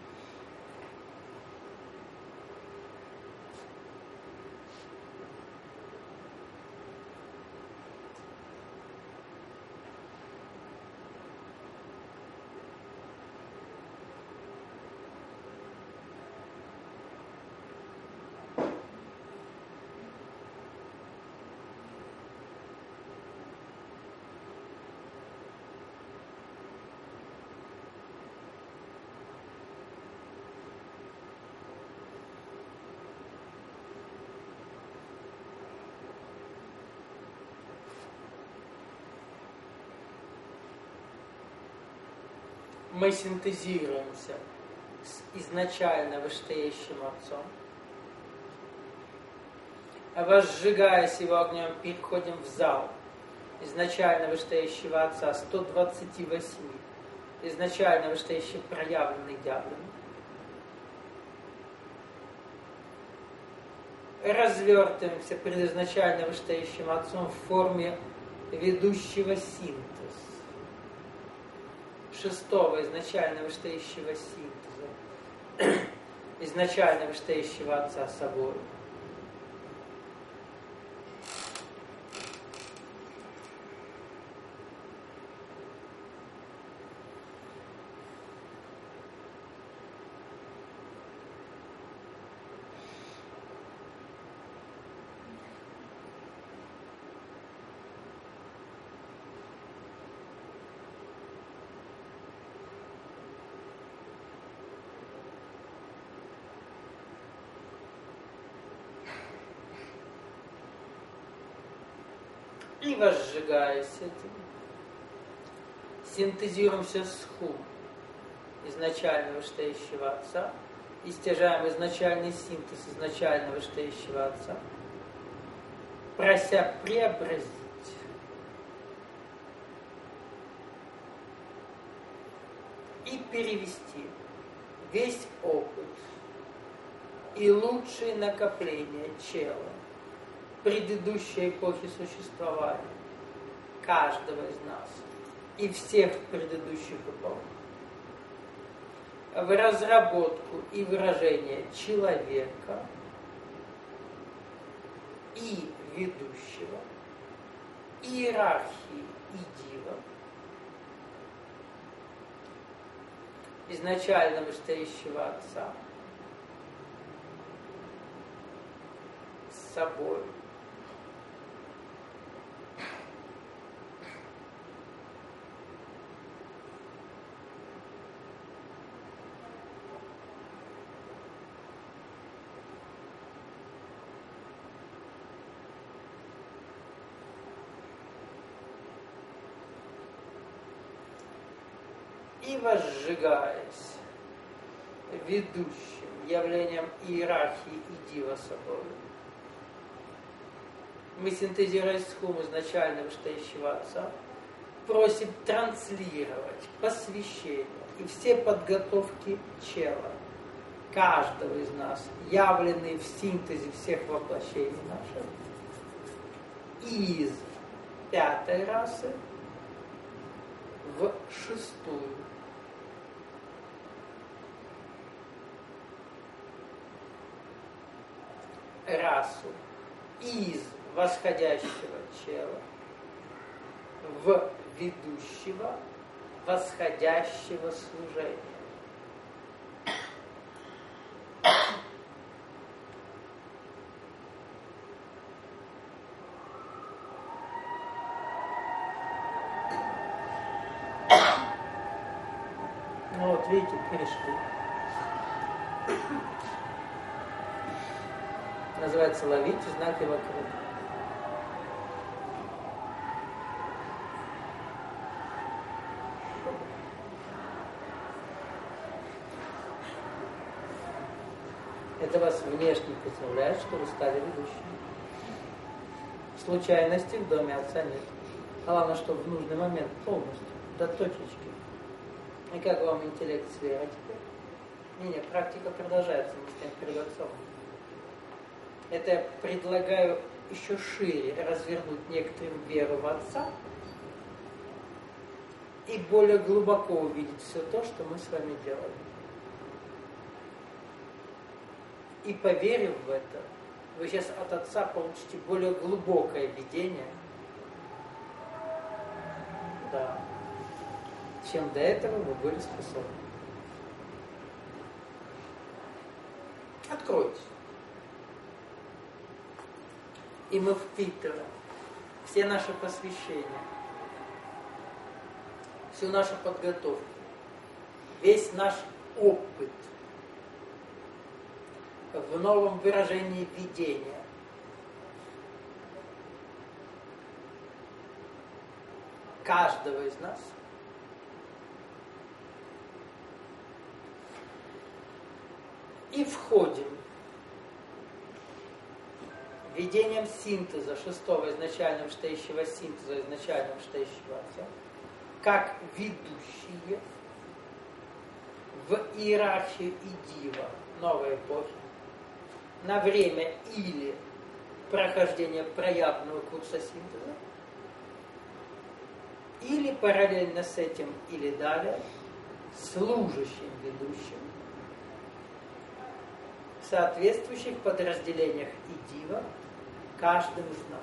A: мы синтезируемся с изначально вышестоящим Отцом, а возжигаясь его огнем, переходим в зал изначально вышестоящего Отца 128, изначально вышестоящий проявленный дьяволом. Развертываемся пред изначально вышестоящим Отцом в форме ведущего синтеза. Шестого изначально вышестоящего синтеза, изначально вышестоящего Отца собой. И возжигаясь этим, синтезируемся с хум изначально вышестоящего Отца и стяжаем изначальный синтез изначально вышестоящего Отца, прося преобразить и перевести весь опыт и лучшие накопления чела предыдущей эпохи существования каждого из нас и всех предыдущих эпох в разработку и выражение человека и ведущего, иерархии и дива, изначально вышестоящего Отца с собой. И возжигаясь ведущим явлением иерархии и дива собой, мы, синтезируясь с хум изначально вышестоящего Отца, просим транслировать посвящение и все подготовки чела каждого из нас, явленные в синтезе всех воплощений наших, из пятой расы в шестую. Расу из восходящего чела в ведущего восходящего служения. Ну вот, видите, перешли. Называется «Ловите знаки вокруг». Это вас внешне представляет, что вы стали ведущим. Случайности в доме Отца нет. Главное, что в нужный момент полностью, до точечки. И как вам интеллект с верой теперь? Не, практика продолжается, мы стоим перед Отцом. Это я предлагаю еще шире развернуть некоторым веру в Отца и более глубоко увидеть все то, что мы с вами делали. И поверив в это, вы сейчас от Отца получите более глубокое видение, да, чем до этого вы были способны. Откройтесь. И мы впитываем все наши посвящения, всю нашу подготовку, весь наш опыт в новом выражении видения. Каждого из нас. И входим введением синтеза шестого изначального вышестоящего синтеза изначального вышестоящего Отца, как ведущие в иерархию Идива новой эпохи на время или прохождения проявленного курса синтеза, или параллельно с этим, или далее, служащим ведущим в соответствующих подразделениях Идива каждым из нас.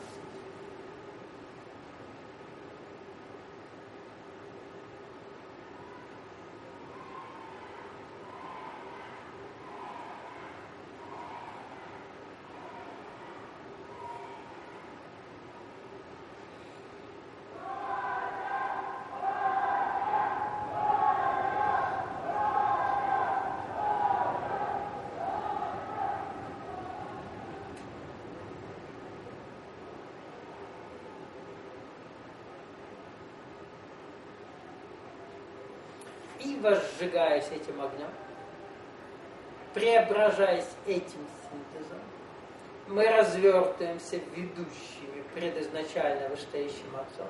A: И возжигаясь этим огнем, преображаясь этим синтезом, мы развертываемся ведущими предизначально вышестоящим Отцом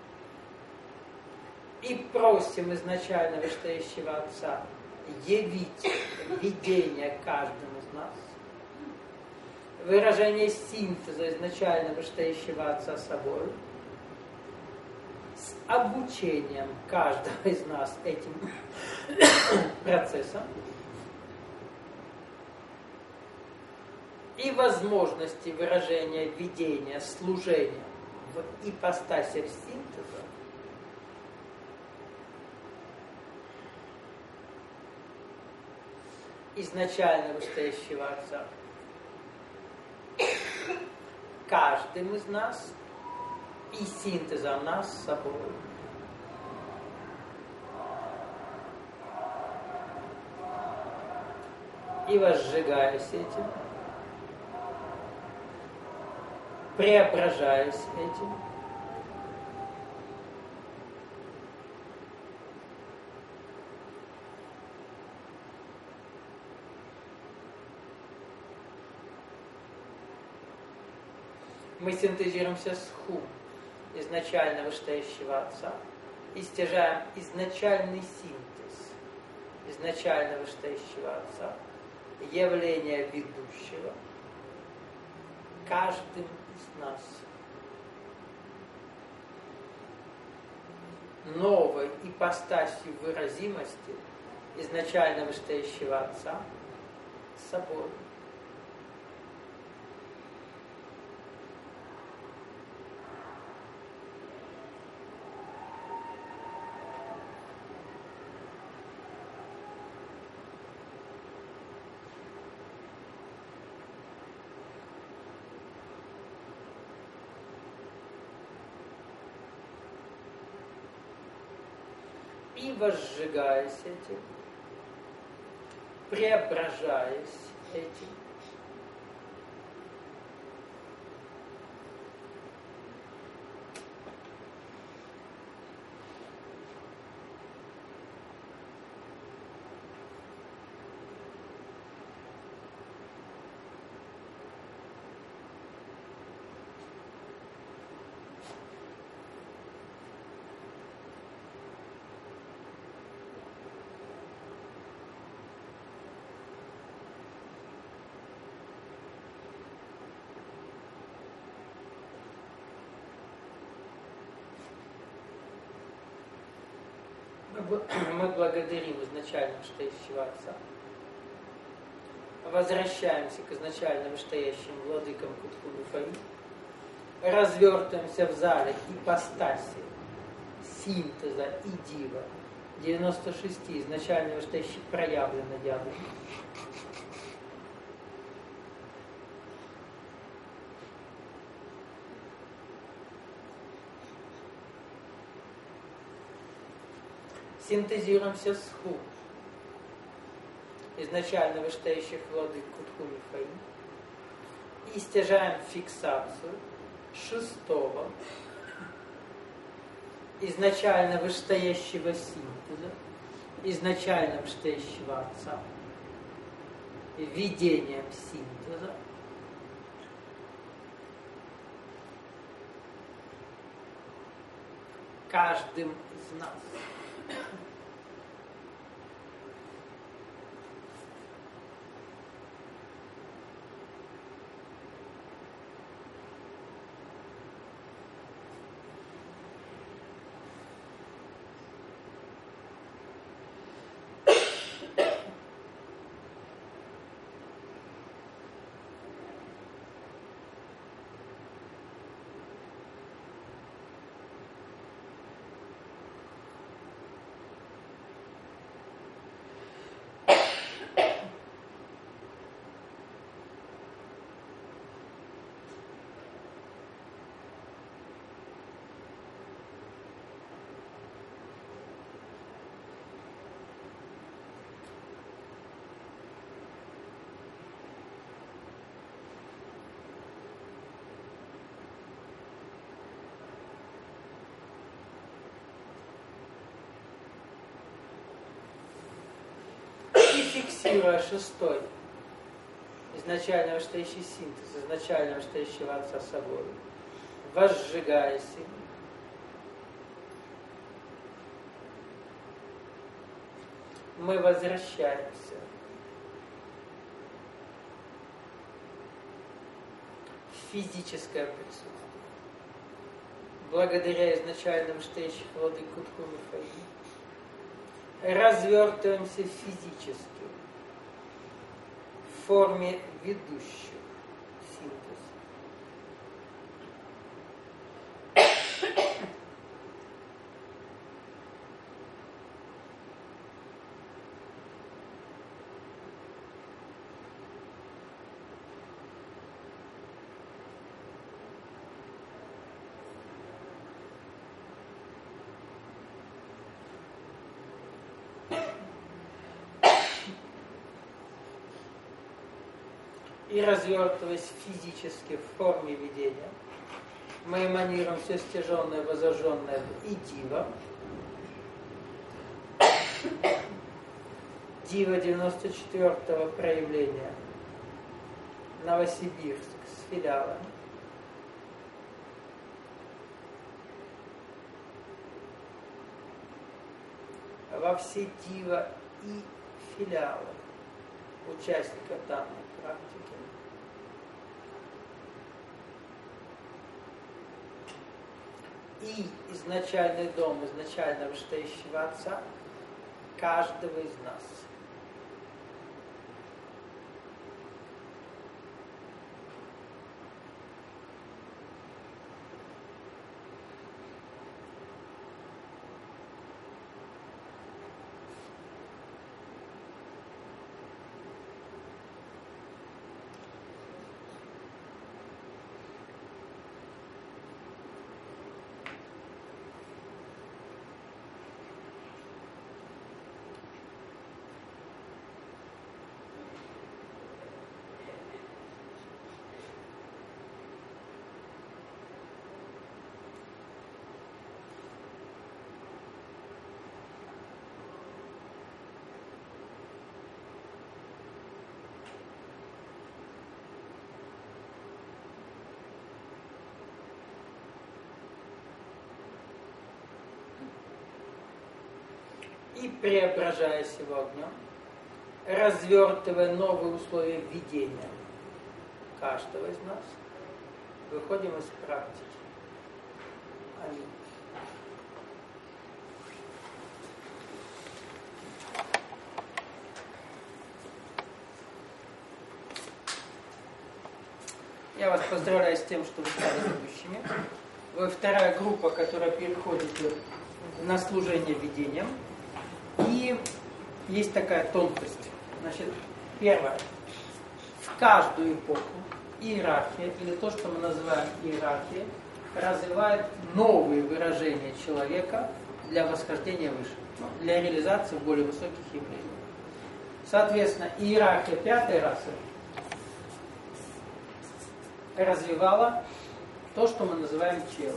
A: и просим изначально вышестоящего Отца явить видение каждому из нас, выражение синтеза изначально вышестоящего Отца собой, с обучением каждого из нас этим процессом и возможности выражения видения, служения в ипостасях синтеза изначально вышестоящего Отца каждым из нас и синтезом нас с собой. И возжигаясь этим, преображаясь этим, мы синтезируемся с Ху, изначально вышестоящего Отца, и стяжаем изначальный синтез изначально вышестоящего Отца, явление ведущего каждым из нас. Новой ипостасью выразимости изначально вышестоящего Отца с собой. И возжигаясь этим, преображаясь этим, Мы благодарим изначально Вышестоящего Отца. Возвращаемся к изначально вышестоящим владыкам Кутху-Мифаи. Развертываемся в зале ипостаси, синтеза и дива 96 изначально вышестоящих проявлено дядой. Синтезируем все сху изначально вышестоящих владык Кутху-Мифаи и стяжаем фиксацию шестого изначально вышестоящего синтеза, изначально вышестоящего Отца, видением синтеза, каждым из нас. И фиксируя шестой изначально вышестоящий синтез, изначально вышестоящего Отца собой, возжигаясь им, мы возвращаемся в физическое присутствие. Благодаря изначально вышестоящих владык Кутху-Мифаи развертываемся физически в форме ведущих синтез. И развертываясь физически в форме видения, мы эманируем все стяженное, возожженное и дива. Дива 94-го проявления, Новосибирск с филиалами. Во все дива и филиалы участников данной практики. И изначальный дом, изначально вышестоящего Отца каждого из нас. И преображаясь его огнем, развертывая новые условия введения каждого из нас, выходим из практики. Аминь. Я вас поздравляю с тем, что вы стали ведущими. Вы вторая группа, которая переходит на служение ведением. И есть такая тонкость. Значит, первое. В каждую эпоху иерархия, или то, что мы называем иерархией, развивает новые выражения человека для восхождения выше, для реализации более высоких евреев. Соответственно, иерархия пятой расы развивала то, что мы называем тело.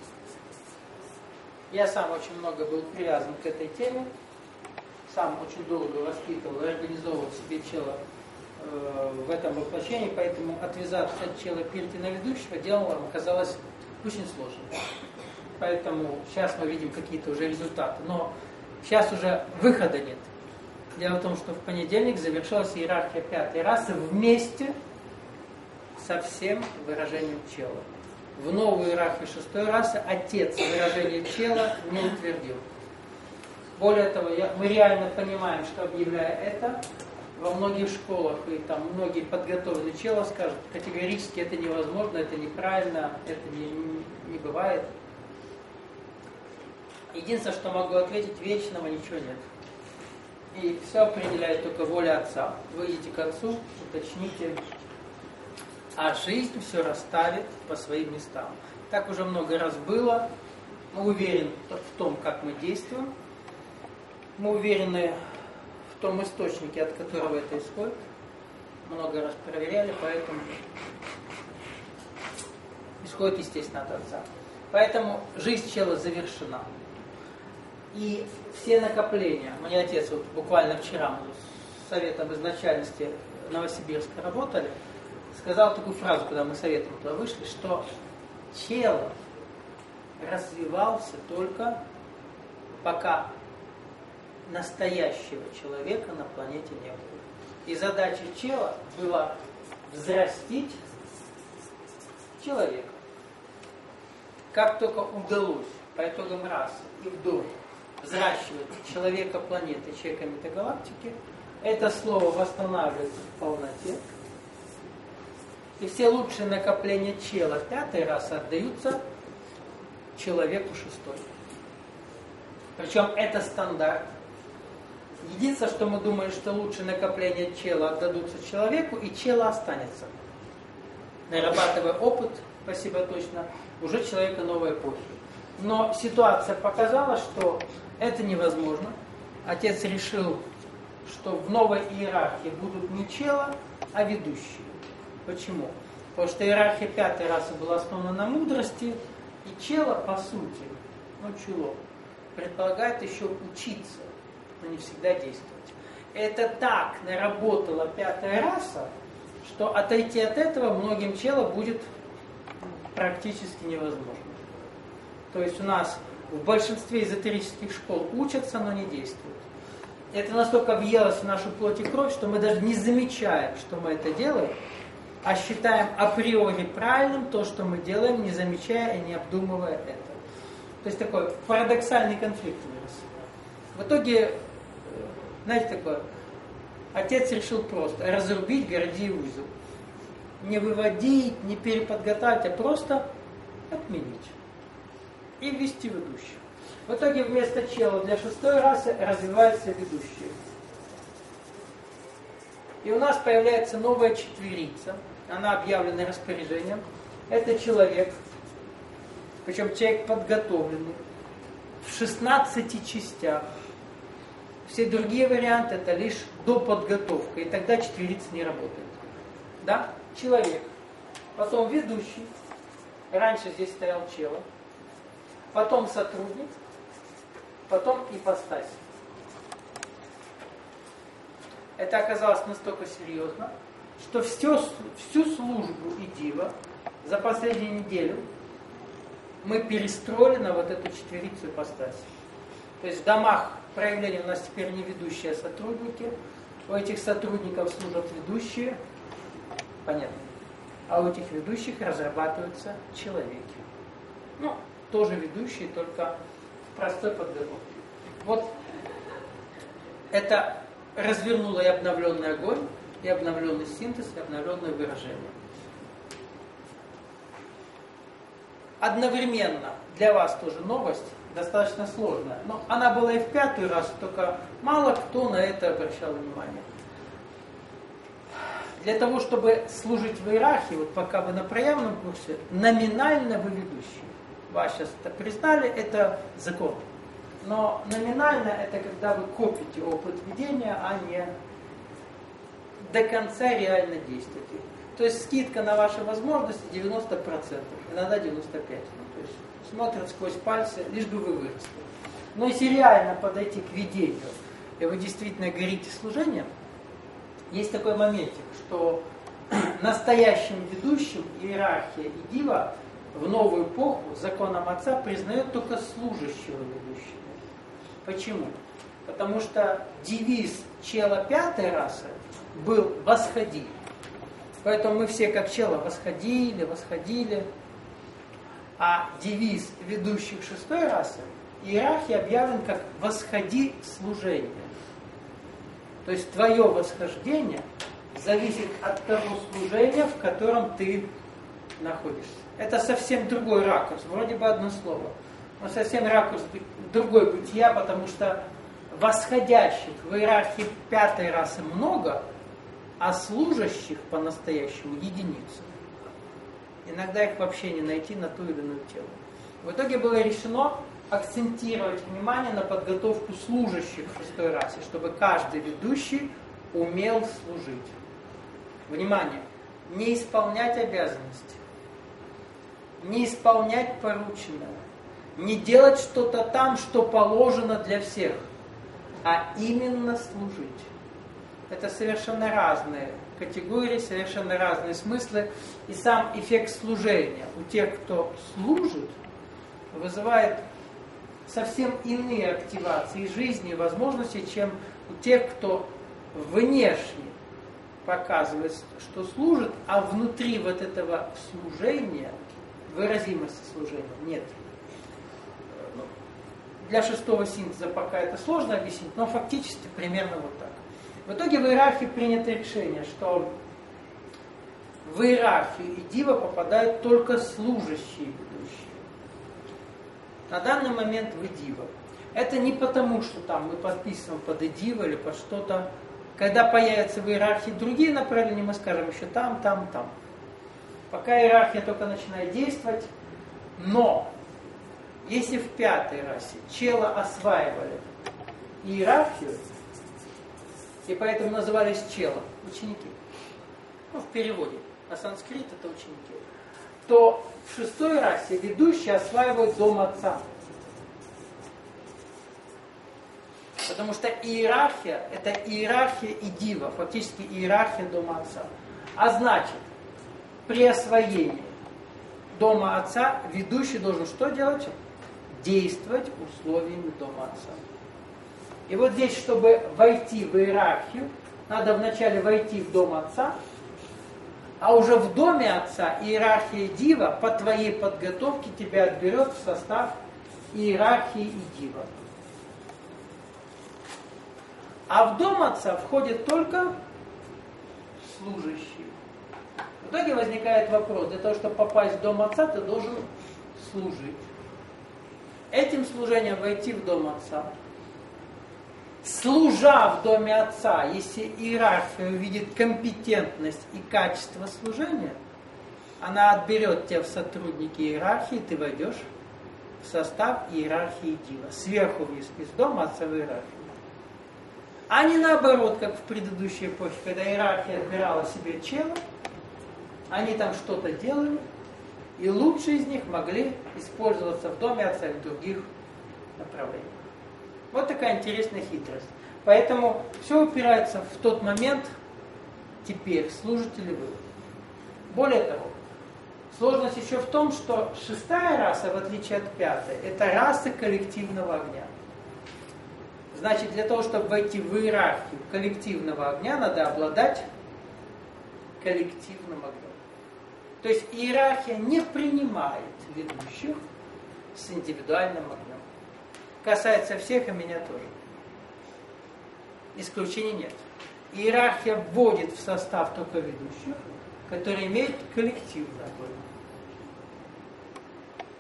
A: Я сам очень много был привязан к этой теме, сам очень долго воспитывал и организовывал себе тело в этом воплощении, поэтому отвязаться от тела, перейти на ведущего, дело оказалось очень сложно. Поэтому сейчас мы видим какие-то уже результаты, но сейчас уже выхода нет. Дело в том, что в понедельник завершилась иерархия пятой расы вместе со всем выражением тела. В новую иерархию шестой расы отец выражение тела не утвердил. Более того, мы реально понимаем, что, объявляя это, во многих школах и там многие подготовленные чело скажут, категорически это невозможно, это неправильно, это не бывает. Единственное, что могу ответить, вечного ничего нет. И все определяет только воля Отца. Вы идите к Отцу, уточните, а жизнь все расставит по своим местам. Так уже много раз было. Мы уверены в том, как мы действуем. Мы уверены в том источнике, от которого это исходит. Много раз проверяли, поэтому исходит, естественно, от Отца. Поэтому жизнь чела завершена. И все накопления, мне отец вот буквально вчера мы с Советом изначальности Новосибирска работали, сказал такую фразу, когда мы Советом туда вышли, что чело развивался только пока настоящего человека на планете не было. И задача чела была взрастить человека. Как только удалось по итогам расы и вдоль взращивать человека планеты, человека метагалактики, это слово восстанавливается в полноте. И все лучшие накопления чела пятой расы отдаются человеку шестой. Причем это стандарт. Единственное, что мы думаем, что лучшие накопления чела отдадутся человеку, и чело останется. Нарабатывая опыт, спасибо точно, уже человека новой эпохи. Но ситуация показала, что это невозможно. Отец решил, что в новой иерархии будут не чело, а ведущие. Почему? Потому что иерархия пятой расы была основана на мудрости, и чело, по сути, чело, предполагает еще учиться, но не всегда действовать. Это так наработала пятая раса, что отойти от этого многим чело будет практически невозможно. То есть у нас в большинстве эзотерических школ учатся, но не действуют. Это настолько въелось в нашу плоть и кровь, что мы даже не замечаем, что мы это делаем, а считаем априори правильным то, что мы делаем, не замечая и не обдумывая это. То есть такой парадоксальный конфликт вырос. В итоге, знаете, такое, отец решил просто разрубить гордий узел. Не выводить, не переподготовить, а просто отменить. И ввести ведущих. В итоге вместо чела для шестой расы развивается ведущий. И у нас появляется новая четверица. Она объявлена распоряжением. Это человек, причем человек подготовленный, в 16 частях. Все другие варианты это лишь доподготовка, и тогда четверица не работает. Да? Человек, потом ведущий, раньше здесь стоял чело, потом сотрудник, потом ипостась. Это оказалось настолько серьезно, что всю службу и диво за последнюю неделю мы перестроили на вот эту четверицу ипостась. То есть в домах проявления у нас теперь не ведущие, а сотрудники. У этих сотрудников служат ведущие, понятно. А у этих ведущих разрабатываются человеки. Тоже ведущие, только в простой подготовке. Вот это развернуло и обновленный огонь, и обновленный синтез, и обновленное выражение. одновременно для вас тоже новость, достаточно сложная. Но она была и в 5-й раз, только мало кто на это обращал внимание. Для того, чтобы служить в иерархии, вот пока вы на проявленном курсе, номинально вы ведущий. Вас сейчас это признали, это закон. Но номинально это когда вы копите опыт ведения, а не до конца реально действуете. То есть скидка на ваши возможности 90%, иногда 95%. То есть смотрят сквозь пальцы, лишь бы вы выросли. Но если реально подойти к ведению, и вы действительно горите служением, есть такой моментик, что настоящим ведущим иерархия и дива в новую эпоху законом Отца признает только служащего ведущего. Почему? Потому что девиз чела 5-й расы был «восходи». Поэтому мы все как чела восходили. А девиз ведущих 6-й расы иерархии объявлен как «восходи служение». То есть твое восхождение зависит от того служения, в котором ты находишься. Это совсем другой ракурс, вроде бы одно слово, но совсем ракурс другой бытия, потому что восходящих в иерархии 5-й расы много, а служащих по-настоящему единицы. Иногда их вообще не найти на ту или иную тему. В итоге было решено акцентировать внимание на подготовку служащих в 6-й расе, чтобы каждый ведущий умел служить. Внимание! Не исполнять обязанности, не исполнять порученное, не делать что-то там, что положено для всех, а именно служить. Это совершенно разные категории, совершенно разные смыслы. И сам эффект служения у тех, кто служит, вызывает совсем иные активации жизни и возможности, чем у тех, кто внешне показывает, что служит, а внутри вот этого служения, выразимости служения нет. Для 6-го синтеза пока это сложно объяснить, но фактически примерно вот так. В итоге в иерархии принято решение, что в иерархию и дива попадают только служащие ведущие. На данный момент вы дива. Это не потому, что там мы подписываем под дива или под что-то. Когда появятся в иерархии другие направления, мы скажем еще там. Пока иерархия только начинает действовать, но если в 5-й расе чела осваивали иерархию, и поэтому назывались чела, ученики, в переводе, на санскрит это ученики, то в 6-й расе ведущие осваивают дом Отца. Потому что иерархия – это иерархия и дива, фактически иерархия дома Отца. А значит, при освоении дома Отца ведущий должен что делать? Действовать условиями дома Отца. И вот здесь, чтобы войти в иерархию, надо вначале войти в дом Отца, а уже в доме Отца иерархия дива по твоей подготовке тебя отберет в состав иерархии и дива. А в дом Отца входят только служащие. В итоге возникает вопрос, для того, чтобы попасть в дом Отца, ты должен служить. Этим служением войти в дом Отца. Служа в доме Отца, если иерархия увидит компетентность и качество служения, она отберет тебя в сотрудники иерархии, ты войдешь в состав иерархии дива. Сверху вниз из дома Отца в иерархию. А не наоборот, как в предыдущей эпохе, когда иерархия отбирала себе чела, они там что-то делали, и лучшие из них могли использоваться в доме Отца и в других направлениях. Вот такая интересная хитрость. Поэтому все упирается в тот момент, теперь, служите ли вы. Более того, сложность еще в том, что 6-я раса, в отличие от 5-й, это раса коллективного огня. Значит, для того, чтобы войти в иерархию коллективного огня, надо обладать коллективным огнем. То есть иерархия не принимает ведущих с индивидуальным огнем. Касается всех, и меня тоже. Исключений нет. Иерархия вводит в состав только ведущих, которые имеют коллективный огонь.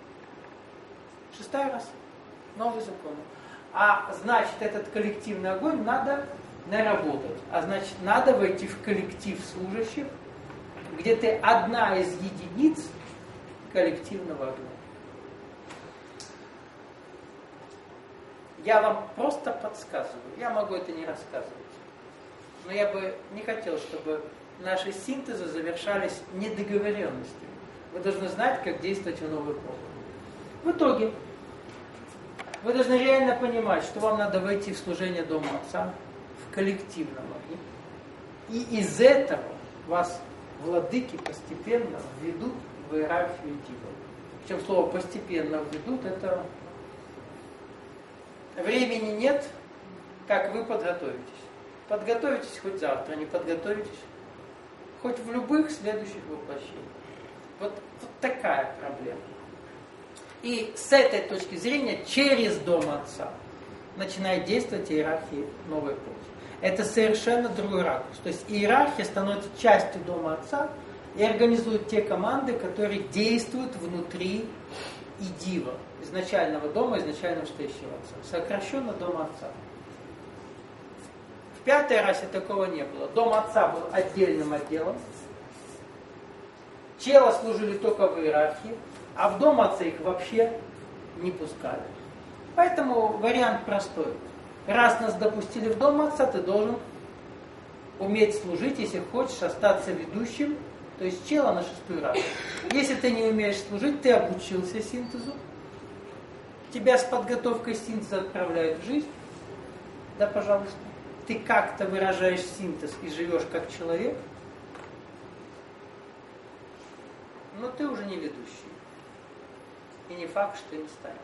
A: Шестая раса. Новый закон. А значит, этот коллективный огонь надо наработать. А значит, надо войти в коллектив служащих, где ты одна из единиц коллективного огня. Я вам просто подсказываю. Я могу это не рассказывать. Но я бы не хотел, чтобы наши синтезы завершались недоговоренностями. Вы должны знать, как действовать в новый поле. В итоге, вы должны реально понимать, что вам надо войти в служение Дома Отца, в коллективном огне. И из этого вас владыки постепенно введут в иерархию Дива. Причем слово «постепенно введут» — это времени нет, как вы подготовитесь. Подготовитесь хоть завтра, не подготовитесь, хоть в любых следующих воплощениях. Вот такая проблема. И с этой точки зрения через Дом Отца начинает действовать иерархия новой плоти. Это совершенно другой ракурс. То есть иерархия становится частью Дома Отца и организует те команды, которые действуют внутри Идива, изначального дома, изначально стоящего Отца. Сокращенно Дома Отца. В пятой расе такого не было. Дом Отца был отдельным отделом. Чела служили только в иерархии, а в Дом Отца их вообще не пускали. Поэтому вариант простой. Раз нас допустили в Дом Отца, ты должен уметь служить, если хочешь остаться ведущим, то есть чела на шестую расу. Если ты не умеешь служить, ты обучился синтезу, тебя с подготовкой синтеза отправляют в жизнь, да, пожалуйста. Ты как-то выражаешь синтез и живешь как человек, но ты уже не ведущий. И не факт, что ты не станешь.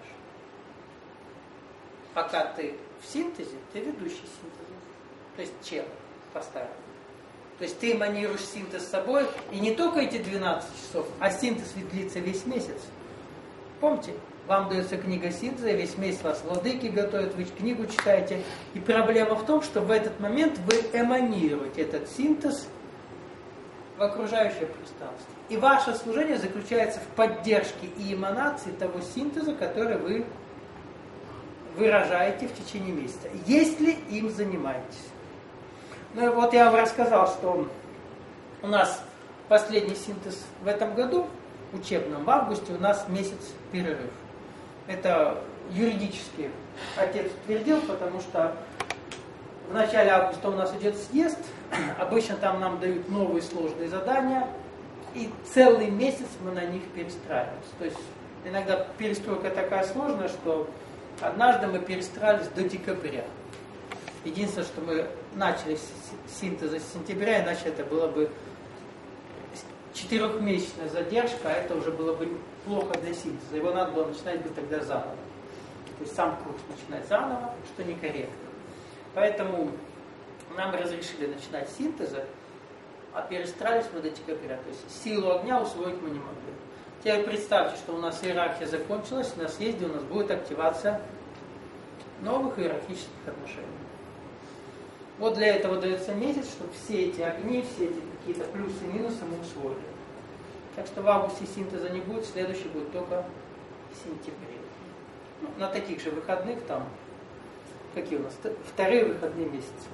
A: Пока ты в синтезе, ты ведущий синтеза. То есть чел по-старому. То есть ты эманируешь синтез с собой, и не только эти 12 часов, а синтез ведь длится весь месяц. Помните, вам дается книга синтеза, весь месяц вас владыки готовят, вы книгу читаете. И проблема в том, что в этот момент вы эманируете этот синтез в окружающее пространство. И ваше служение заключается в поддержке и эманации того синтеза, который вы выражаете в течение месяца, если им занимаетесь. Ну и вот я вам рассказал, что у нас последний синтез в этом году, учебном, в августе, у нас месяц перерыв. Это юридически отец утвердил, потому что в начале августа у нас идет съезд, обычно там нам дают новые сложные задания, и целый месяц мы на них перестраиваемся. То есть иногда перестройка такая сложная, что однажды мы перестраивались до декабря. Единственное, что мы начали с синтеза с сентября, иначе это было бы 4-месячная задержка, а это уже было бы плохо для синтеза. Его надо было начинать бы тогда заново. То есть сам курс начинать заново, что некорректно. Поэтому нам разрешили начинать с синтеза, а перестраивались мы до декабря. То есть силу огня усвоить мы не могли. Теперь представьте, что у нас иерархия закончилась, на съезде у нас будет активация новых иерархических отношений. Вот для этого дается месяц, чтобы все эти огни, все эти какие-то плюсы и минусы мы усвоили. Так что в августе синтеза не будет, следующий будет только в сентябре. Ну, на таких же выходных там, какие у нас, вторые выходные месяцы.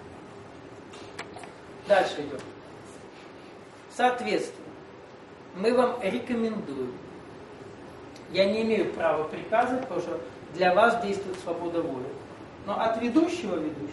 A: Дальше идем. Соответственно, мы вам рекомендуем. Я не имею права приказывать, потому что для вас действует свобода воли. Но от ведущего,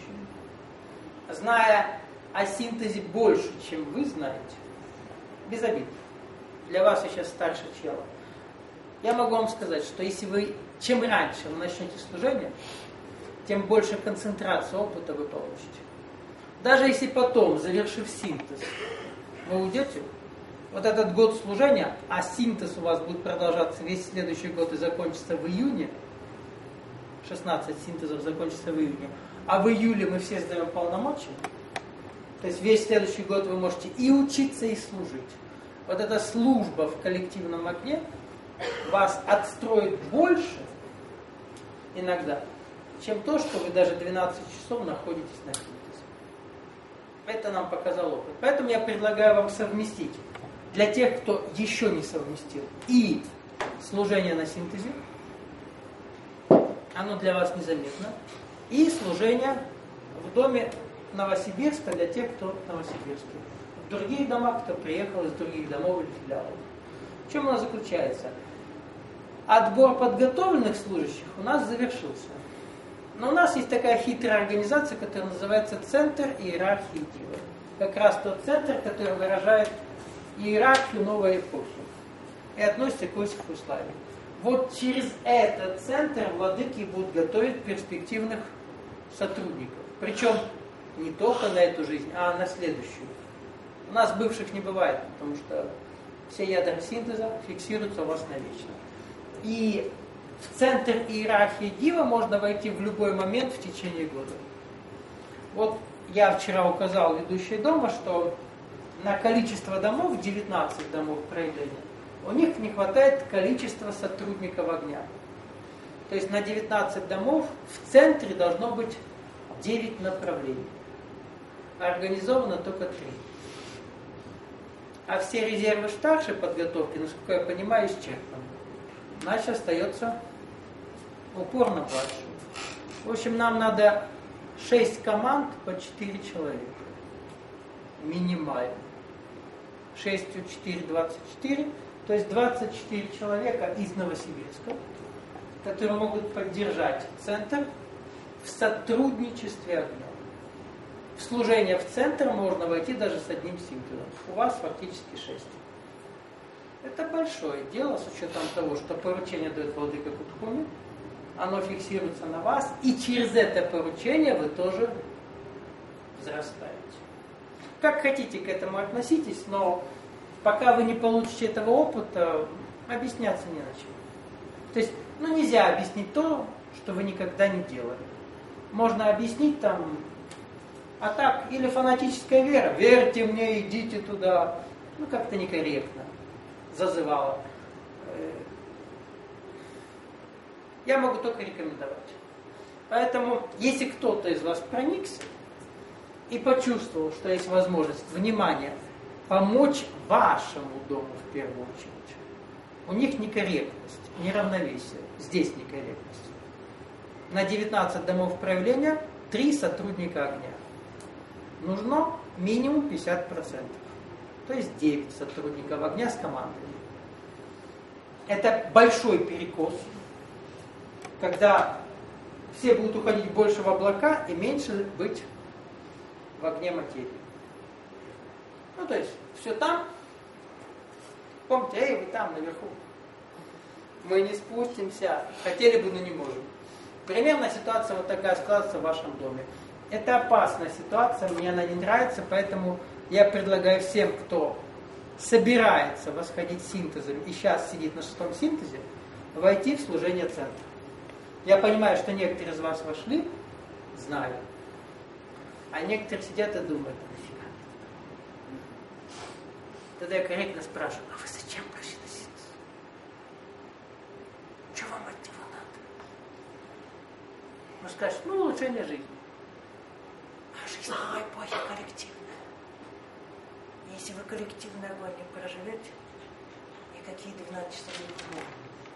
A: зная о синтезе больше, чем вы знаете, без обид, для вас я сейчас старше чела, я могу вам сказать, что если вы, чем раньше вы начнете служение, тем больше концентрации опыта вы получите. Даже если потом, завершив синтез, вы уйдете, вот этот год служения, а синтез у вас будет продолжаться весь следующий год и закончится в июне, 16 синтезов закончится в июне, а в июле мы все сдаем полномочия, то есть весь следующий год вы можете и учиться, и служить. Вот эта служба в коллективном огне вас отстроит больше иногда, чем то, что вы даже 12 часов находитесь на синтезе. Это нам показал опыт. Поэтому я предлагаю вам совместить для тех, кто еще не совместил, и служение на синтезе, оно для вас незаметно. И служение в доме Новосибирска для тех, кто в Новосибирске. В других домах, кто приехал из других домов или филиалов. В чем оно заключается? Отбор подготовленных служащих у нас завершился. Но у нас есть такая хитрая организация, которая называется Центр иерархии Дива. Как раз тот центр, который выражает иерархию новой эпохи и относится к Иосифу Славе. Вот через этот центр владыки будут готовить перспективных сотрудников. Причем не только на эту жизнь, а на следующую. У нас бывших не бывает, потому что все ядра синтеза фиксируются у вас навечно. И в центр иерархии Дива можно войти в любой момент в течение года. Вот я вчера указал ведущей дома, что на количество домов, 19 домов проявления, у них не хватает количества сотрудников огня. То есть на 19 домов в центре должно быть 9 направлений. Организовано только 3. А все резервы старшей подготовки, насколько я понимаю, исчерпаны. Значит, остается упор на младшую. В общем, нам надо 6 команд по 4 человека. Минимально. 6 у 4, 24. То есть 24 человека из Новосибирска, которые могут поддержать центр в сотрудничестве огня. В служение в центр можно войти даже с одним синтезом. У вас фактически 6. Это большое дело, с учетом того, что поручение дает владыка Кутхуми, оно фиксируется на вас, и через это поручение вы тоже взрастаете. Как хотите к этому относитесь, но пока вы не получите этого опыта, объясняться не на чем. То есть, нельзя объяснить то, что вы никогда не делали. Можно объяснить там, а так, или фанатическая вера, верьте мне, идите туда, как-то некорректно зазывало. Я могу только рекомендовать. Поэтому, если кто-то из вас проникся и почувствовал, что есть возможность, внимание, помочь вашему дому в первую очередь. У них некорректность, неравновесие. Здесь некорректность. На 19 домов проявления 3 сотрудника огня. Нужно минимум 50%. То есть 9 сотрудников огня с командой. Это большой перекос, когда все будут уходить больше в облака и меньше быть в огне материи. То есть, все там. Помните, вы там наверху. Мы не спустимся. Хотели бы, но не можем. Примерно ситуация вот такая складывается в вашем доме. Это опасная ситуация, мне она не нравится, поэтому я предлагаю всем, кто собирается восходить синтезом и сейчас сидит на 6-м синтезе, войти в служение центра. Я понимаю, что некоторые из вас вошли, знаю, а некоторые сидят и думают, нафига. Тогда я корректно спрашиваю, а вы зачем пришли на синтез? Что вам от него надо? Ну скажешь, улучшение жизни. А жизнь новой эпохи коллективная. Если вы коллективный огонь не проживете, никакие 12 часов не помогут.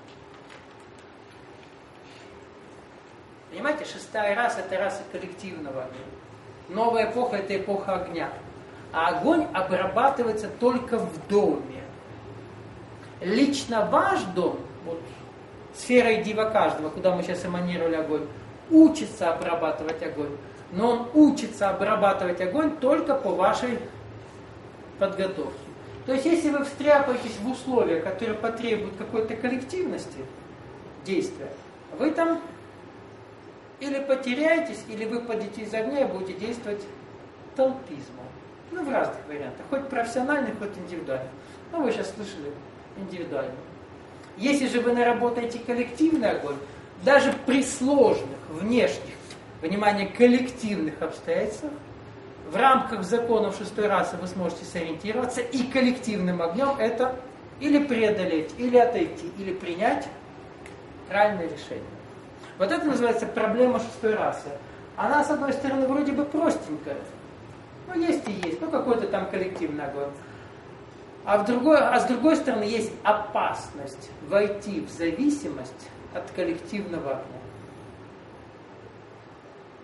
A: Понимаете, 6-я раса – это раса коллективного огня. Новая эпоха – это эпоха огня. А огонь обрабатывается только в доме. Лично ваш дом, вот сфера дива каждого, куда мы сейчас эманировали огонь, учится обрабатывать огонь. Но он учится обрабатывать огонь только по вашей подготовке. То есть, если вы встряпаетесь в условия, которые потребуют какой-то коллективности действия, вы там или потеряетесь, или выпадете из огня и будете действовать толпизмом. В разных вариантах. Хоть профессиональный, хоть индивидуальный. Вы сейчас слышали индивидуальный. Если же вы наработаете коллективный огонь, даже при сложных, внешних, внимание, коллективных обстоятельствах, в рамках законов 6-й расы вы сможете сориентироваться, и коллективным огнем это или преодолеть, или отойти, или принять правильное решение. Вот это называется проблема 6-й расы. Она, с одной стороны, вроде бы простенькая. Есть и есть, какой-то там коллективный огонь. А с другой стороны, есть опасность войти в зависимость от коллективного огня.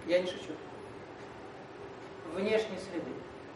A: Я не шучу. Внешней среды.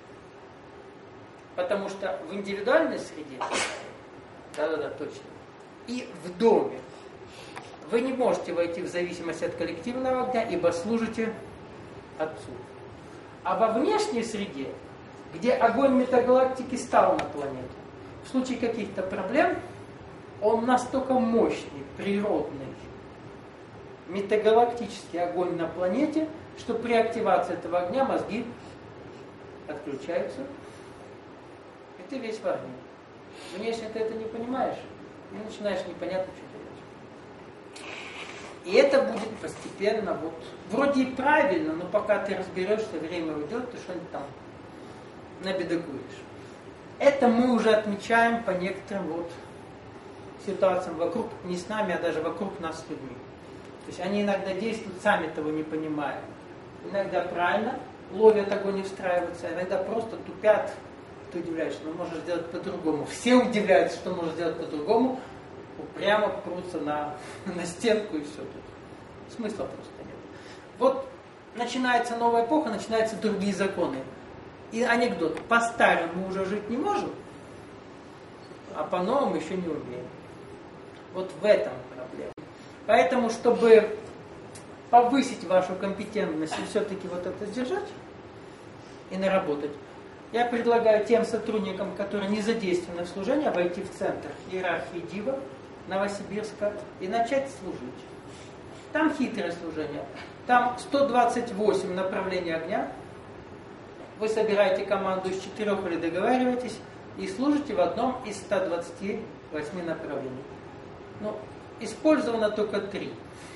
A: Потому что в индивидуальной среде, да, точно, и в доме вы не можете войти в зависимость от коллективного огня, ибо служите Отцу. А во внешней среде, где огонь метагалактики стал на планету, в случае каких-то проблем, он настолько мощный, природный, метагалактический огонь на планете, что при активации этого огня мозги отключаются, и ты весь в огне. Внешне ты это не понимаешь, и начинаешь непонятно, что делать. И это будет постепенно, вот, вроде и правильно, но пока ты разберешься, время уйдет, ты что-нибудь там набедокуешь. Это мы уже отмечаем по некоторым вот ситуациям вокруг, не с нами, а даже вокруг нас с людьми. То есть они иногда действуют, сами того не понимая. Иногда правильно ловят огонь и встраиваются, иногда просто тупят. Ты удивляешься, но можно сделать по-другому. Все удивляются, что можно сделать по-другому, прямо прутся на стенку и все тут. Смысла просто нет. Вот начинается новая эпоха, начинаются другие законы. И анекдот. По-старому мы уже жить не можем, а по-новому еще не умеем. Вот в этом проблема. Поэтому, чтобы повысить вашу компетентность и все-таки вот это сдержать и наработать, я предлагаю тем сотрудникам, которые не задействованы в служении, войти в центр иерархии Дива Новосибирска и начать служить. Там хитрое служение. Там 128 направлений огня. Вы собираете команду из 4 или договариваетесь и служите в одном из 128 направлений. Но использовано только 3.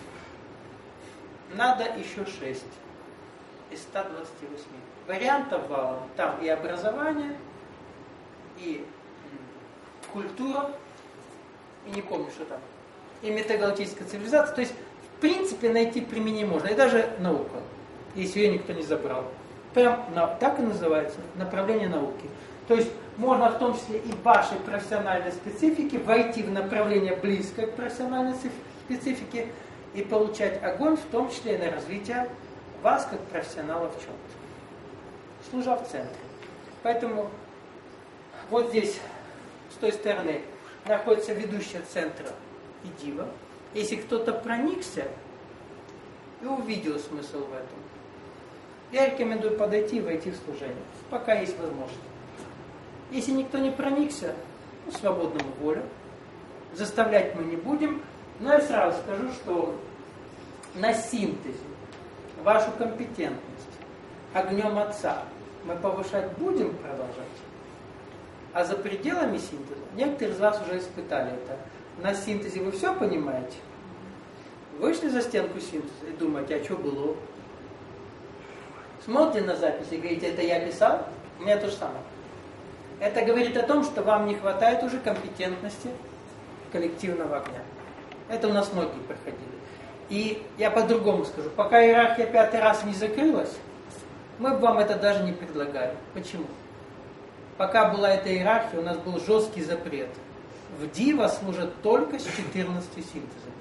A: Надо еще 6 из 128. Вариантов валом. Там и образование, и культура, и не помню, что там, и метагалактическая цивилизация. То есть, в принципе, найти применение можно. И даже наука, если ее никто не забрал. Прям так и называется, направление науки. То есть, можно в том числе и в вашей профессиональной специфике войти в направление близкое к профессиональной специфике и получать огонь, в том числе и на развитие вас как профессионала в чем-то, служа в центре. Поэтому вот здесь, с той стороны, находится ведущая центра и Дива. Если кто-то проникся и увидел смысл в этом, я рекомендую подойти и войти в служение, пока есть возможность. Если никто не проникся, свободному волю, заставлять мы не будем, но я сразу скажу, что на синтезе вашу компетентность огнем Отца мы повышать будем продолжать. А за пределами синтеза, некоторые из вас уже испытали это. На синтезе вы все понимаете? Вышли за стенку синтеза и думаете, а что было? Смотрите на запись и говорите, это я писал? У меня то же самое. Это говорит о том, что вам не хватает уже компетентности коллективного огня. Это у нас многие проходили. И я по-другому скажу, пока иерархия 5-й раз не закрылась, мы бы вам это даже не предлагали. Почему? Пока была эта иерархия, у нас был жесткий запрет. В Дива служат только с 14 синтезами.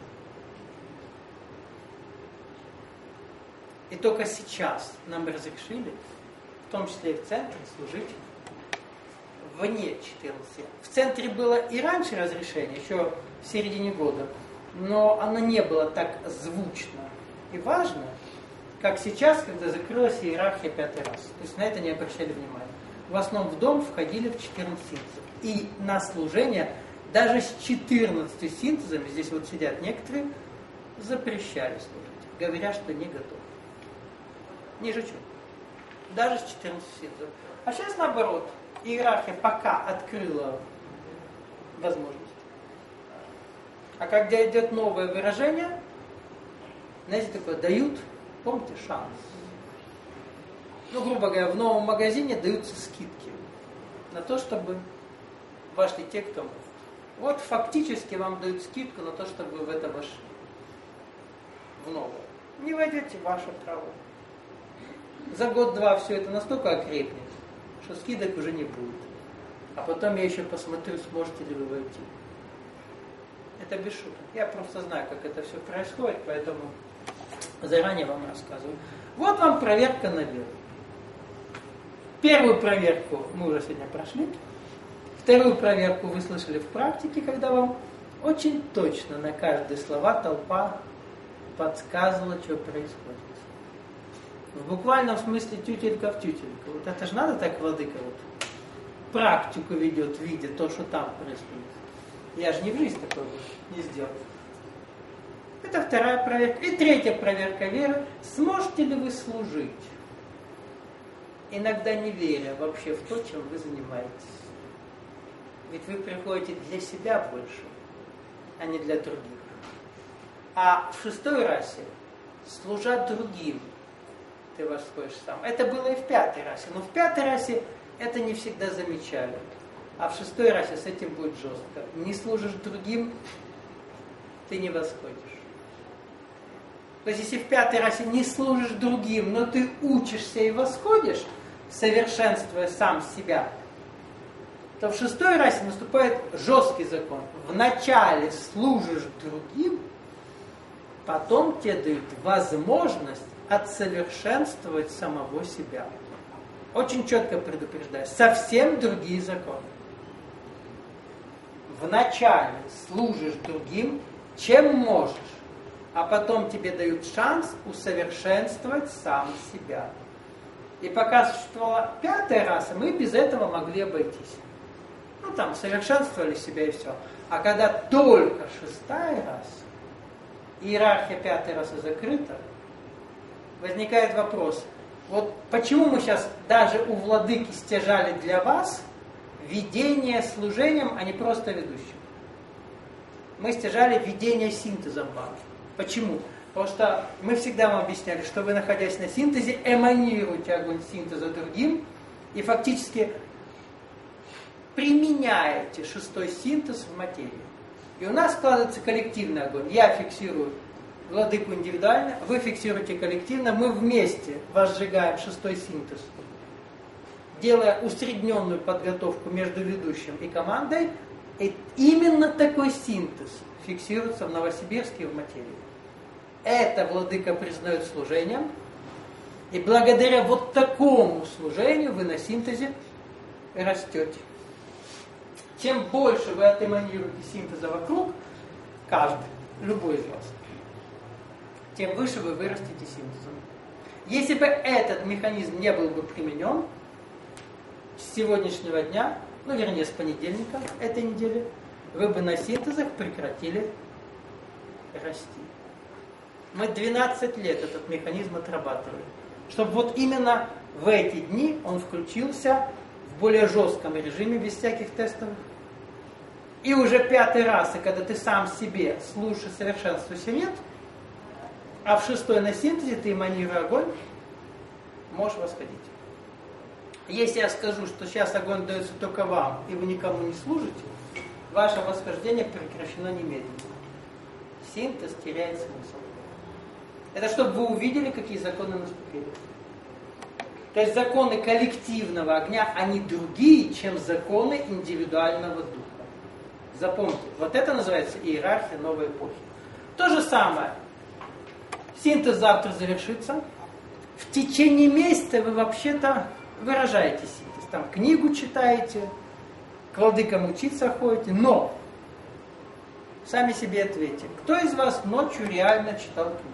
A: И только сейчас нам разрешили, в том числе и в центре, служить вне 14. В центре было и раньше разрешение, еще в середине года, но оно не было так звучно и важно, как сейчас, когда закрылась иерархия 5-й раз. То есть на это не обращали внимания. В основном в дом входили в 14 синтезов. И на служение даже с 14 синтезами, здесь вот сидят некоторые, запрещали служить, говоря, что не готовы. Не жучу. Даже с 14 синтезов. А сейчас наоборот. Иерархия пока открыла возможность. А когда идет новое выражение, знаете, такое дают, помните, шанс. Ну, грубо говоря, в новом магазине даются скидки на то, чтобы вошли те, кто может. Вот фактически вам дают скидку на то, чтобы вы в это вошли. В новое. Не войдете, ваше право. За год-два все это настолько окрепнет, что скидок уже не будет. А потом я еще посмотрю, сможете ли вы войти. Это без шуток. Я просто знаю, как это все происходит, поэтому Заранее вам рассказываю. Вот вам проверка на веру. Первую проверку мы уже сегодня прошли. Вторую проверку вы слышали в практике, когда вам очень точно на каждые слова толпа подсказывала, что происходит. В буквальном смысле тютелька в тютельку. Вот это же надо так, владыка, вот практику ведет, видя то, что там происходит. Я же не в жизнь такого не сделал. Это вторая проверка. И третья проверка веры. Сможете ли вы служить, иногда не веря вообще в то, чем вы занимаетесь? Ведь вы приходите для себя больше, а не для других. А в шестой расе, служа другим, ты восходишь сам. Это было и в пятой расе. Но в пятой расе это не всегда замечали. А в шестой расе с этим будет жестко. Не служишь другим, ты не восходишь. То есть, если в пятой расе не служишь другим, но ты учишься и восходишь, совершенствуя сам себя, то в шестой расе наступает жесткий закон. Вначале служишь другим, потом тебе дают возможность отсовершенствовать самого себя. Очень четко предупреждаю, совсем другие законы. Вначале служишь другим, чем можешь, а потом тебе дают шанс усовершенствовать сам себя. И пока существовала пятая раса, мы без этого могли обойтись. Ну там, совершенствовали себя и все. А когда только шестая раса, иерархия пятой расы закрыта, возникает вопрос, вот почему мы сейчас даже у владыки стяжали для вас ведение служением, а не просто ведущим? Мы стяжали ведение синтезом вам. Почему? Потому что мы всегда вам объясняли, что вы, находясь на синтезе, эманируете огонь синтеза другим и фактически применяете шестой синтез в материи. И у нас складывается коллективный огонь. Я фиксирую владыку индивидуально, вы фиксируете коллективно, мы вместе возжигаем шестой синтез, делая усредненную подготовку между ведущим и командой. И именно такой синтез фиксируется в Новосибирске и в материи. Это владыка признает служением, и благодаря вот такому служению вы на синтезе растете. Чем больше вы отэманируете синтеза вокруг, каждый, любой из вас, тем выше вы вырастете синтезом. Если бы этот механизм не был бы применен, с сегодняшнего дня, ну вернее с понедельника этой недели, вы бы на синтезах прекратили расти. Мы 12 лет этот механизм отрабатывали, чтобы вот именно в эти дни он включился в более жестком режиме, без всяких тестов. И уже пятый раз, и когда ты сам себе слушаешь, совершенствуешься, нет, а в шестой на синтезе ты, эманируя огонь, можешь восходить. Если я скажу, что сейчас огонь дается только вам, и вы никому не служите, ваше восхождение прекращено немедленно. Синтез теряет смысл. Это чтобы вы увидели, какие законы наступили. То есть законы коллективного огня, они другие, чем законы индивидуального духа. Запомните, вот это называется иерархия новой эпохи. То же самое. Синтез завтра завершится. В течение месяца вы вообще-то выражаете синтез. Там книгу читаете, к владыкам учиться ходите, но сами себе ответьте, кто из вас ночью реально читал книгу?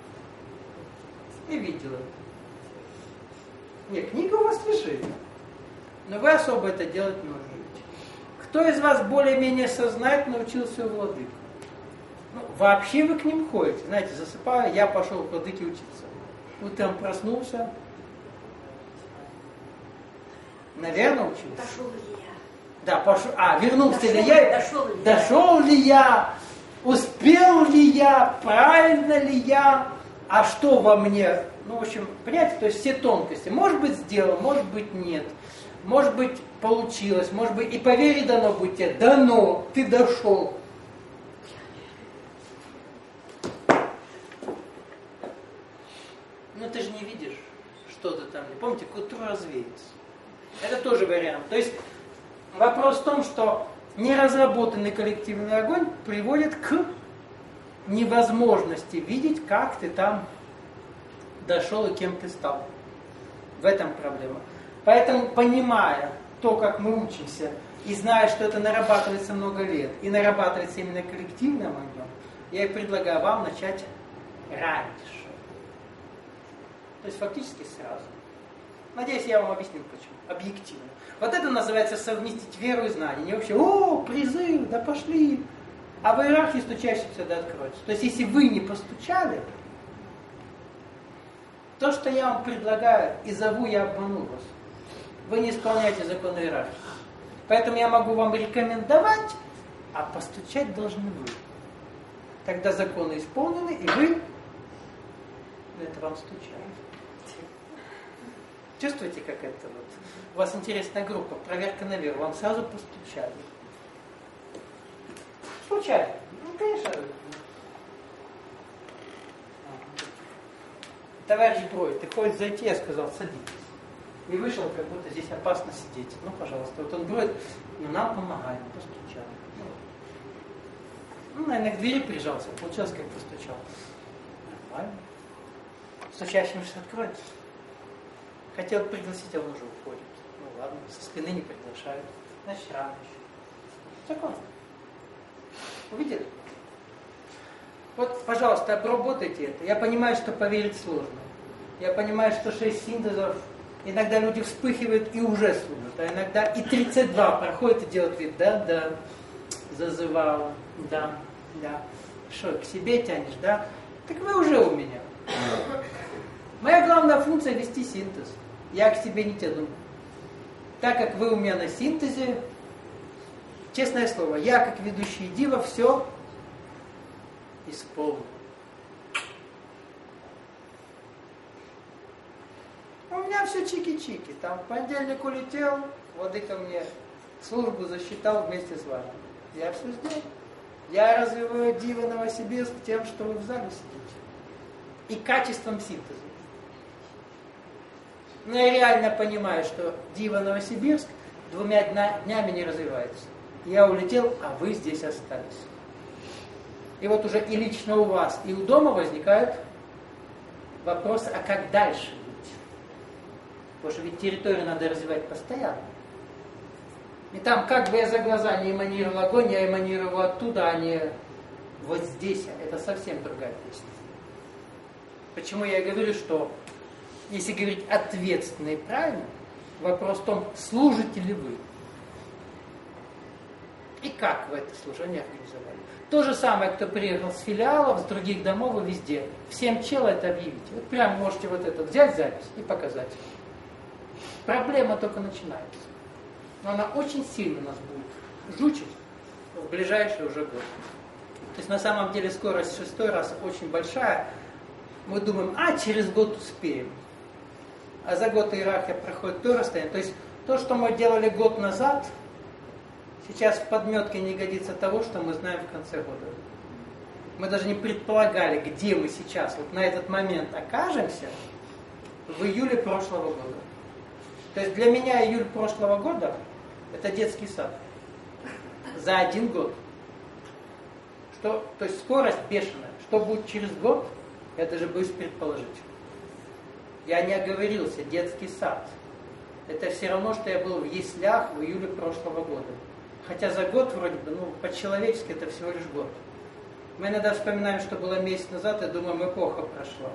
A: И видел это. Нет, книга у вас лежит, но вы особо это делать не умеете. Кто из вас более-менее сознательно учился у владык? Ну, вообще вы к ним ходите. Знаете, засыпаю, я пошел к владыке учиться. Утром проснулся. Наверное, учился.
D: Пошел ли я?
A: Да, пошел. Вернулся ли я?
D: Дошел
A: ли я? Успел ли я? Правильно ли я? А что во мне? Ну, в общем, понимаете, то есть все тонкости. Может быть, сделал, может быть, нет. Может быть, получилось, может быть, и по вере дано быть тебе. Дано, ты дошел. Но ты же не видишь, что ты там. Помните, культура развеется. Это тоже вариант. То есть вопрос в том, что неразработанный коллективный огонь приводит к невозможности видеть, как ты там дошел и кем ты стал. В этом проблема. Поэтому, понимая то, как мы учимся, и зная, что это нарабатывается много лет, и нарабатывается именно коллективным огнем, я и предлагаю вам начать раньше. То есть фактически сразу. Надеюсь, я вам объясню почему. Объективно. Вот это называется совместить веру и знание. Не вообще, призыв, да пошли. А в иерархии стучащий всегда откроется. То есть если вы не постучали, то, что я вам предлагаю и зову, я обману вас. Вы не исполняете законы иерархии. Поэтому я могу вам рекомендовать, а постучать должны вы. Тогда законы исполнены, и вы это вам стучали. Чувствуете, как это вот? У вас интересная группа, проверка на веру. Вам сразу постучали. Случайно. Ну, конечно. Товарищ Брой, ты хочешь зайти? Я сказал, садитесь. И вышел, как будто здесь опасно сидеть. Ну, пожалуйста. Вот он говорит, нам помогает, постучал. Ну, наверное, к двери прижался, получилось, как постучал. Нормально. Стучащим сейчас откроется. Хотел пригласить, а он уже уходит. Ну ладно, со спины не приглашают. Значит, рано еще. Закон. Увидели? Вот, пожалуйста, обработайте это. Я понимаю, что поверить сложно. Я понимаю, что 6 синтезов, иногда люди вспыхивают и уже служат. А иногда и 32 проходит и делают вид, да, зазывало, да. Что, к себе тянешь, да? Так вы уже у меня. Моя главная функция вести синтез. Я к себе не тяну. Так как вы у меня на синтезе, честное слово, я как ведущий дива все исполню. У меня все чики-чики. Там в понедельник улетел, воды ко мне, службу засчитал вместе с вами. Я все сделал. Я развиваю Дива Новосибирск тем, что вы в зале сидите. И качеством синтеза. Но я реально понимаю, что Дива Новосибирск 2 днями не развивается. Я улетел, а вы здесь остались. И вот уже и лично у вас, и у дома возникают вопросы, а как дальше быть? Потому что ведь территорию надо развивать постоянно. И там, как бы я за глаза не эманировал огонь, я эманировал оттуда, а не вот здесь. Это совсем другая песня. Почему я говорю, что если говорить ответственно и правильно, вопрос в том, служите ли вы. И как вы это служение организовали. То же самое, кто приехал с филиалов, с других домов и везде. Всем чело это объявить. Вот прям можете вот это взять запись и показать. Проблема только начинается. Но она очень сильно нас будет жучить в ближайший уже год. То есть на самом деле скорость 6-й раз очень большая. Мы думаем, через год успеем. А за год иерархия проходит то расстояние. То есть то, что мы делали год назад, сейчас в подметке не годится того, что мы знаем в конце года. Мы даже не предполагали, где мы сейчас, вот на этот момент окажемся в июле прошлого года. То есть для меня июль прошлого года это детский сад. За 1 год. То есть скорость бешеная. Что будет через год, я даже боюсь предположить. Я не оговорился, детский сад. Это все равно, что я был в яслях в июле прошлого года. Хотя за год вроде бы, по-человечески это всего лишь год. Мы иногда вспоминаем, что было месяц назад, и думаем, эпоха прошла.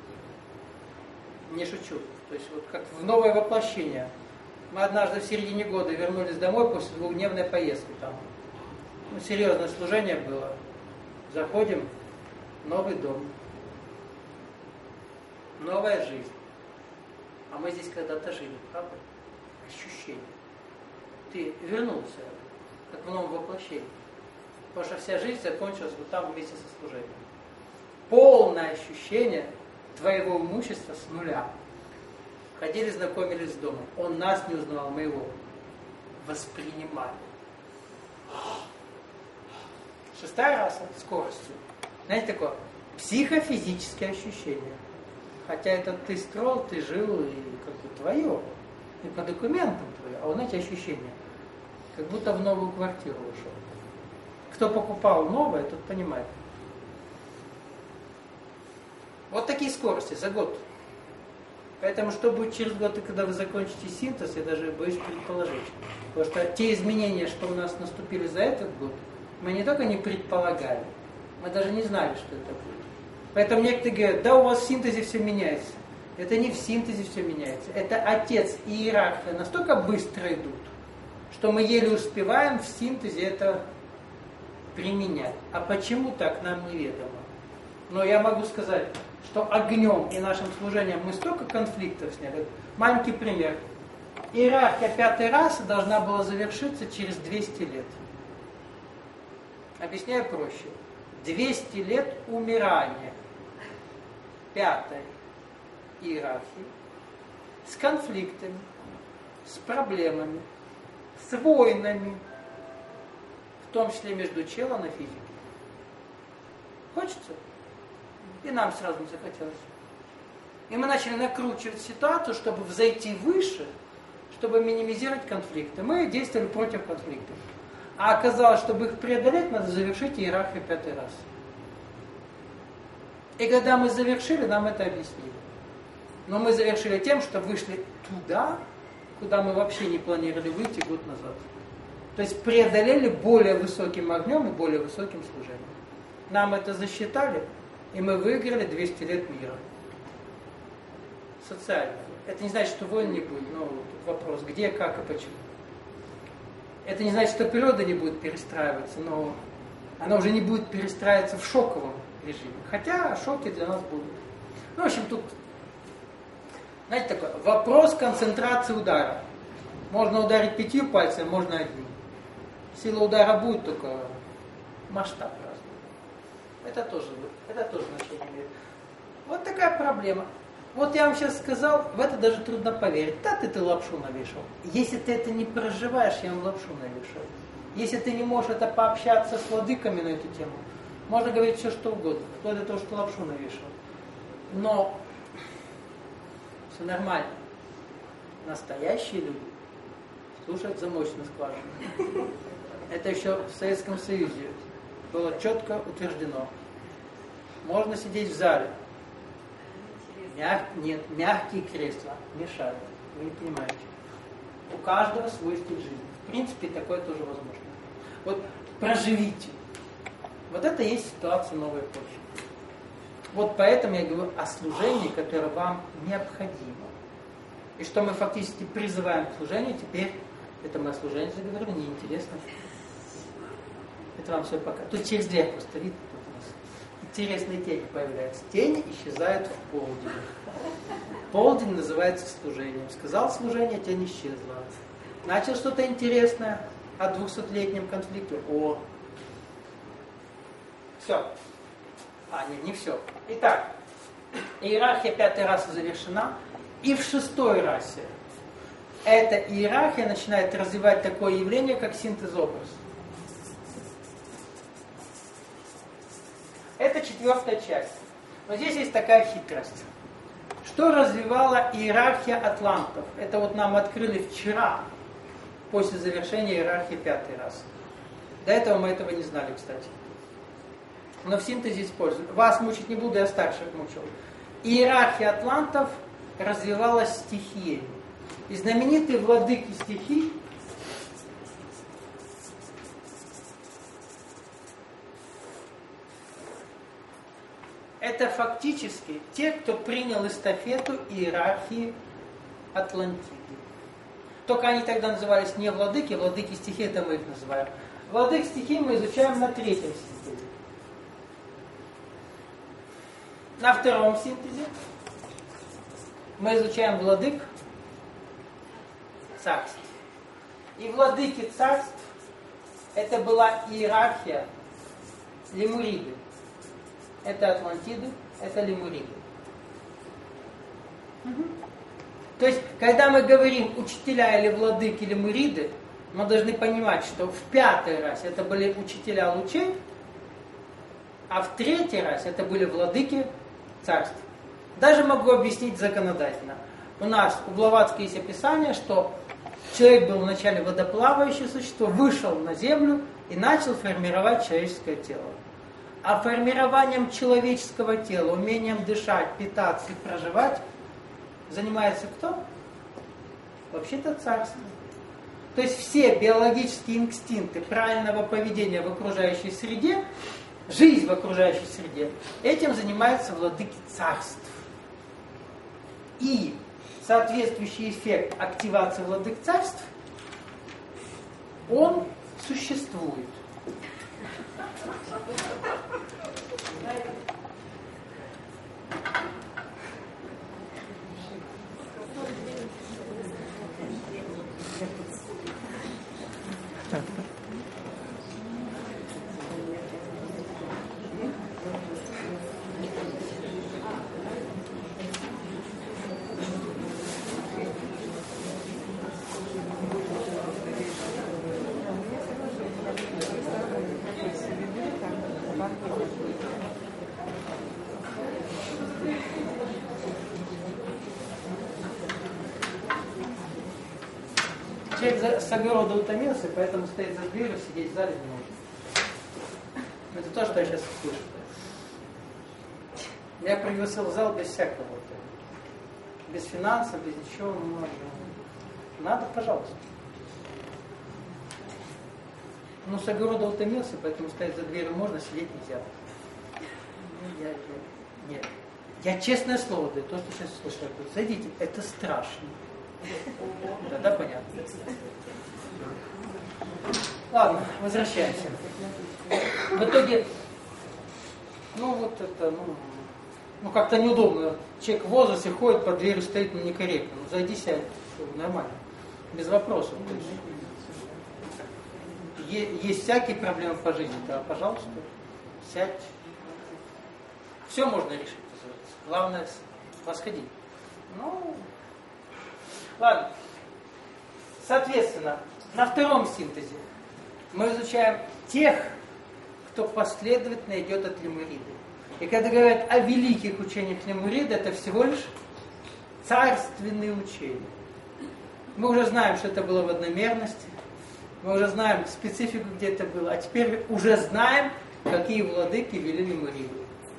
A: Не шучу. То есть вот как в новое воплощение. Мы однажды в середине года вернулись домой после 2-дневной поездки там. Серьезное служение было. Заходим, новый дом. Новая жизнь. А мы здесь когда-то жили, правда? Ощущение. Ты вернулся, как в новом воплощении. Потому что вся жизнь закончилась вот там вместе со служением. Полное ощущение твоего имущества с нуля. Ходили, знакомились с домом. Он нас не узнавал, мы его воспринимали. 6-я раса скоростью. Знаете, такое психофизическое ощущение. Хотя это ты строил, ты жил, и как бы твое. И по документам твое. А вот знаете, ощущение. Как будто в новую квартиру ушел. Кто покупал новое, тот понимает. Вот такие скорости за год. Поэтому что будет через год, и когда вы закончите синтез, я даже боюсь предположить. Потому что те изменения, что у нас наступили за этот год, мы не только не предполагали, мы даже не знали, что это будет. Поэтому некоторые говорят, да, у вас в синтезе все меняется. Это не в синтезе все меняется. Это отец и иерархия настолько быстро идут, что мы еле успеваем в синтезе это применять. А почему так, нам неведомо. Но я могу сказать, что огнем и нашим служением мы столько конфликтов сняли. Маленький пример. Иерархия 5-й расы должна была завершиться через 200 лет. Объясняю проще. 200 лет умирания 5-й иерархии с конфликтами, с проблемами, с войнами, в том числе между челом и физикой. Хочется? И нам сразу не захотелось. И мы начали накручивать ситуацию, чтобы взойти выше, чтобы минимизировать конфликты. Мы действовали против конфликтов. А оказалось, чтобы их преодолеть, надо завершить иерархию 5-й расы. И когда мы завершили, нам это объяснили. Но мы завершили тем, что вышли туда, куда мы вообще не планировали выйти год назад. То есть преодолели более высоким огнем и более высоким служением. Нам это засчитали, и мы выиграли 200 лет мира. Социально. Это не значит, что войн не будет, но вопрос, где, как и почему. Это не значит, что природа не будет перестраиваться, но она уже не будет перестраиваться в шоковом режиме. Хотя шоки для нас будут. Ну, в общем, тут, знаете, такой вопрос концентрации удара. Можно ударить 5 пальцами, можно 1. Сила удара будет, только масштаб разный. Это тоже значение имеет. Вот такая проблема. Вот я вам сейчас сказал, в это даже трудно поверить. Да, ты лапшу навешал. Если ты это не проживаешь, я вам лапшу навешал. Если ты не можешь это пообщаться с владыками на эту тему, можно говорить все, что угодно. Вплоть до того, что лапшу навешал. Но все нормально. Настоящие люди слушают замочную скважину. Это еще в Советском Союзе было четко утверждено. Можно сидеть в зале. Нет, мягкие кресла мешают. Вы не понимаете. У каждого свой стиль жизни. В принципе, такое тоже возможно. Вот проживите. Вот это и есть ситуация новой эпохи. Вот поэтому я говорю о служении, которое вам необходимо. И что мы фактически призываем к служению, теперь это мы о служении заговорили, неинтересно. Это вам все пока. Тут через дверь просто видно. Интересные тени появляются. Тени исчезают в полдень. Полдень называется служением. Сказал служение, тень исчезла. Начал что-то интересное о 200-летнем конфликте. О! Все. Нет, не все. Итак, иерархия 5-й расы завершена. И в 6-й расе эта иерархия начинает развивать такое явление, как синтез-образ. Это 4-я часть. Но здесь есть такая хитрость. Что развивала иерархия атлантов? Это вот нам открыли вчера, после завершения иерархии 5-й расы. До этого мы этого не знали, кстати. Но в синтезе используем. Вас мучить не буду, я старших мучил. Иерархия атлантов развивалась стихиями. И знаменитые владыки стихий это фактически те, кто принял эстафету иерархии Атлантиды. Только они тогда назывались не владыки, владыки стихий, это мы их называем. Владык стихий мы изучаем на 3-м синтезе. На 2-м синтезе мы изучаем владык царств. И владыки царств это была иерархия лемуриды. Это Атлантиды, это лемуриды. То есть, когда мы говорим учителя или владыки лемуриды, мы должны понимать, что в 5-й расе это были учителя лучей, а в 3-й расе это были владыки царств. Даже могу объяснить законодательно. У нас у Блаватской есть описание, что человек был вначале водоплавающее существо, вышел на землю и начал формировать человеческое тело. А формированием человеческого тела, умением дышать, питаться и проживать занимается кто? Вообще-то царство. То есть все биологические инстинкты правильного поведения в окружающей среде, жизнь в окружающей среде, этим занимаются владыки царств. И соответствующий эффект активации владык царств, он существует. Человек с огорода утомился, поэтому стоит за дверью, сидеть в зале не может. Это то, что я сейчас слышу. Я пригласил в зал без всякого. Без финансов, без ничего. Надо, пожалуйста. Но с огорода утомился, поэтому стоять за дверью можно, сидеть нельзя. Нет. Я честное слово даю, то, что сейчас слышу. Зайдите, это страшно. Да, понятно. Ладно, возвращаемся. В итоге, как-то неудобно. Человек в возрасте ходит, под дверью стоит, некорректно. Зайди, сядь, нормально. Без вопросов. Есть всякие проблемы по жизни, да, пожалуйста, сядь. Все можно решить. Главное восходить. Ладно. Соответственно, на втором синтезе мы изучаем тех, кто последовательно идет от Лемуриды. И когда говорят о великих учениях Лемуриды, это всего лишь царственные учения. Мы уже знаем, что это было в одномерности, мы уже знаем специфику, где это было, а теперь уже знаем, какие владыки вели Лемуриду.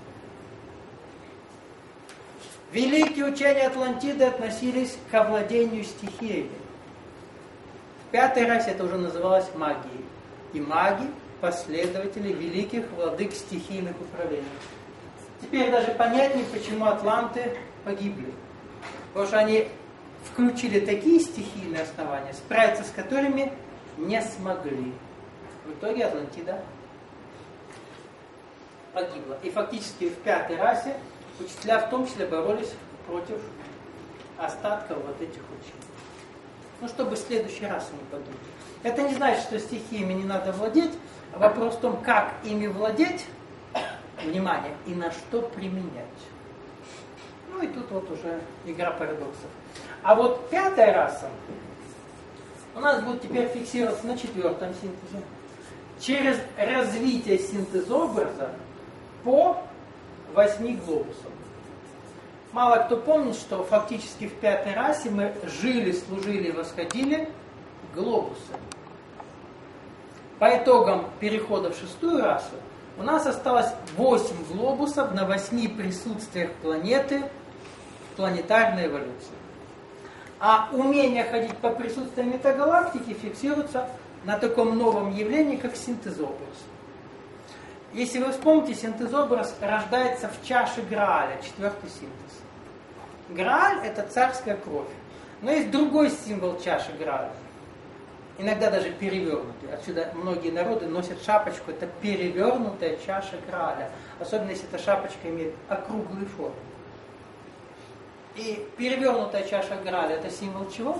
A: Великие учения Атлантиды относились к овладению стихиями. В пятой расе это уже называлось магией. И маги – последователи великих владык стихийных управлений. Теперь даже понятнее, почему атланты погибли. Потому что они включили такие стихийные основания, справиться с которыми не смогли. В итоге Атлантида погибла. И фактически в пятой расе учителя в том числе боролись против остатков вот этих учений. Чтобы в следующий раз не подумать. Это не значит, что стихиями не надо владеть, а вопрос в том, как ими владеть, внимание, и на что применять. И тут вот уже игра парадоксов. А вот пятая раса у нас будет теперь фиксироваться на четвертом синтезе. Через развитие синтезобраза по 8 глобусам. Мало кто помнит, что фактически в пятой расе мы жили, служили и восходили глобусами. По итогам перехода в шестую расу у нас осталось 8 глобусов на 8 присутствиях планеты в планетарной эволюции. А умение ходить по присутствию метагалактики фиксируется на таком новом явлении, как синтезобраз. Если вы вспомните, синтезобраз рождается в чаше Грааля, четвертый синтез. Грааль – это царская кровь. Но есть другой символ чаши Грааля. Иногда даже перевернутый. Отсюда многие народы носят шапочку. Это перевернутая чаша Грааля. Особенно если эта шапочка имеет округлую форму. И перевернутая чаша Грааля – это символ чего?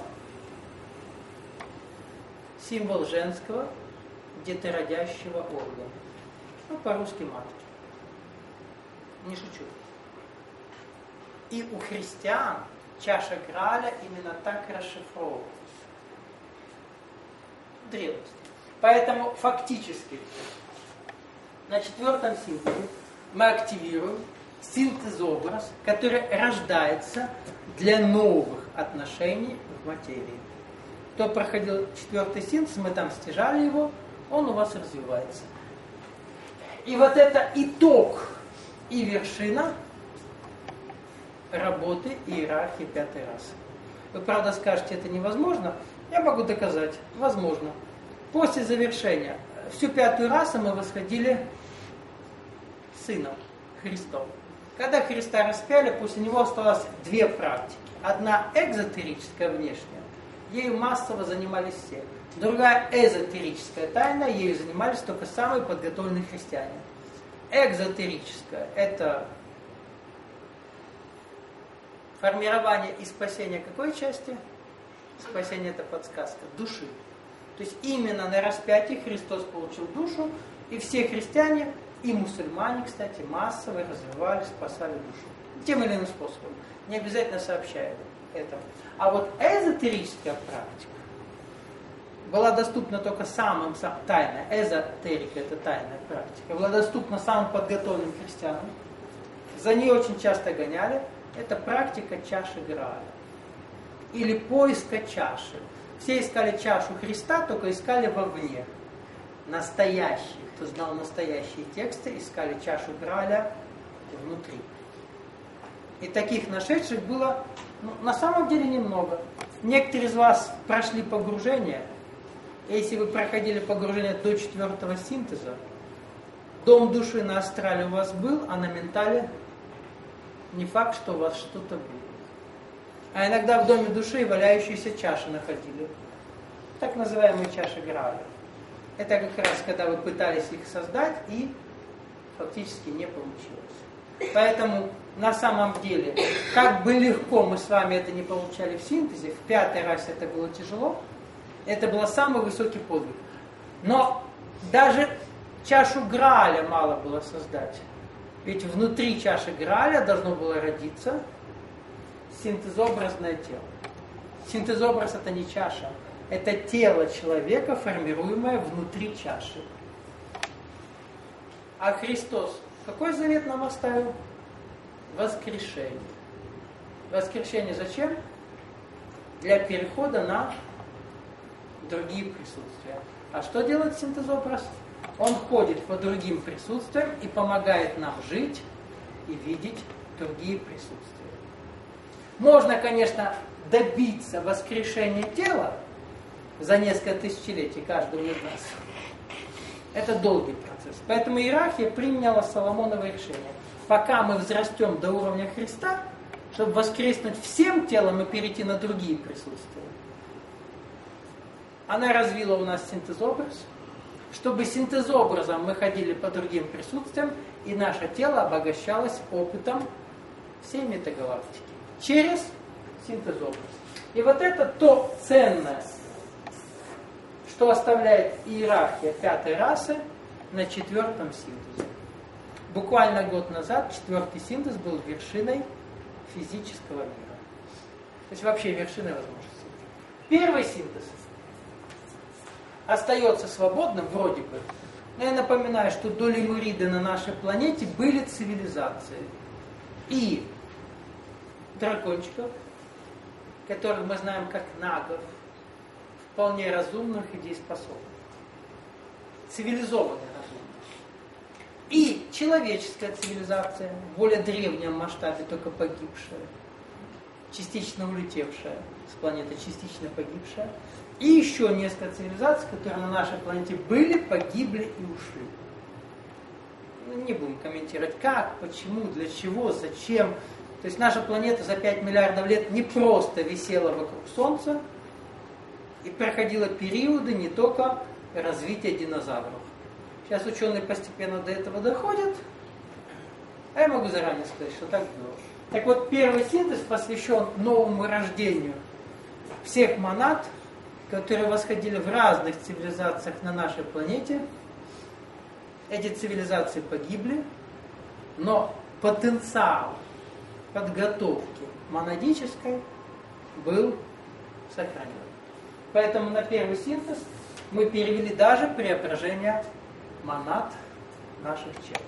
A: Символ женского детородящего органа. По-русски матки. Не шучу. И у христиан чаша Грааля именно так расшифровывается. В древности. Поэтому фактически на четвертом синтезе мы активируем синтезобраз, который рождается для новых отношений в материи. Кто проходил четвертый синтез, мы там стяжали его, он у вас развивается. И вот это итог и вершина работы иерархии пятой расы. Вы, правда, скажете, это невозможно. Я могу доказать. Возможно. После завершения всю пятую расу мы восходили Сыном Христом. Когда Христа распяли, после него осталось две практики. Одна экзотерическая, внешняя. Ею массово занимались все. Другая эзотерическая, тайна. Ею занимались только самые подготовленные христиане. Экзотерическая – это формирование и спасение какой части? Спасение – это подсказка. Души. То есть именно на распятии Христос получил душу, и все христиане, и мусульмане, кстати, массово развивали, спасали душу. Тем или иным способом. Не обязательно сообщая это. А вот эзотерическая практика была доступна только самым тайной. Эзотерика – это тайная практика. Была доступна самым подготовленным христианам. За ней очень часто гоняли. Это практика чаши Грааля. Или поиска чаши. Все искали чашу Христа, только искали вовне. Настоящие, кто знал настоящие тексты, искали чашу Грааля внутри. И таких нашедших было, на самом деле, немного. Некоторые из вас прошли погружение. Если вы проходили погружение до 4-го синтеза, дом души на астрале у вас был, а на ментале не факт, что у вас что-то было. А иногда в доме души валяющиеся чаши находили. Так называемые чаши Грааля. Это как раз, когда вы пытались их создать, и фактически не получилось. Поэтому, на самом деле, как бы легко мы с вами это не получали в синтезе, в 5-й расе это было тяжело, это был самый высокий подвиг. Но даже чашу Грааля мало было создать. Ведь внутри чаши Грааля должно было родиться синтезообразное тело. Синтезообраз – это не чаша. Это тело человека, формируемое внутри чаши. А Христос какой завет нам оставил? Воскрешение. Воскрешение зачем? Для перехода на другие присутствия. А что делает синтезообраз? Он ходит по другим присутствиям и помогает нам жить и видеть другие присутствия. Можно, конечно, добиться воскрешения тела за несколько тысячелетий каждого из нас. Это долгий процесс. Поэтому иерархия приняла Соломоново решение. Пока мы взрастем до уровня Христа, чтобы воскреснуть всем телом и перейти на другие присутствия, она развила у нас синтезообраз, чтобы синтезообразом мы ходили по другим присутствиям, и наше тело обогащалось опытом всей метагалактики через синтезообраз. И вот это то ценное, что оставляет иерархия 5-й расы на 4-м синтезе. Буквально год назад 4-й синтез был вершиной физического мира. То есть вообще вершиной возможностей. 1-й синтез остается свободным вроде бы. Но я напоминаю, что до Лемурида на нашей планете были цивилизации. И дракончиков, которых мы знаем как нагов, вполне разумных и дееспособных. Цивилизованных разумных. И человеческая цивилизация, в более древнем масштабе, только погибшая, частично улетевшая с планеты, частично погибшая. И еще несколько цивилизаций, которые на нашей планете были, погибли и ушли. Не будем комментировать, как, почему, для чего, зачем. То есть наша планета за 5 миллиардов лет не просто висела вокруг Солнца и проходила периоды не только развития динозавров. Сейчас ученые постепенно до этого доходят, а я могу заранее сказать, что так было. Так вот, 1-й синтез посвящен новому рождению всех монад, которые восходили в разных цивилизациях на нашей планете. Эти цивилизации погибли, но потенциал подготовки монадической был сохранен. Поэтому на 1-й синтез мы перевели даже преображение монад наших черт.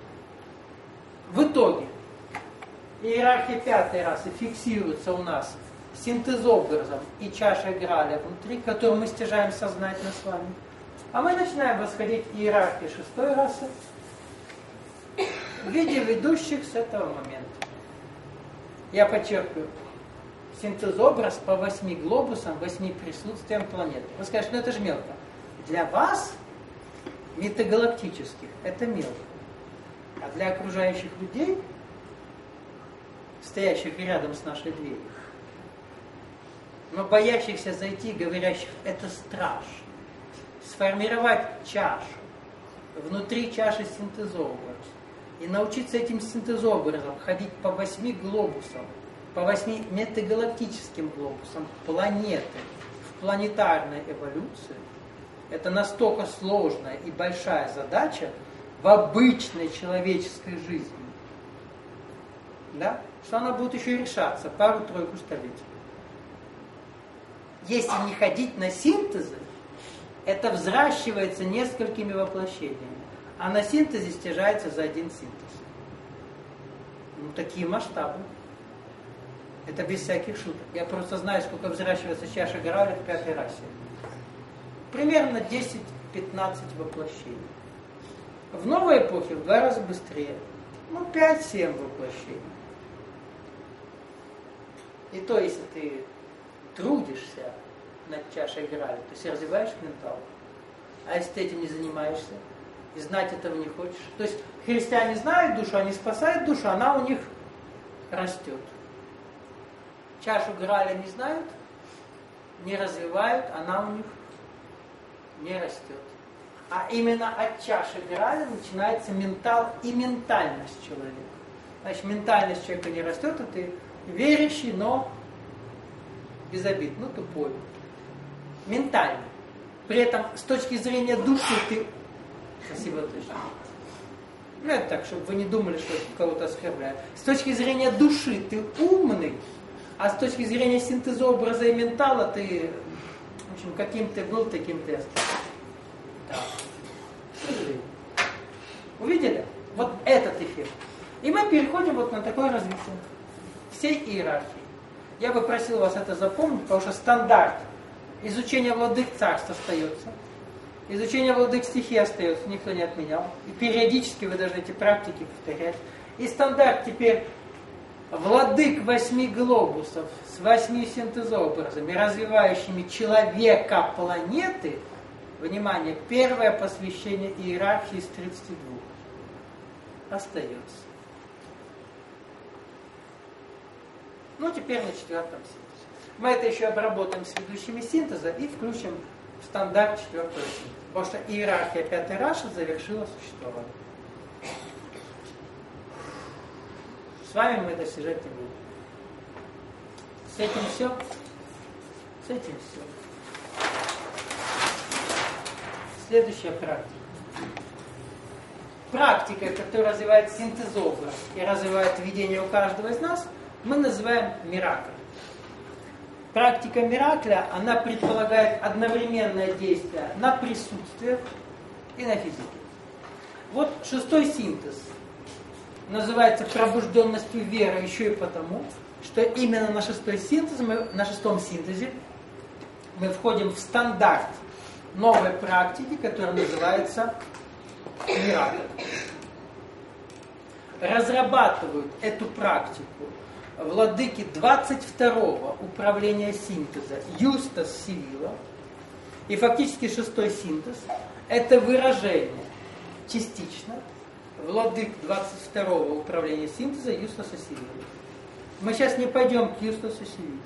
A: В итоге иерархия 5-й расы фиксируется у нас синтезообразом и чашей Грааля внутри, которую мы стяжаем сознательно с вами. А мы начинаем восходить иерархии 6-й расы в виде ведущих с этого момента. Я подчеркиваю, синтезобраз по 8 глобусам, 8 присутствиям планет. Вы скажете, ну это же мелко. Для вас, метагалактических, это мелко. А для окружающих людей, стоящих рядом с нашей дверью, но боящихся зайти, говорящих, это страшно. Сформировать чашу, внутри чаши синтезобраз, и научиться этим синтезобразом ходить по 8 глобусам, по 8 метагалактическим глобусам планеты в планетарной эволюции, это настолько сложная и большая задача в обычной человеческой жизни, да, что она будет еще решаться пару-тройку столетий. Если не ходить на синтезы, это взращивается несколькими воплощениями, а на синтезе стяжается за один синтез. Ну, такие масштабы. Это без всяких шуток. Я просто знаю, сколько взращивается чаша Грааля в 5-й расе. Примерно 10-15 воплощений. В новой эпохе в 2 раза быстрее. Ну, 5-7 воплощений. И то, если ты трудишься над чашей Грааля, то есть развиваешь ментал. А если ты этим не занимаешься, и знать этого не хочешь. То есть христиане знают душу, они спасают душу, она у них растет. Чашу Грааля не знают, не развивают, она у них не растет. А именно от чаши Грааля начинается ментал и ментальность человека. Значит, ментальность человека не растет, а ты верящий, но безобидный, тупой. Ментальный. При этом с точки зрения души ты... Спасибо, точно. Ну, это так, чтобы вы не думали, что кого-то оскорбляю. С точки зрения души ты умный, а с точки зрения синтезообраза и ментала ты, в общем, каким ты был, таким ты остался. Да. Увидели? Вот этот эффект. И мы переходим вот на такое развитие всей иерархии. Я бы просил вас это запомнить, потому что стандарт изучения владык царств остается, изучение владык стихий остается, никто не отменял. И периодически вы должны эти практики повторять. И стандарт теперь владык 8 глобусов с 8 синтезообразами, развивающими человека планеты. Внимание, первое посвящение иерархии из 32 остается. Ну, теперь на 4-м синтезе. Мы это еще обработаем с ведущими синтеза и включим в стандарт 4-го синтеза. Потому что иерархия 5-й раши завершила существование. С вами мы достижать не будем. С этим все? С этим все. Следующая практика. Практика, которая развивает синтезобраз и развивает видение у каждого из нас, мы называем миракль. Практика миракля, она предполагает одновременное действие на присутствиях и на физике. Вот 6-й синтез называется пробужденностью веры еще и потому, что именно на 6-й синтез, на 6-м синтезе мы входим в стандарт новой практики, которая называется миракль. Разрабатывают эту практику владыки 22-го управления синтеза Юстас Сивила. И фактически 6-й синтез – это выражение частично владык 22-го управления синтеза Юстаса Сивила. Мы сейчас не пойдем к Юстасу Сивиле.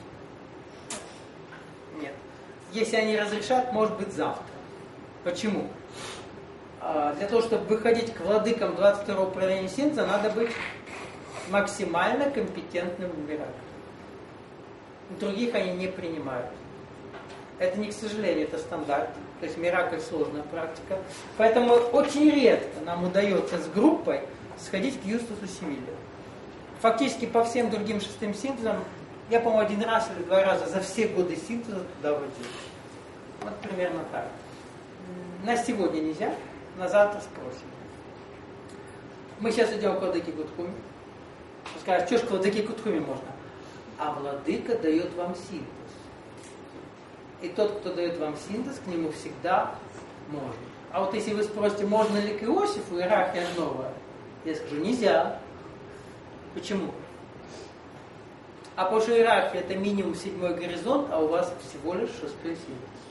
A: Нет. Если они разрешат, может быть завтра. Почему? Для того, чтобы выходить к владыкам 22-го управления синтеза, надо быть максимально компетентным в миракле. Других они не принимают. Это не к сожалению, это стандарт. То есть миракль сложная практика. Поэтому очень редко нам удается с группой сходить к Юстасу Сивиле. Фактически по всем другим 6-м синтезам я, по-моему, 1 раз или 2 раза за все годы синтеза туда водил. Вот примерно так. На сегодня нельзя, на завтра спросим. Мы сейчас идем к владыке Гудхуми. Скажешь, что ж к владыке Гудхуми можно? А владыка дает вам синтез. И тот, кто дает вам синтез, к нему всегда можно. А вот если вы спросите, можно ли к Иосифу, иерархия новая, я скажу, нельзя. Почему? А потому что иерархия это минимум 7-й горизонт, а у вас всего лишь 6-й синтез.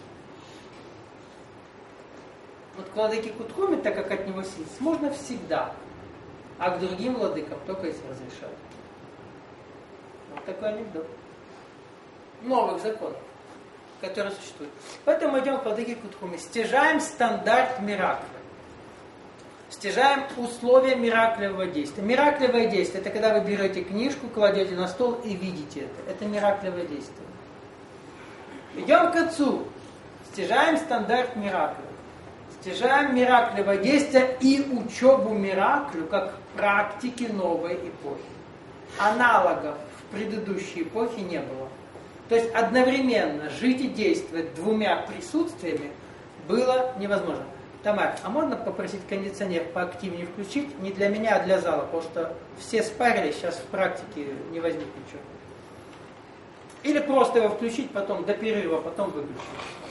A: Вот к владыке Кутхуме, так как от него синтез, можно всегда, а к другим владыкам только если разрешают. Вот такой анекдот. Новых законов, которые существуют. Поэтому мы идем к владыке Кутхуме. Стяжаем стандарт миракля. Стяжаем условия мираклевого действия. Мираклевое действие – это когда вы берете книжку, кладете на стол и видите это. Это мираклевое действие. Идем к отцу. Стяжаем стандарт миракля. Стяжаем мираклевое действие и учебу мираклю как практики новой эпохи. Аналогов в предыдущей эпохе не было. То есть одновременно жить и действовать двумя присутствиями было невозможно. Тамар, а можно попросить кондиционер поактивнее включить? Не для меня, а для зала, потому что все спарились, сейчас в практике не возьмет ничего. Или просто его включить, потом до перерыва, потом выключить.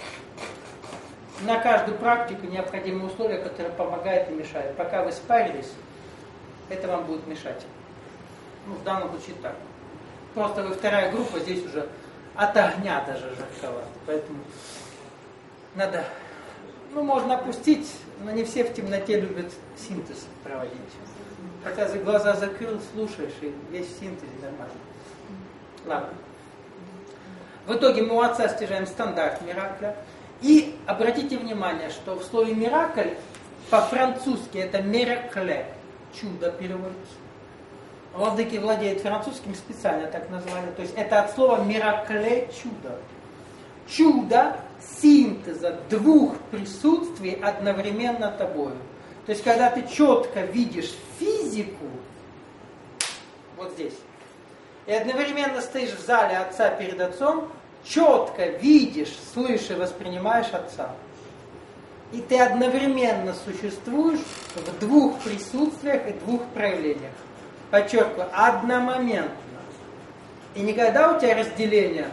A: На каждую практику необходимы условия, которые помогают и мешают. Пока вы спарились, это вам будет мешать. Ну, в данном случае так. Просто вы вторая группа, здесь уже от огня даже жарковато. Поэтому надо... Ну, можно опустить, но не все в темноте любят синтез проводить. Хотя за глаза закрыл, слушаешь, и весь в синтезе нормально. Ладно. В итоге мы у отца стяжаем стандарт миракля. И обратите внимание, что в слове миракль по-французски это миракле, чудо переводится. Владыки владеют французским, специально так назвали. То есть это от слова миракле, чудо. Чудо синтеза двух присутствий одновременно тобою. То есть когда ты четко видишь физику, вот здесь, и одновременно стоишь в зале отца перед отцом, четко видишь, слышишь и воспринимаешь отца. И ты одновременно существуешь в двух присутствиях и двух проявлениях. Подчеркиваю, одномоментно. И никогда у тебя разделение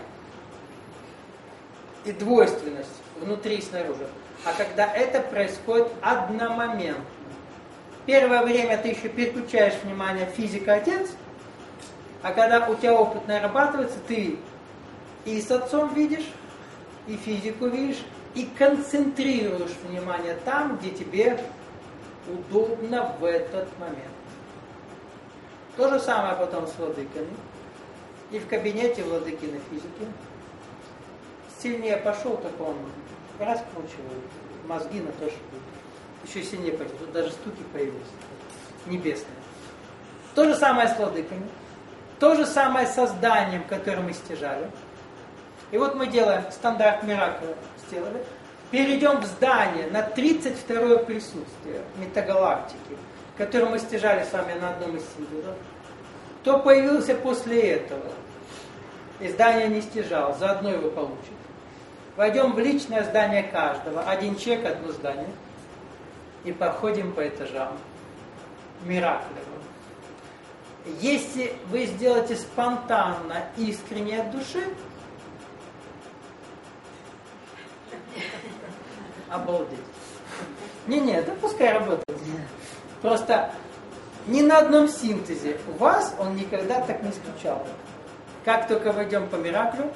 A: и двойственность внутри и снаружи, а когда это происходит одномоментно. Первое время ты еще переключаешь внимание физика-отец, а когда у тебя опыт нарабатывается, ты и с отцом видишь, и физику видишь, и концентрируешь внимание там, где тебе удобно в этот момент. То же самое потом с владыками. И в кабинете владыки на физике. Сильнее пошел, так он раскручивает мозги на то, чтобы еще сильнее пойти. Тут даже стуки появились. Небесные. То же самое с владыками. То же самое с созданием, которое мы стяжали. И вот мы делаем стандарт миракля, сделали. Перейдем в здание на 32-е присутствие метагалактики, которое мы стяжали с вами на одном из символов. Кто появился после этого, и здание не стяжал, заодно его получит. Войдем в личное здание каждого. Один человек, одно здание. И походим по этажам. Миракливо. Если вы сделаете спонтанно, искренне от души, обалдеть. Не, да пускай работает. Просто ни на одном синтезе у вас он никогда так не скучал. Как только войдем по мираклю,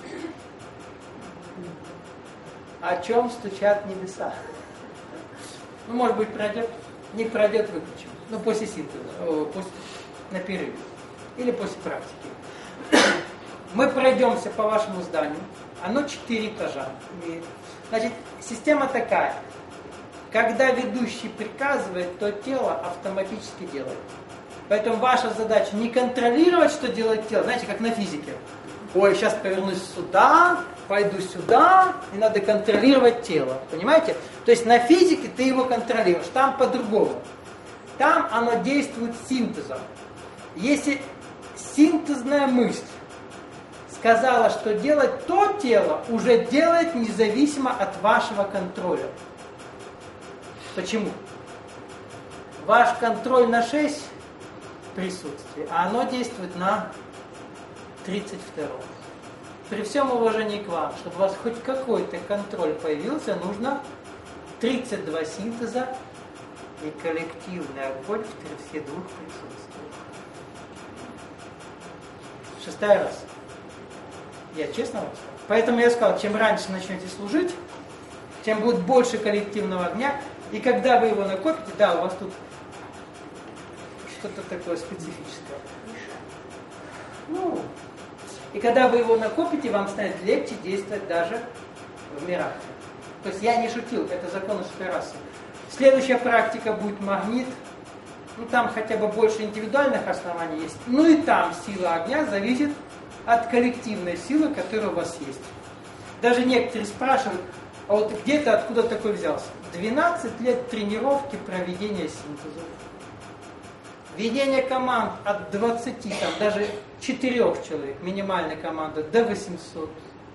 A: о чем стучат небеса. Ну, может быть, пройдет, не пройдет, выключим. Ну, после синтеза, после, на перерыве. Или после практики. Мы пройдемся по вашему зданию. Оно 4 этажа имеет. Значит, система такая. Когда ведущий приказывает, то тело автоматически делает. Поэтому ваша задача не контролировать, что делает тело. Знаете, как на физике. Ой, сейчас повернусь сюда, пойду сюда, и надо контролировать тело. Понимаете? То есть на физике ты его контролируешь, там по-другому. Там оно действует синтезом. Если синтезная мысль сказала, что делать, то тело уже делает независимо от вашего контроля. Почему? Ваш контроль на 6 присутствий, а оно действует на 32. При всем уважении к вам, чтобы у вас хоть какой-то контроль появился, нужно 32 синтеза и коллективный огонь в все двух присутствиях. 6-я раса. Я честно вам сказал. Поэтому я сказал, чем раньше начнете служить, тем будет больше коллективного огня. И когда вы его накопите, да, у вас тут что-то такое специфическое. Ну, и когда вы его накопите, вам станет легче действовать даже в мирах. То есть я не шутил, это законы 6-й расы. Следующая практика будет магнит. Ну, там хотя бы больше индивидуальных оснований есть. Ну и там сила огня зависит от коллективной силы, которая у вас есть. Даже некоторые спрашивают, а вот где ты откуда такой взялся? 12 лет тренировки проведения синтеза. Ведение команд от 20, там, даже 4 человек, минимальная команда, до 800.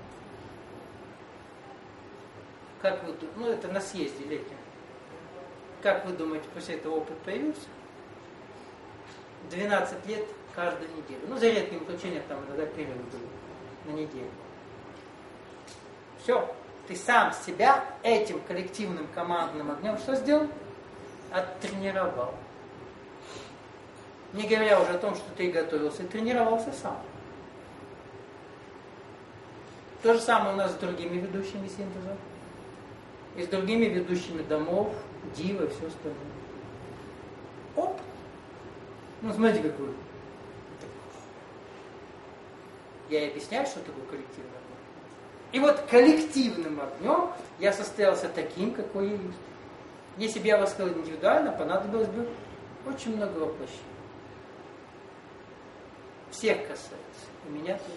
A: Как вы думаете? Ну, это на съезде летнем. Как вы думаете, после этого опыт появился? 12 лет каждую неделю. Ну, за редким исключением, там иногда перерыв был на неделю. Все. Ты сам себя этим коллективным командным огнем что сделал? Оттренировал. Не говоря уже о том, что ты готовился и тренировался сам. То же самое у нас с другими ведущими синтеза. И с другими ведущими домов, дива и все остальное. Оп! Ну, смотрите, какой. Я и объясняю, что такое коллективный огонь. И вот коллективным огнем я состоялся таким, какой я есть. Если бы я восхвалил индивидуально, понадобилось бы очень много воплощений. Всех касается. И меня тоже.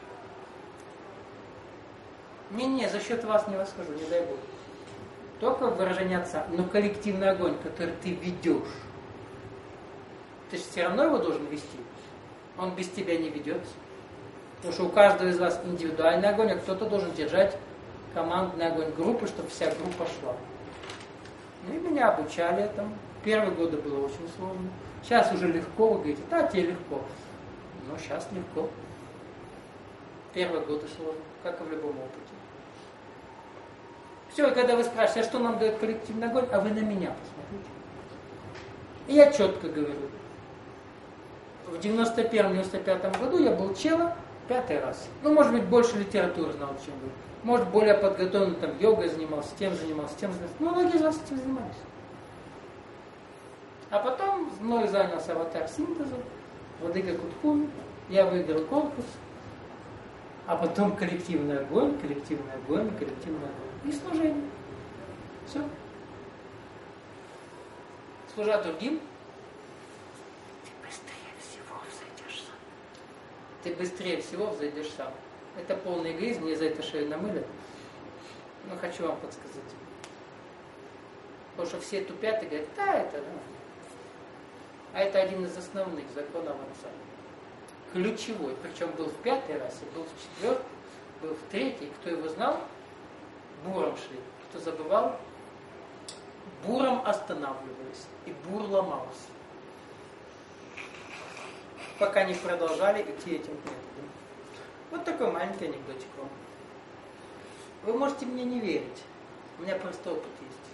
A: Не, за счет вас не восхожу, не дай Бог. Только выражение Отца. Но коллективный огонь, который ты ведешь, ты же все равно его должен вести. Он без тебя не ведется. Потому что у каждого из вас индивидуальный огонь, а кто-то должен держать командный огонь группы, чтобы вся группа шла. Ну и меня обучали этому. Первые годы было очень сложно. Сейчас уже легко, вы говорите, да, тебе легко. Но сейчас легко. Первые годы сложно, как и в любом опыте. Все, и когда вы спрашиваете, а что нам дает коллективный огонь, а вы на меня посмотрите. И я четко говорю. В 91-95 году я был челом 5-й раз. Ну, может быть, больше литературы знал, чем вы. Может, более подготовлен, там, йогой занимался, тем занимался. Ну, многие из вас этим занимались. А потом мной занялся аватар синтезом, Владыка Кутхуми, я выиграл конкурс, а потом коллективный огонь, коллективный огонь, коллективный огонь. И служение. Все. Служа другим, ты быстрее всего взойдешь сам. Это полный эгоизм, мне за это шею намылят. Но хочу вам подсказать. Потому что все тупят и говорят, да, это, да. А это один из основных законов Отца. Ключевой. Причем был в 5-й раз, и был в 4-й, был в 3-й. Кто его знал, буром шли. Кто забывал, буром останавливались. И бур ломался. Пока не продолжали идти этим методом. Вот такой маленький анекдотик вам. Вы можете мне не верить. У меня просто опыт есть.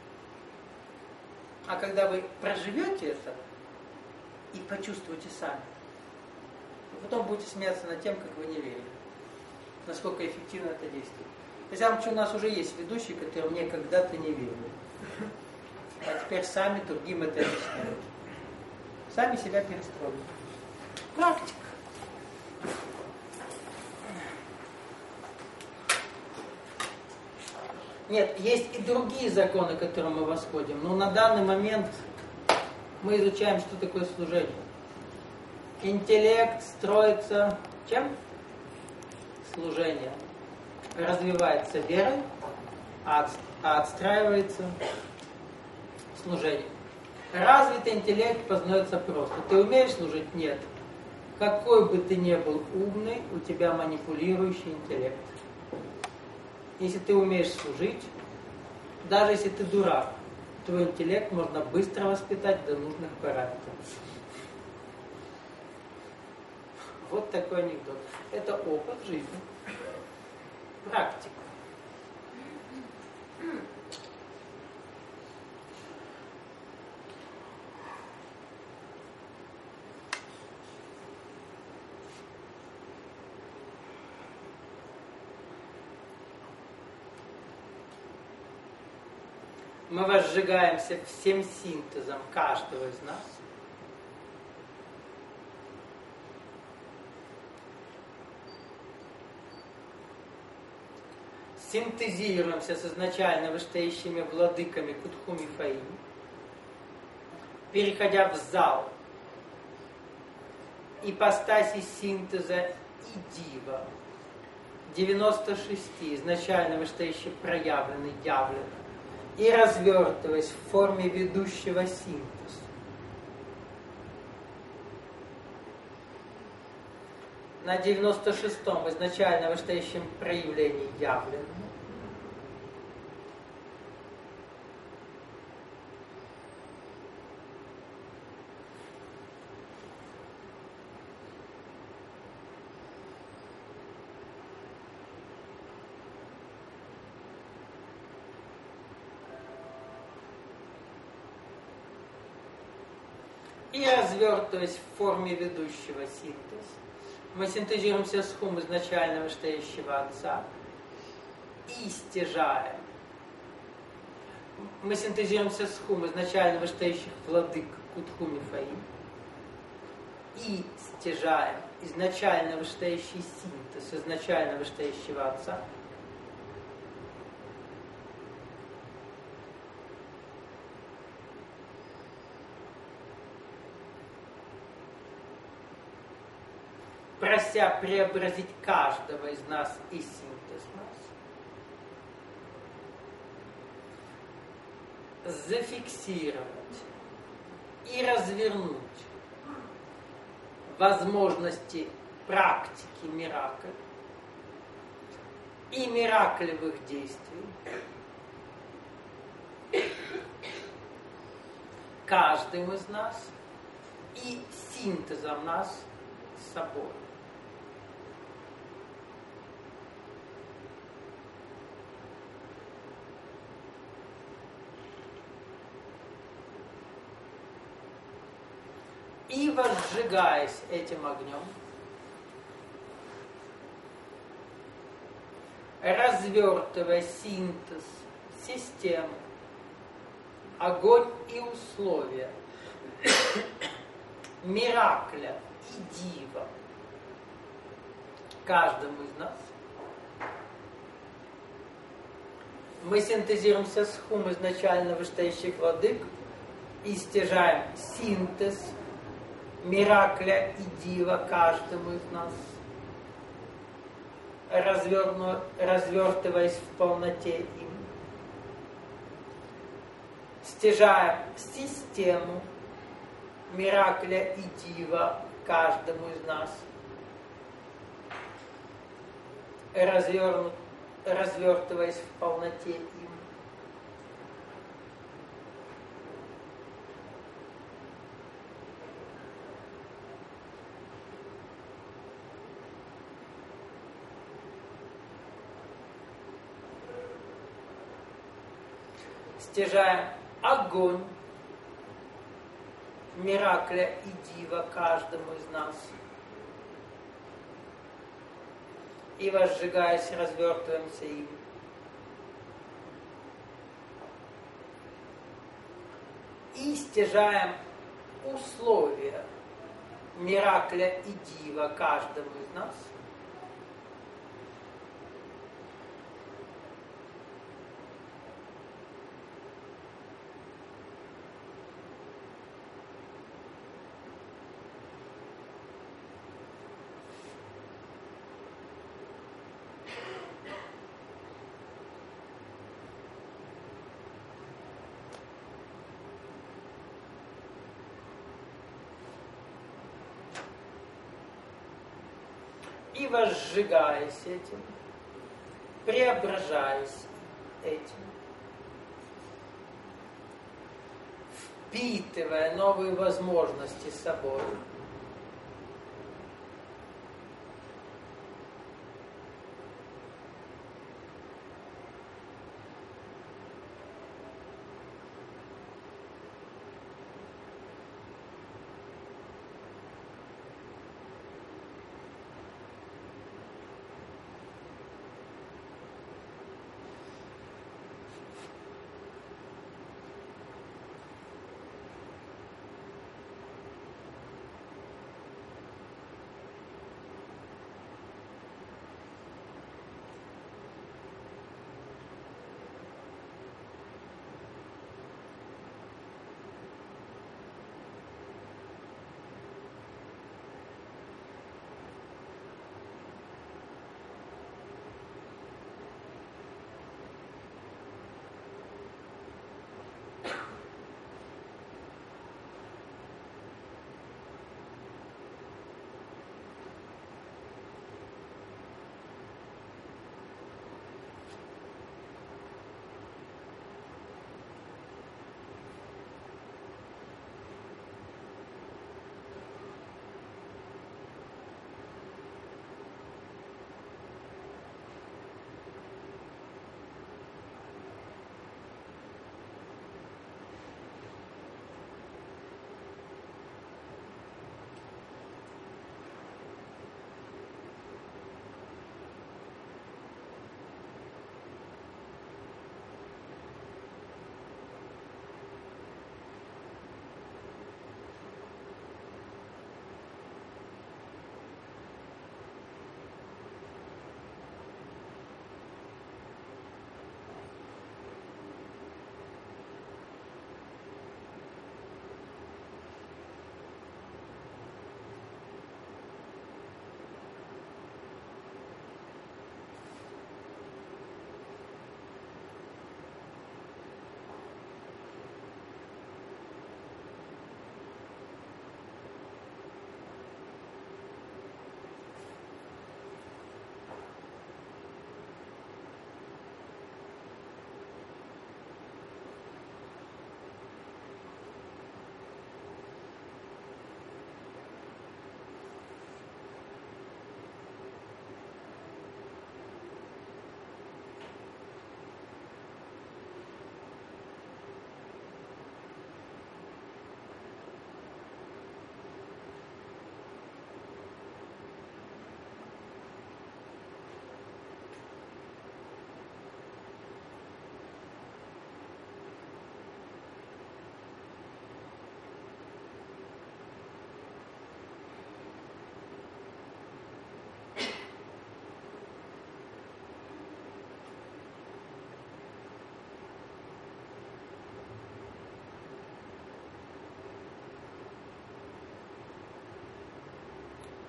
A: А когда вы проживете это и почувствуете сами, вы потом будете смеяться над тем, как вы не верили. Насколько эффективно это действует. То есть, у нас уже есть ведущие, которые мне когда-то не верили. А теперь сами другим это объясняют. Сами себя перестроили. Практика. Нет, есть и другие законы, к которым мы восходим, но на данный момент мы изучаем, что такое служение. Интеллект строится чем? Служение. Развивается верой, а отстраивается служением. Развитый интеллект познается просто. Ты умеешь служить? Нет. Какой бы ты ни был умный, у тебя манипулирующий интеллект. Если ты умеешь служить, даже если ты дурак, твой интеллект можно быстро воспитать до нужных параметров. Вот такой анекдот. Это опыт жизни. Практика. Мы возжигаемся всем синтезом каждого из нас. Синтезируемся с изначально вышестоящими владыками Кутхуми Фаи, переходя в зал ипостаси синтеза и дива, 96 изначально вышестоящие проявлены, явлены, и развертываясь в форме ведущего синтеза. На 96-м изначально вышестоящем проявлении явлены, и развертываясь в форме ведущего синтеза. Мы синтезируемся с хум изначально вышестоящего Отца и стяжаем. Мы синтезируемся с хум изначально вышестоящих владык Кутхуми Фаи и стяжаем изначально вышестоящий синтез изначально вышестоящего Отца. Прося преобразить каждого из нас и синтез нас, зафиксировать и развернуть возможности практики миракль и мираклевых действий каждым из нас и синтезом нас с собой. И возжигаясь этим огнем, развертывая синтез, систему, огонь и условия, миракля и дива каждому из нас, мы синтезируемся с хум изначально вышестоящих владык и стяжаем синтез миракля и дива каждому из нас, развертываясь в полноте им, стяжаем систему миракля и дива каждому из нас, развертываясь в полноте им. Стяжаем огонь миракля и дива каждому из нас. И возжигаясь, развертываемся им. И стяжаем условия миракля и дива каждому из нас. И возжигаясь этим, преображаясь этим, впитывая новые возможности с собой,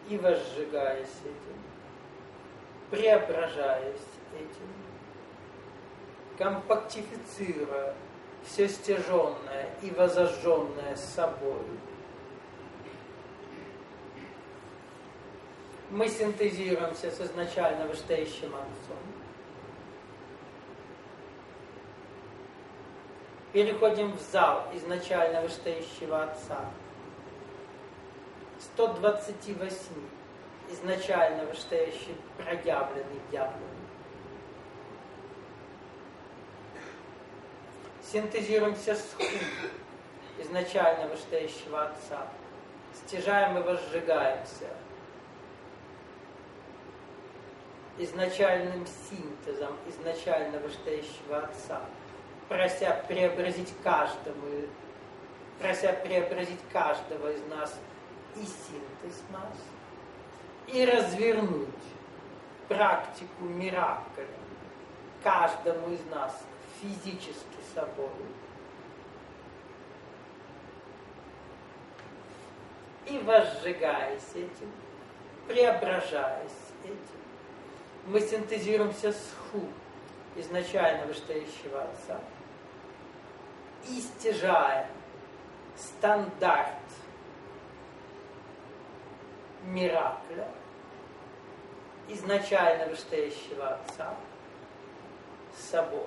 A: и возжигаясь этим, преображаясь этим, компактифицируя все стяженное и возожженное с собой, мы синтезируемся с изначально вышестоящим Отцом, переходим в зал изначально вышестоящего Отца, 128 изначально вышестоящий проявленный дьяволом. Синтезируемся с Ху, изначально вышестоящего Отца, стяжаем и возжигаемся изначальным синтезом изначально вышестоящего Отца, прося преобразить каждого из нас и синтез нас, и развернуть практику миракля каждому из нас физически собой. И возжигаясь этим, преображаясь этим, мы синтезируемся с Ху, изначально вышестоящего Отца, и стяжаем стандарт миракля изначально вышестоящего Отца с собой.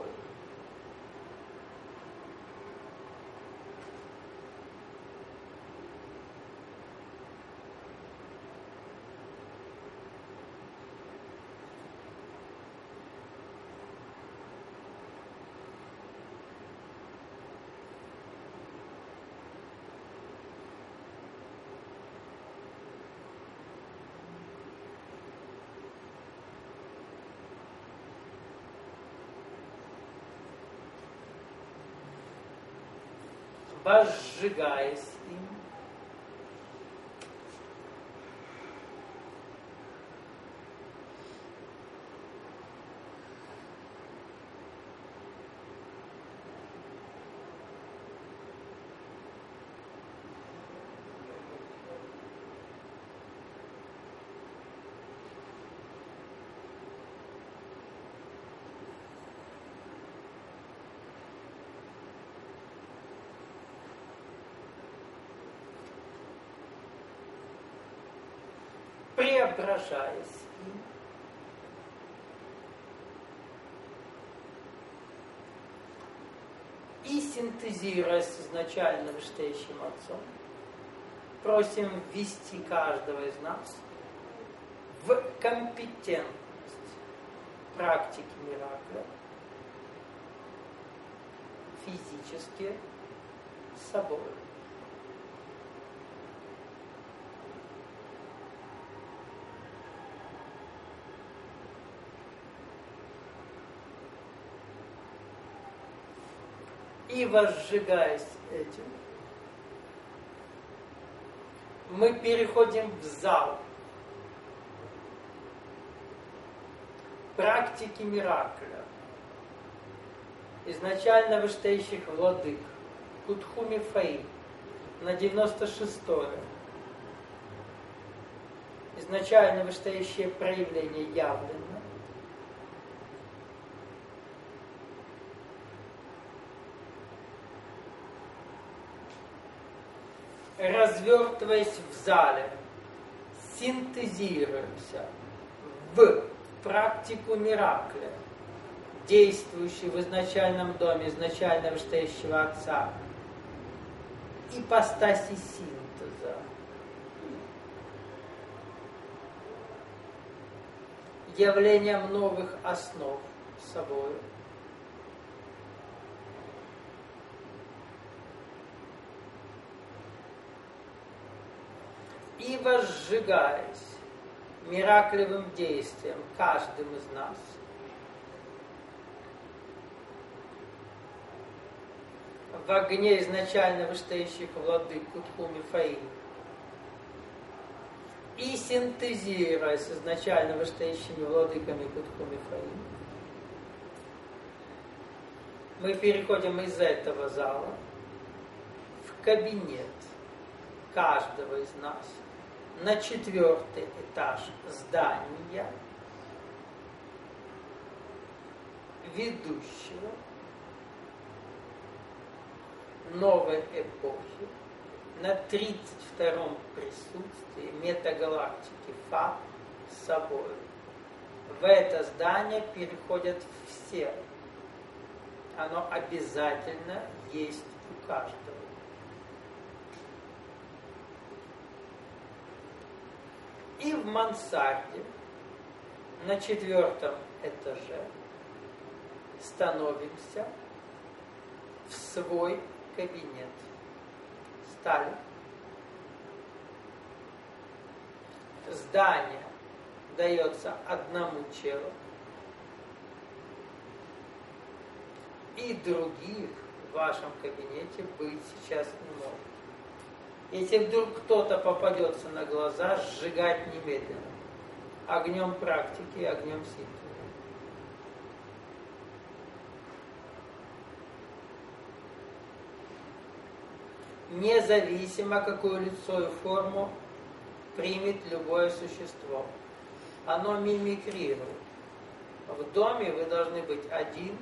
A: Возжигаясь им, преображаясь им, и синтезируясь с изначально вышестоящим Отцом, просим ввести каждого из нас в компетентность практики миракля физически с собой. И возжигаясь этим, мы переходим в зал практики миракля изначально вышестоящих владык Кутхуми Фаи на 96-е. Изначально вышестоящее проявление явлено. Развертываясь в зале, синтезируемся в практику миракля, действующую в изначальном доме изначально вышестоящего Отца, ипостаси синтеза, явлением новых основ собой. И возжигаясь мираклевым действием каждым из нас, в огне изначально вышестоящих владык Кутхуми Фаи, и синтезируясь с изначально вышестоящими владыками Кутхуми Фаи, мы переходим из этого зала в кабинет каждого из нас на 4-й этаж здания, ведущего новой эпохи на 32-м присутствии метагалактики Фа с собой. В это здание переходят все. Оно обязательно есть у каждого. И в мансарде на 4-м этаже становимся в свой кабинет. Стали. Здание дается одному челу, и других в вашем кабинете быть сейчас не может. Если вдруг кто-то попадется на глаза, сжигать немедленно. Огнем практики, огнем синтеза. Независимо, какое лицо и форму примет любое существо. Оно мимикрирует. В доме вы должны быть один,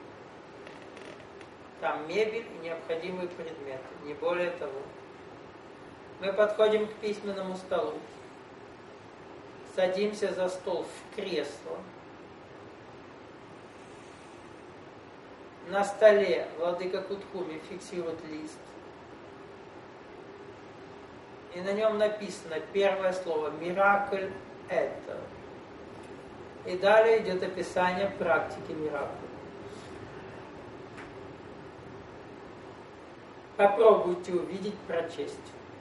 A: там мебель и необходимые предметы, не более того. Мы подходим к письменному столу, садимся за стол в кресло. На столе владыка Кутхуми фиксирует лист, и на нем написано первое слово «Миракль это». И далее идет описание практики миракля. Попробуйте увидеть, прочесть.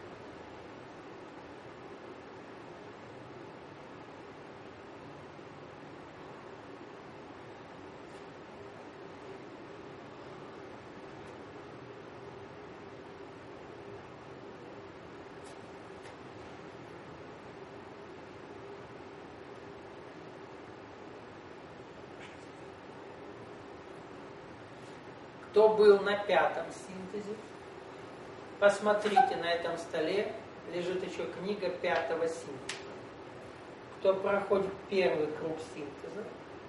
A: Кто был на 5-м синтезе, посмотрите, на этом столе лежит еще книга 5-го синтеза. Кто проходит первый круг синтеза,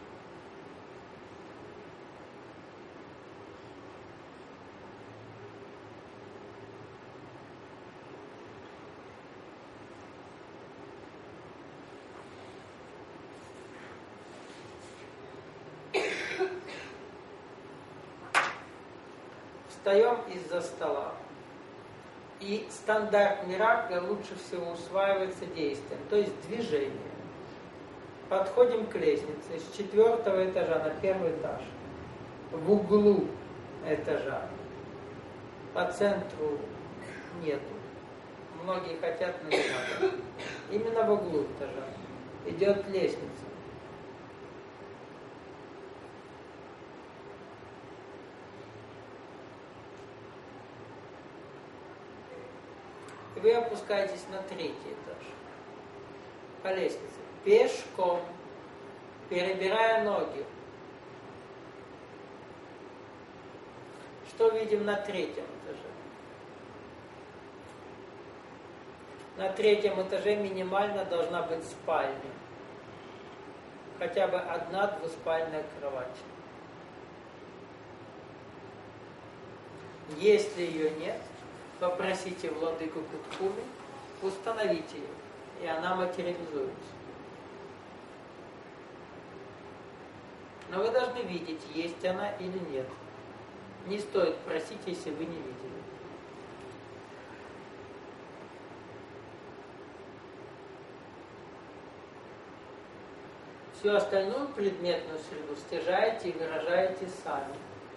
A: встаем из-за стола. И стандарт миракля лучше всего усваивается действием, то есть движением. Подходим к лестнице с 4-го этажа на 1-й этаж. В углу этажа. По центру нету. Многие хотят, но не надо. Именно в углу этажа идет лестница. И вы опускаетесь на 3-й этаж по лестнице, пешком, перебирая ноги. Что видим на 3-м этаже? На 3-м этаже минимально должна быть спальня. Хотя бы 1 двуспальная кровать. Если ее нет, попросите владыку Кутхуми установить ее, и она материализуется. Но вы должны видеть, есть она или нет. Не стоит просить, если вы не видели. Всю остальную предметную среду стяжаете и выражаете сами.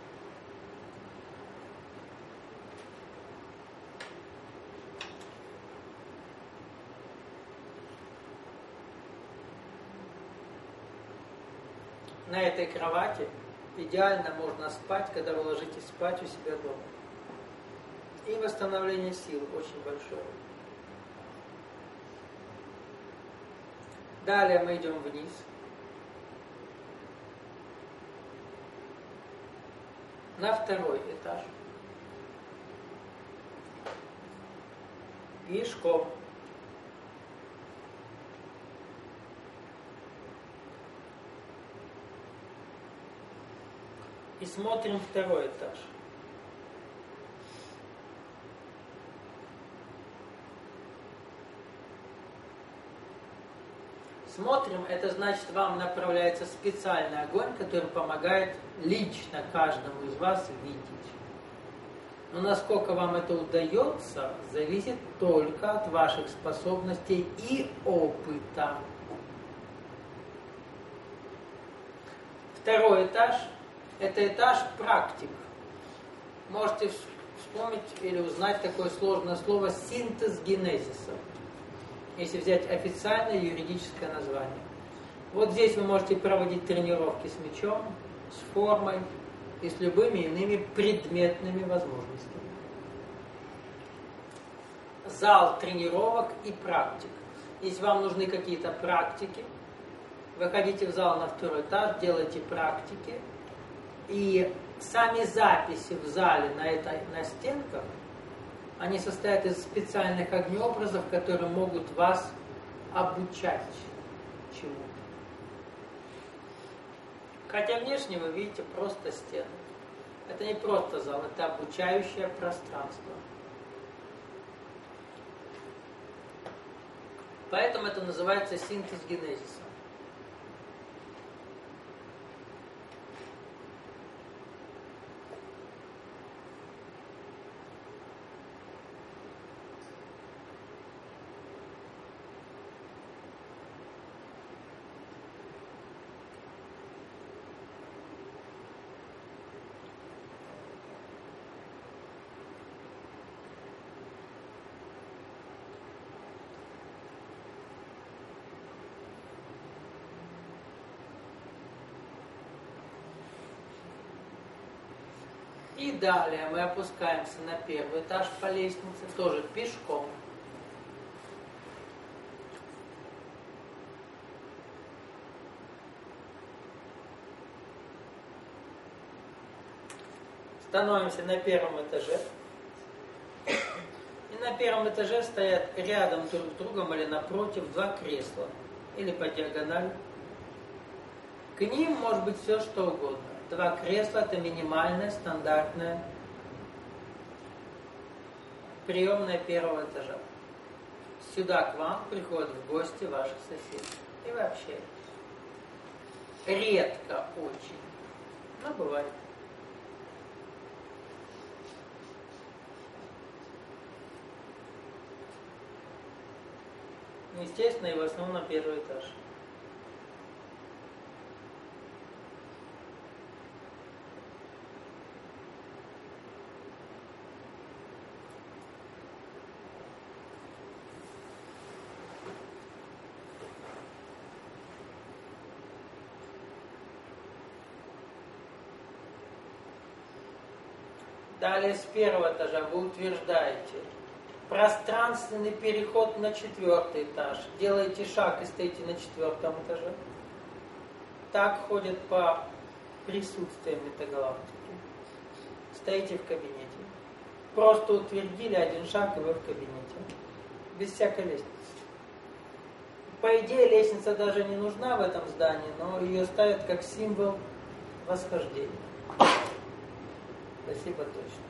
A: На этой кровати идеально можно спать, когда вы ложитесь спать у себя дома. И восстановление сил очень большое. Далее мы идем вниз. На 2-й этаж. Пешком. И смотрим второй этаж. Смотрим, это значит, вам направляется специальный огонь, который помогает лично каждому из вас видеть. Но насколько вам это удается, зависит только от ваших способностей и опыта. Второй этаж – это этаж практик. Можете вспомнить или узнать такое сложное слово «синтез генезиса», если взять официальное юридическое название. Вот здесь вы можете проводить тренировки с мячом, с формой и с любыми иными предметными возможностями. Зал тренировок и практик. Если вам нужны какие-то практики, выходите в зал на второй этаж, делайте практики, и сами записи в зале на стенках, они состоят из специальных огнеобразов, которые могут вас обучать чему-то. Хотя внешне вы видите просто стены. Это не просто зал, это обучающее пространство. Поэтому это называется синтез генезиса. И далее мы опускаемся на первый этаж по лестнице, тоже пешком. Становимся на первом этаже. И на первом этаже стоят рядом друг с другом или напротив два кресла. Или по диагонали. К ним может быть все что угодно. Два кресла – это минимальная, стандартная приемная первого этажа. Сюда к вам приходят в гости ваши соседи. И вы общаетесь. Редко очень, но бывает. Естественно, и в основном на первый этаж. Далее с первого этажа вы утверждаете пространственный переход на четвертый этаж. Делаете шаг и стоите на четвертом этаже. Так ходят по присутствиям метагалактики. Стоите в кабинете. Просто утвердили один шаг, и вы в кабинете. Без всякой лестницы. По идее, лестница даже не нужна в этом здании, но ее ставят как символ восхождения. Спасибо, точно.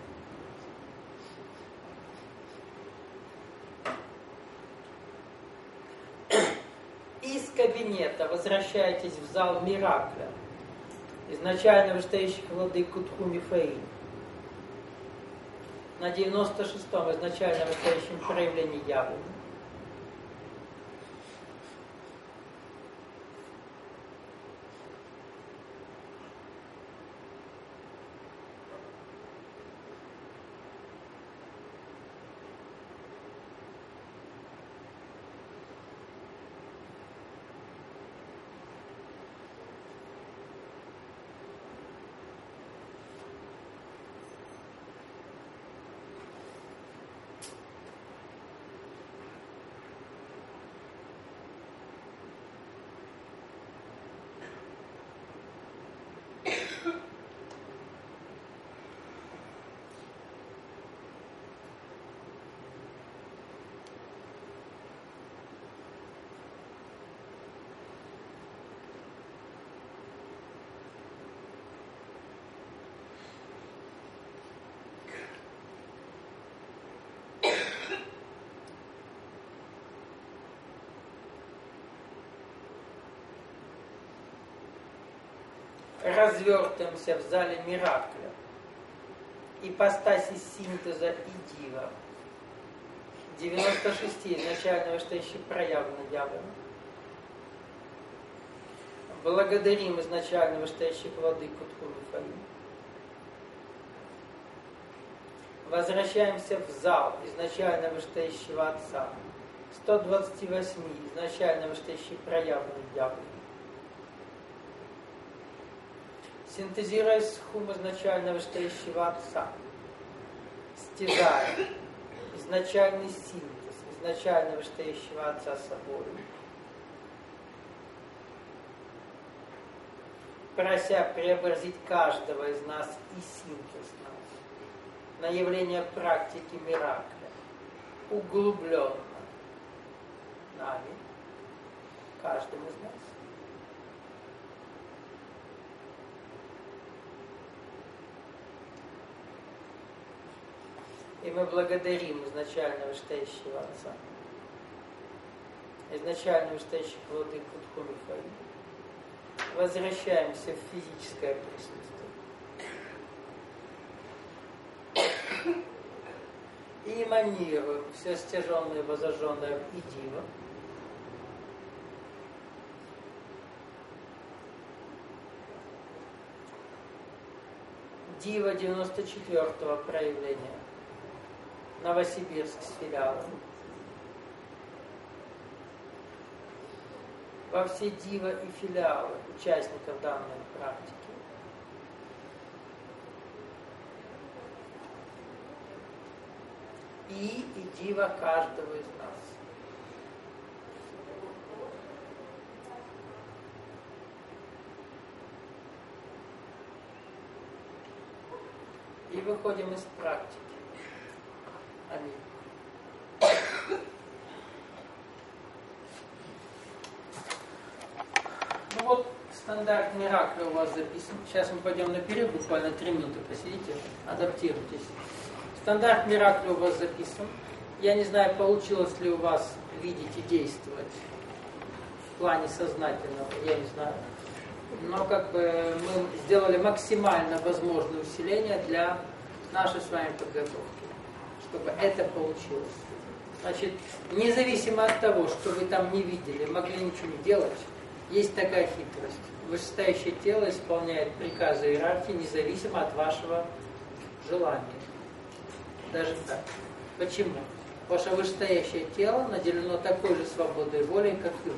A: Из кабинета возвращаетесь в зал Миракля, изначально вышестоящих владыку Тху-Мифаиль. На 96-м изначально вышестоящем проявлении Яблони. развертываемся в зале Миракля, ипостаси синтеза и дива, 96 изначально вышестоящих проявлено явлено. Благодарим изначально вышестоящих владыку Тхумифаи. Возвращаемся в зал изначально вышестоящего Отца, 128 изначально вышестоящих проявленных явлений. Синтезируя схум изначально вышестоящего Отца, стязая изначальный синтез изначально вышестоящего Отца собой, прося преобразить каждого из нас и синтез нас на явление практики Миракля, углубленно нами, каждым из нас. И мы благодарим изначально вышестоящего Отца, изначально вышестоящих владык Тхумифаи. Возвращаемся в физическое присутствие. И эманируем все стяженное, возожженное и диво. Дива 94-го проявления. Новосибирск с филиалом. Во все дива и филиалы участников данной практики. И дива каждого из нас. И выходим из практики. Аминь. Ну вот, стандарт Миракля у вас записан. Сейчас мы пойдем на перерыв, буквально 3 минуты посидите, адаптируйтесь. Стандарт Миракля у вас записан. Я не знаю, получилось ли у вас видеть и действовать в плане сознательного, я не знаю. Но как бы мы сделали максимально возможное усиление для нашей с вами подготовки, чтобы это получилось. Значит, независимо от того, что вы там не видели, могли ничего не делать, есть такая хитрость. Вышестоящее тело исполняет приказы иерархии независимо от вашего желания. Даже так. Почему? Потому что вышестоящее тело наделено такой же свободой воли, как и вы.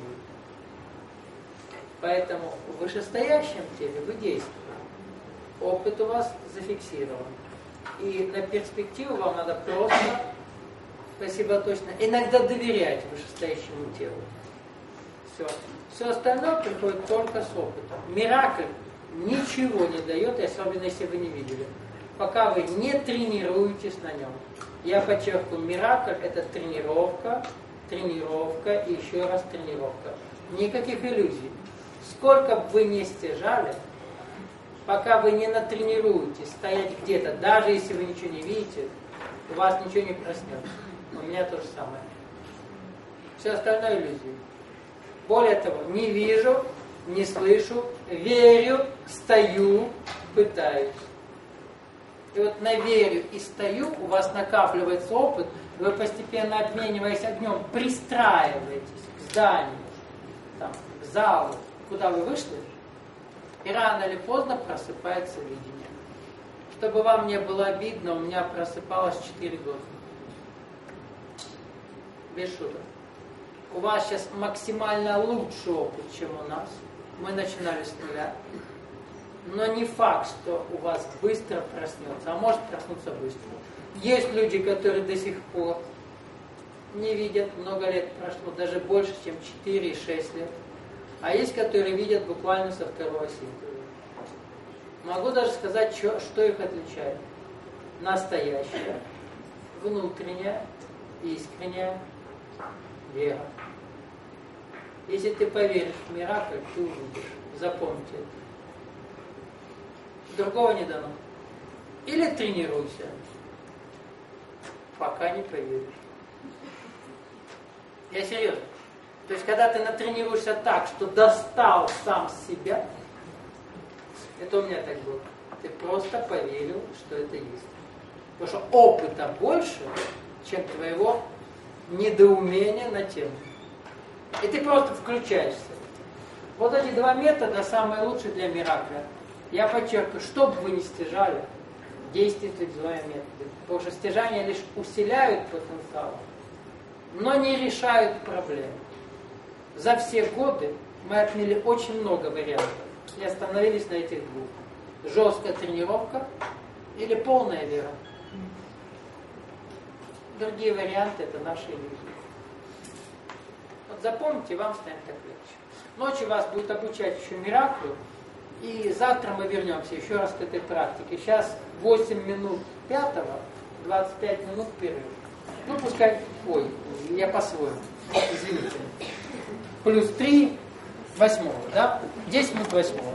A: Поэтому в вышестоящем теле вы действуете. Опыт у вас зафиксирован. И на перспективу вам надо просто, спасибо точно, иногда доверять вышестоящему телу. Все. Все остальное приходит только с опытом. Миракль ничего не дает, особенно если вы не видели, пока вы не тренируетесь на нем. Я подчеркиваю, миракль – это тренировка, тренировка и еще раз тренировка. Никаких иллюзий. Сколько бы вы ни стяжали, пока вы не натренируетесь стоять где-то, даже если вы ничего не видите, у вас ничего не проснется. У меня то же самое. Все остальное иллюзии. Более того, не вижу, не слышу, верю, стою, пытаюсь. И вот на верю и стою у вас накапливается опыт, вы постепенно, обмениваясь огнем, пристраиваетесь к зданию, там, к залу, куда вы вышли, и рано или поздно просыпается видение. Чтобы вам не было обидно, у меня просыпалось 4 года. Без шуток. У вас сейчас максимально лучший опыт, чем у нас. Мы начинали с нуля. Но не факт, что у вас быстро проснется, а может проснуться быстро. Есть люди, которые до сих пор не видят, много лет прошло, даже больше, чем 4-6 лет. А есть, которые видят буквально со 2-го синтеза. Могу даже сказать, что их отличает. Настоящая, внутренняя, искренняя вера. Если ты поверишь в миракль, ты увидишь. Запомните это. Другого не дано. Или тренируйся, пока не поверишь. Я серьезно. То есть, когда ты натренируешься так, что достал сам себя, Это у меня так было. Ты просто поверил, что это есть. Потому что опыта больше, чем твоего недоумения на тему. И ты просто включаешься. Вот эти два метода самые лучшие для миракля. Я подчеркиваю, что бы вы ни стяжали, действуйте двумя методами. Потому что стяжания лишь усиляют потенциал, но не решают проблем. За все годы мы отмели очень много вариантов и остановились на этих двух. Жесткая тренировка или полная вера. Другие варианты это наши иллюзии. Вот запомните, вам станет так легче. Ночью вас будет обучать еще мираклю, и завтра мы вернемся еще раз к этой практике. Сейчас 8 минут 5-го, 25 минут перерыв. Ну пускай, ой, я по-своему, извините. Плюс 3 8-го, да? 10 минут 8-го.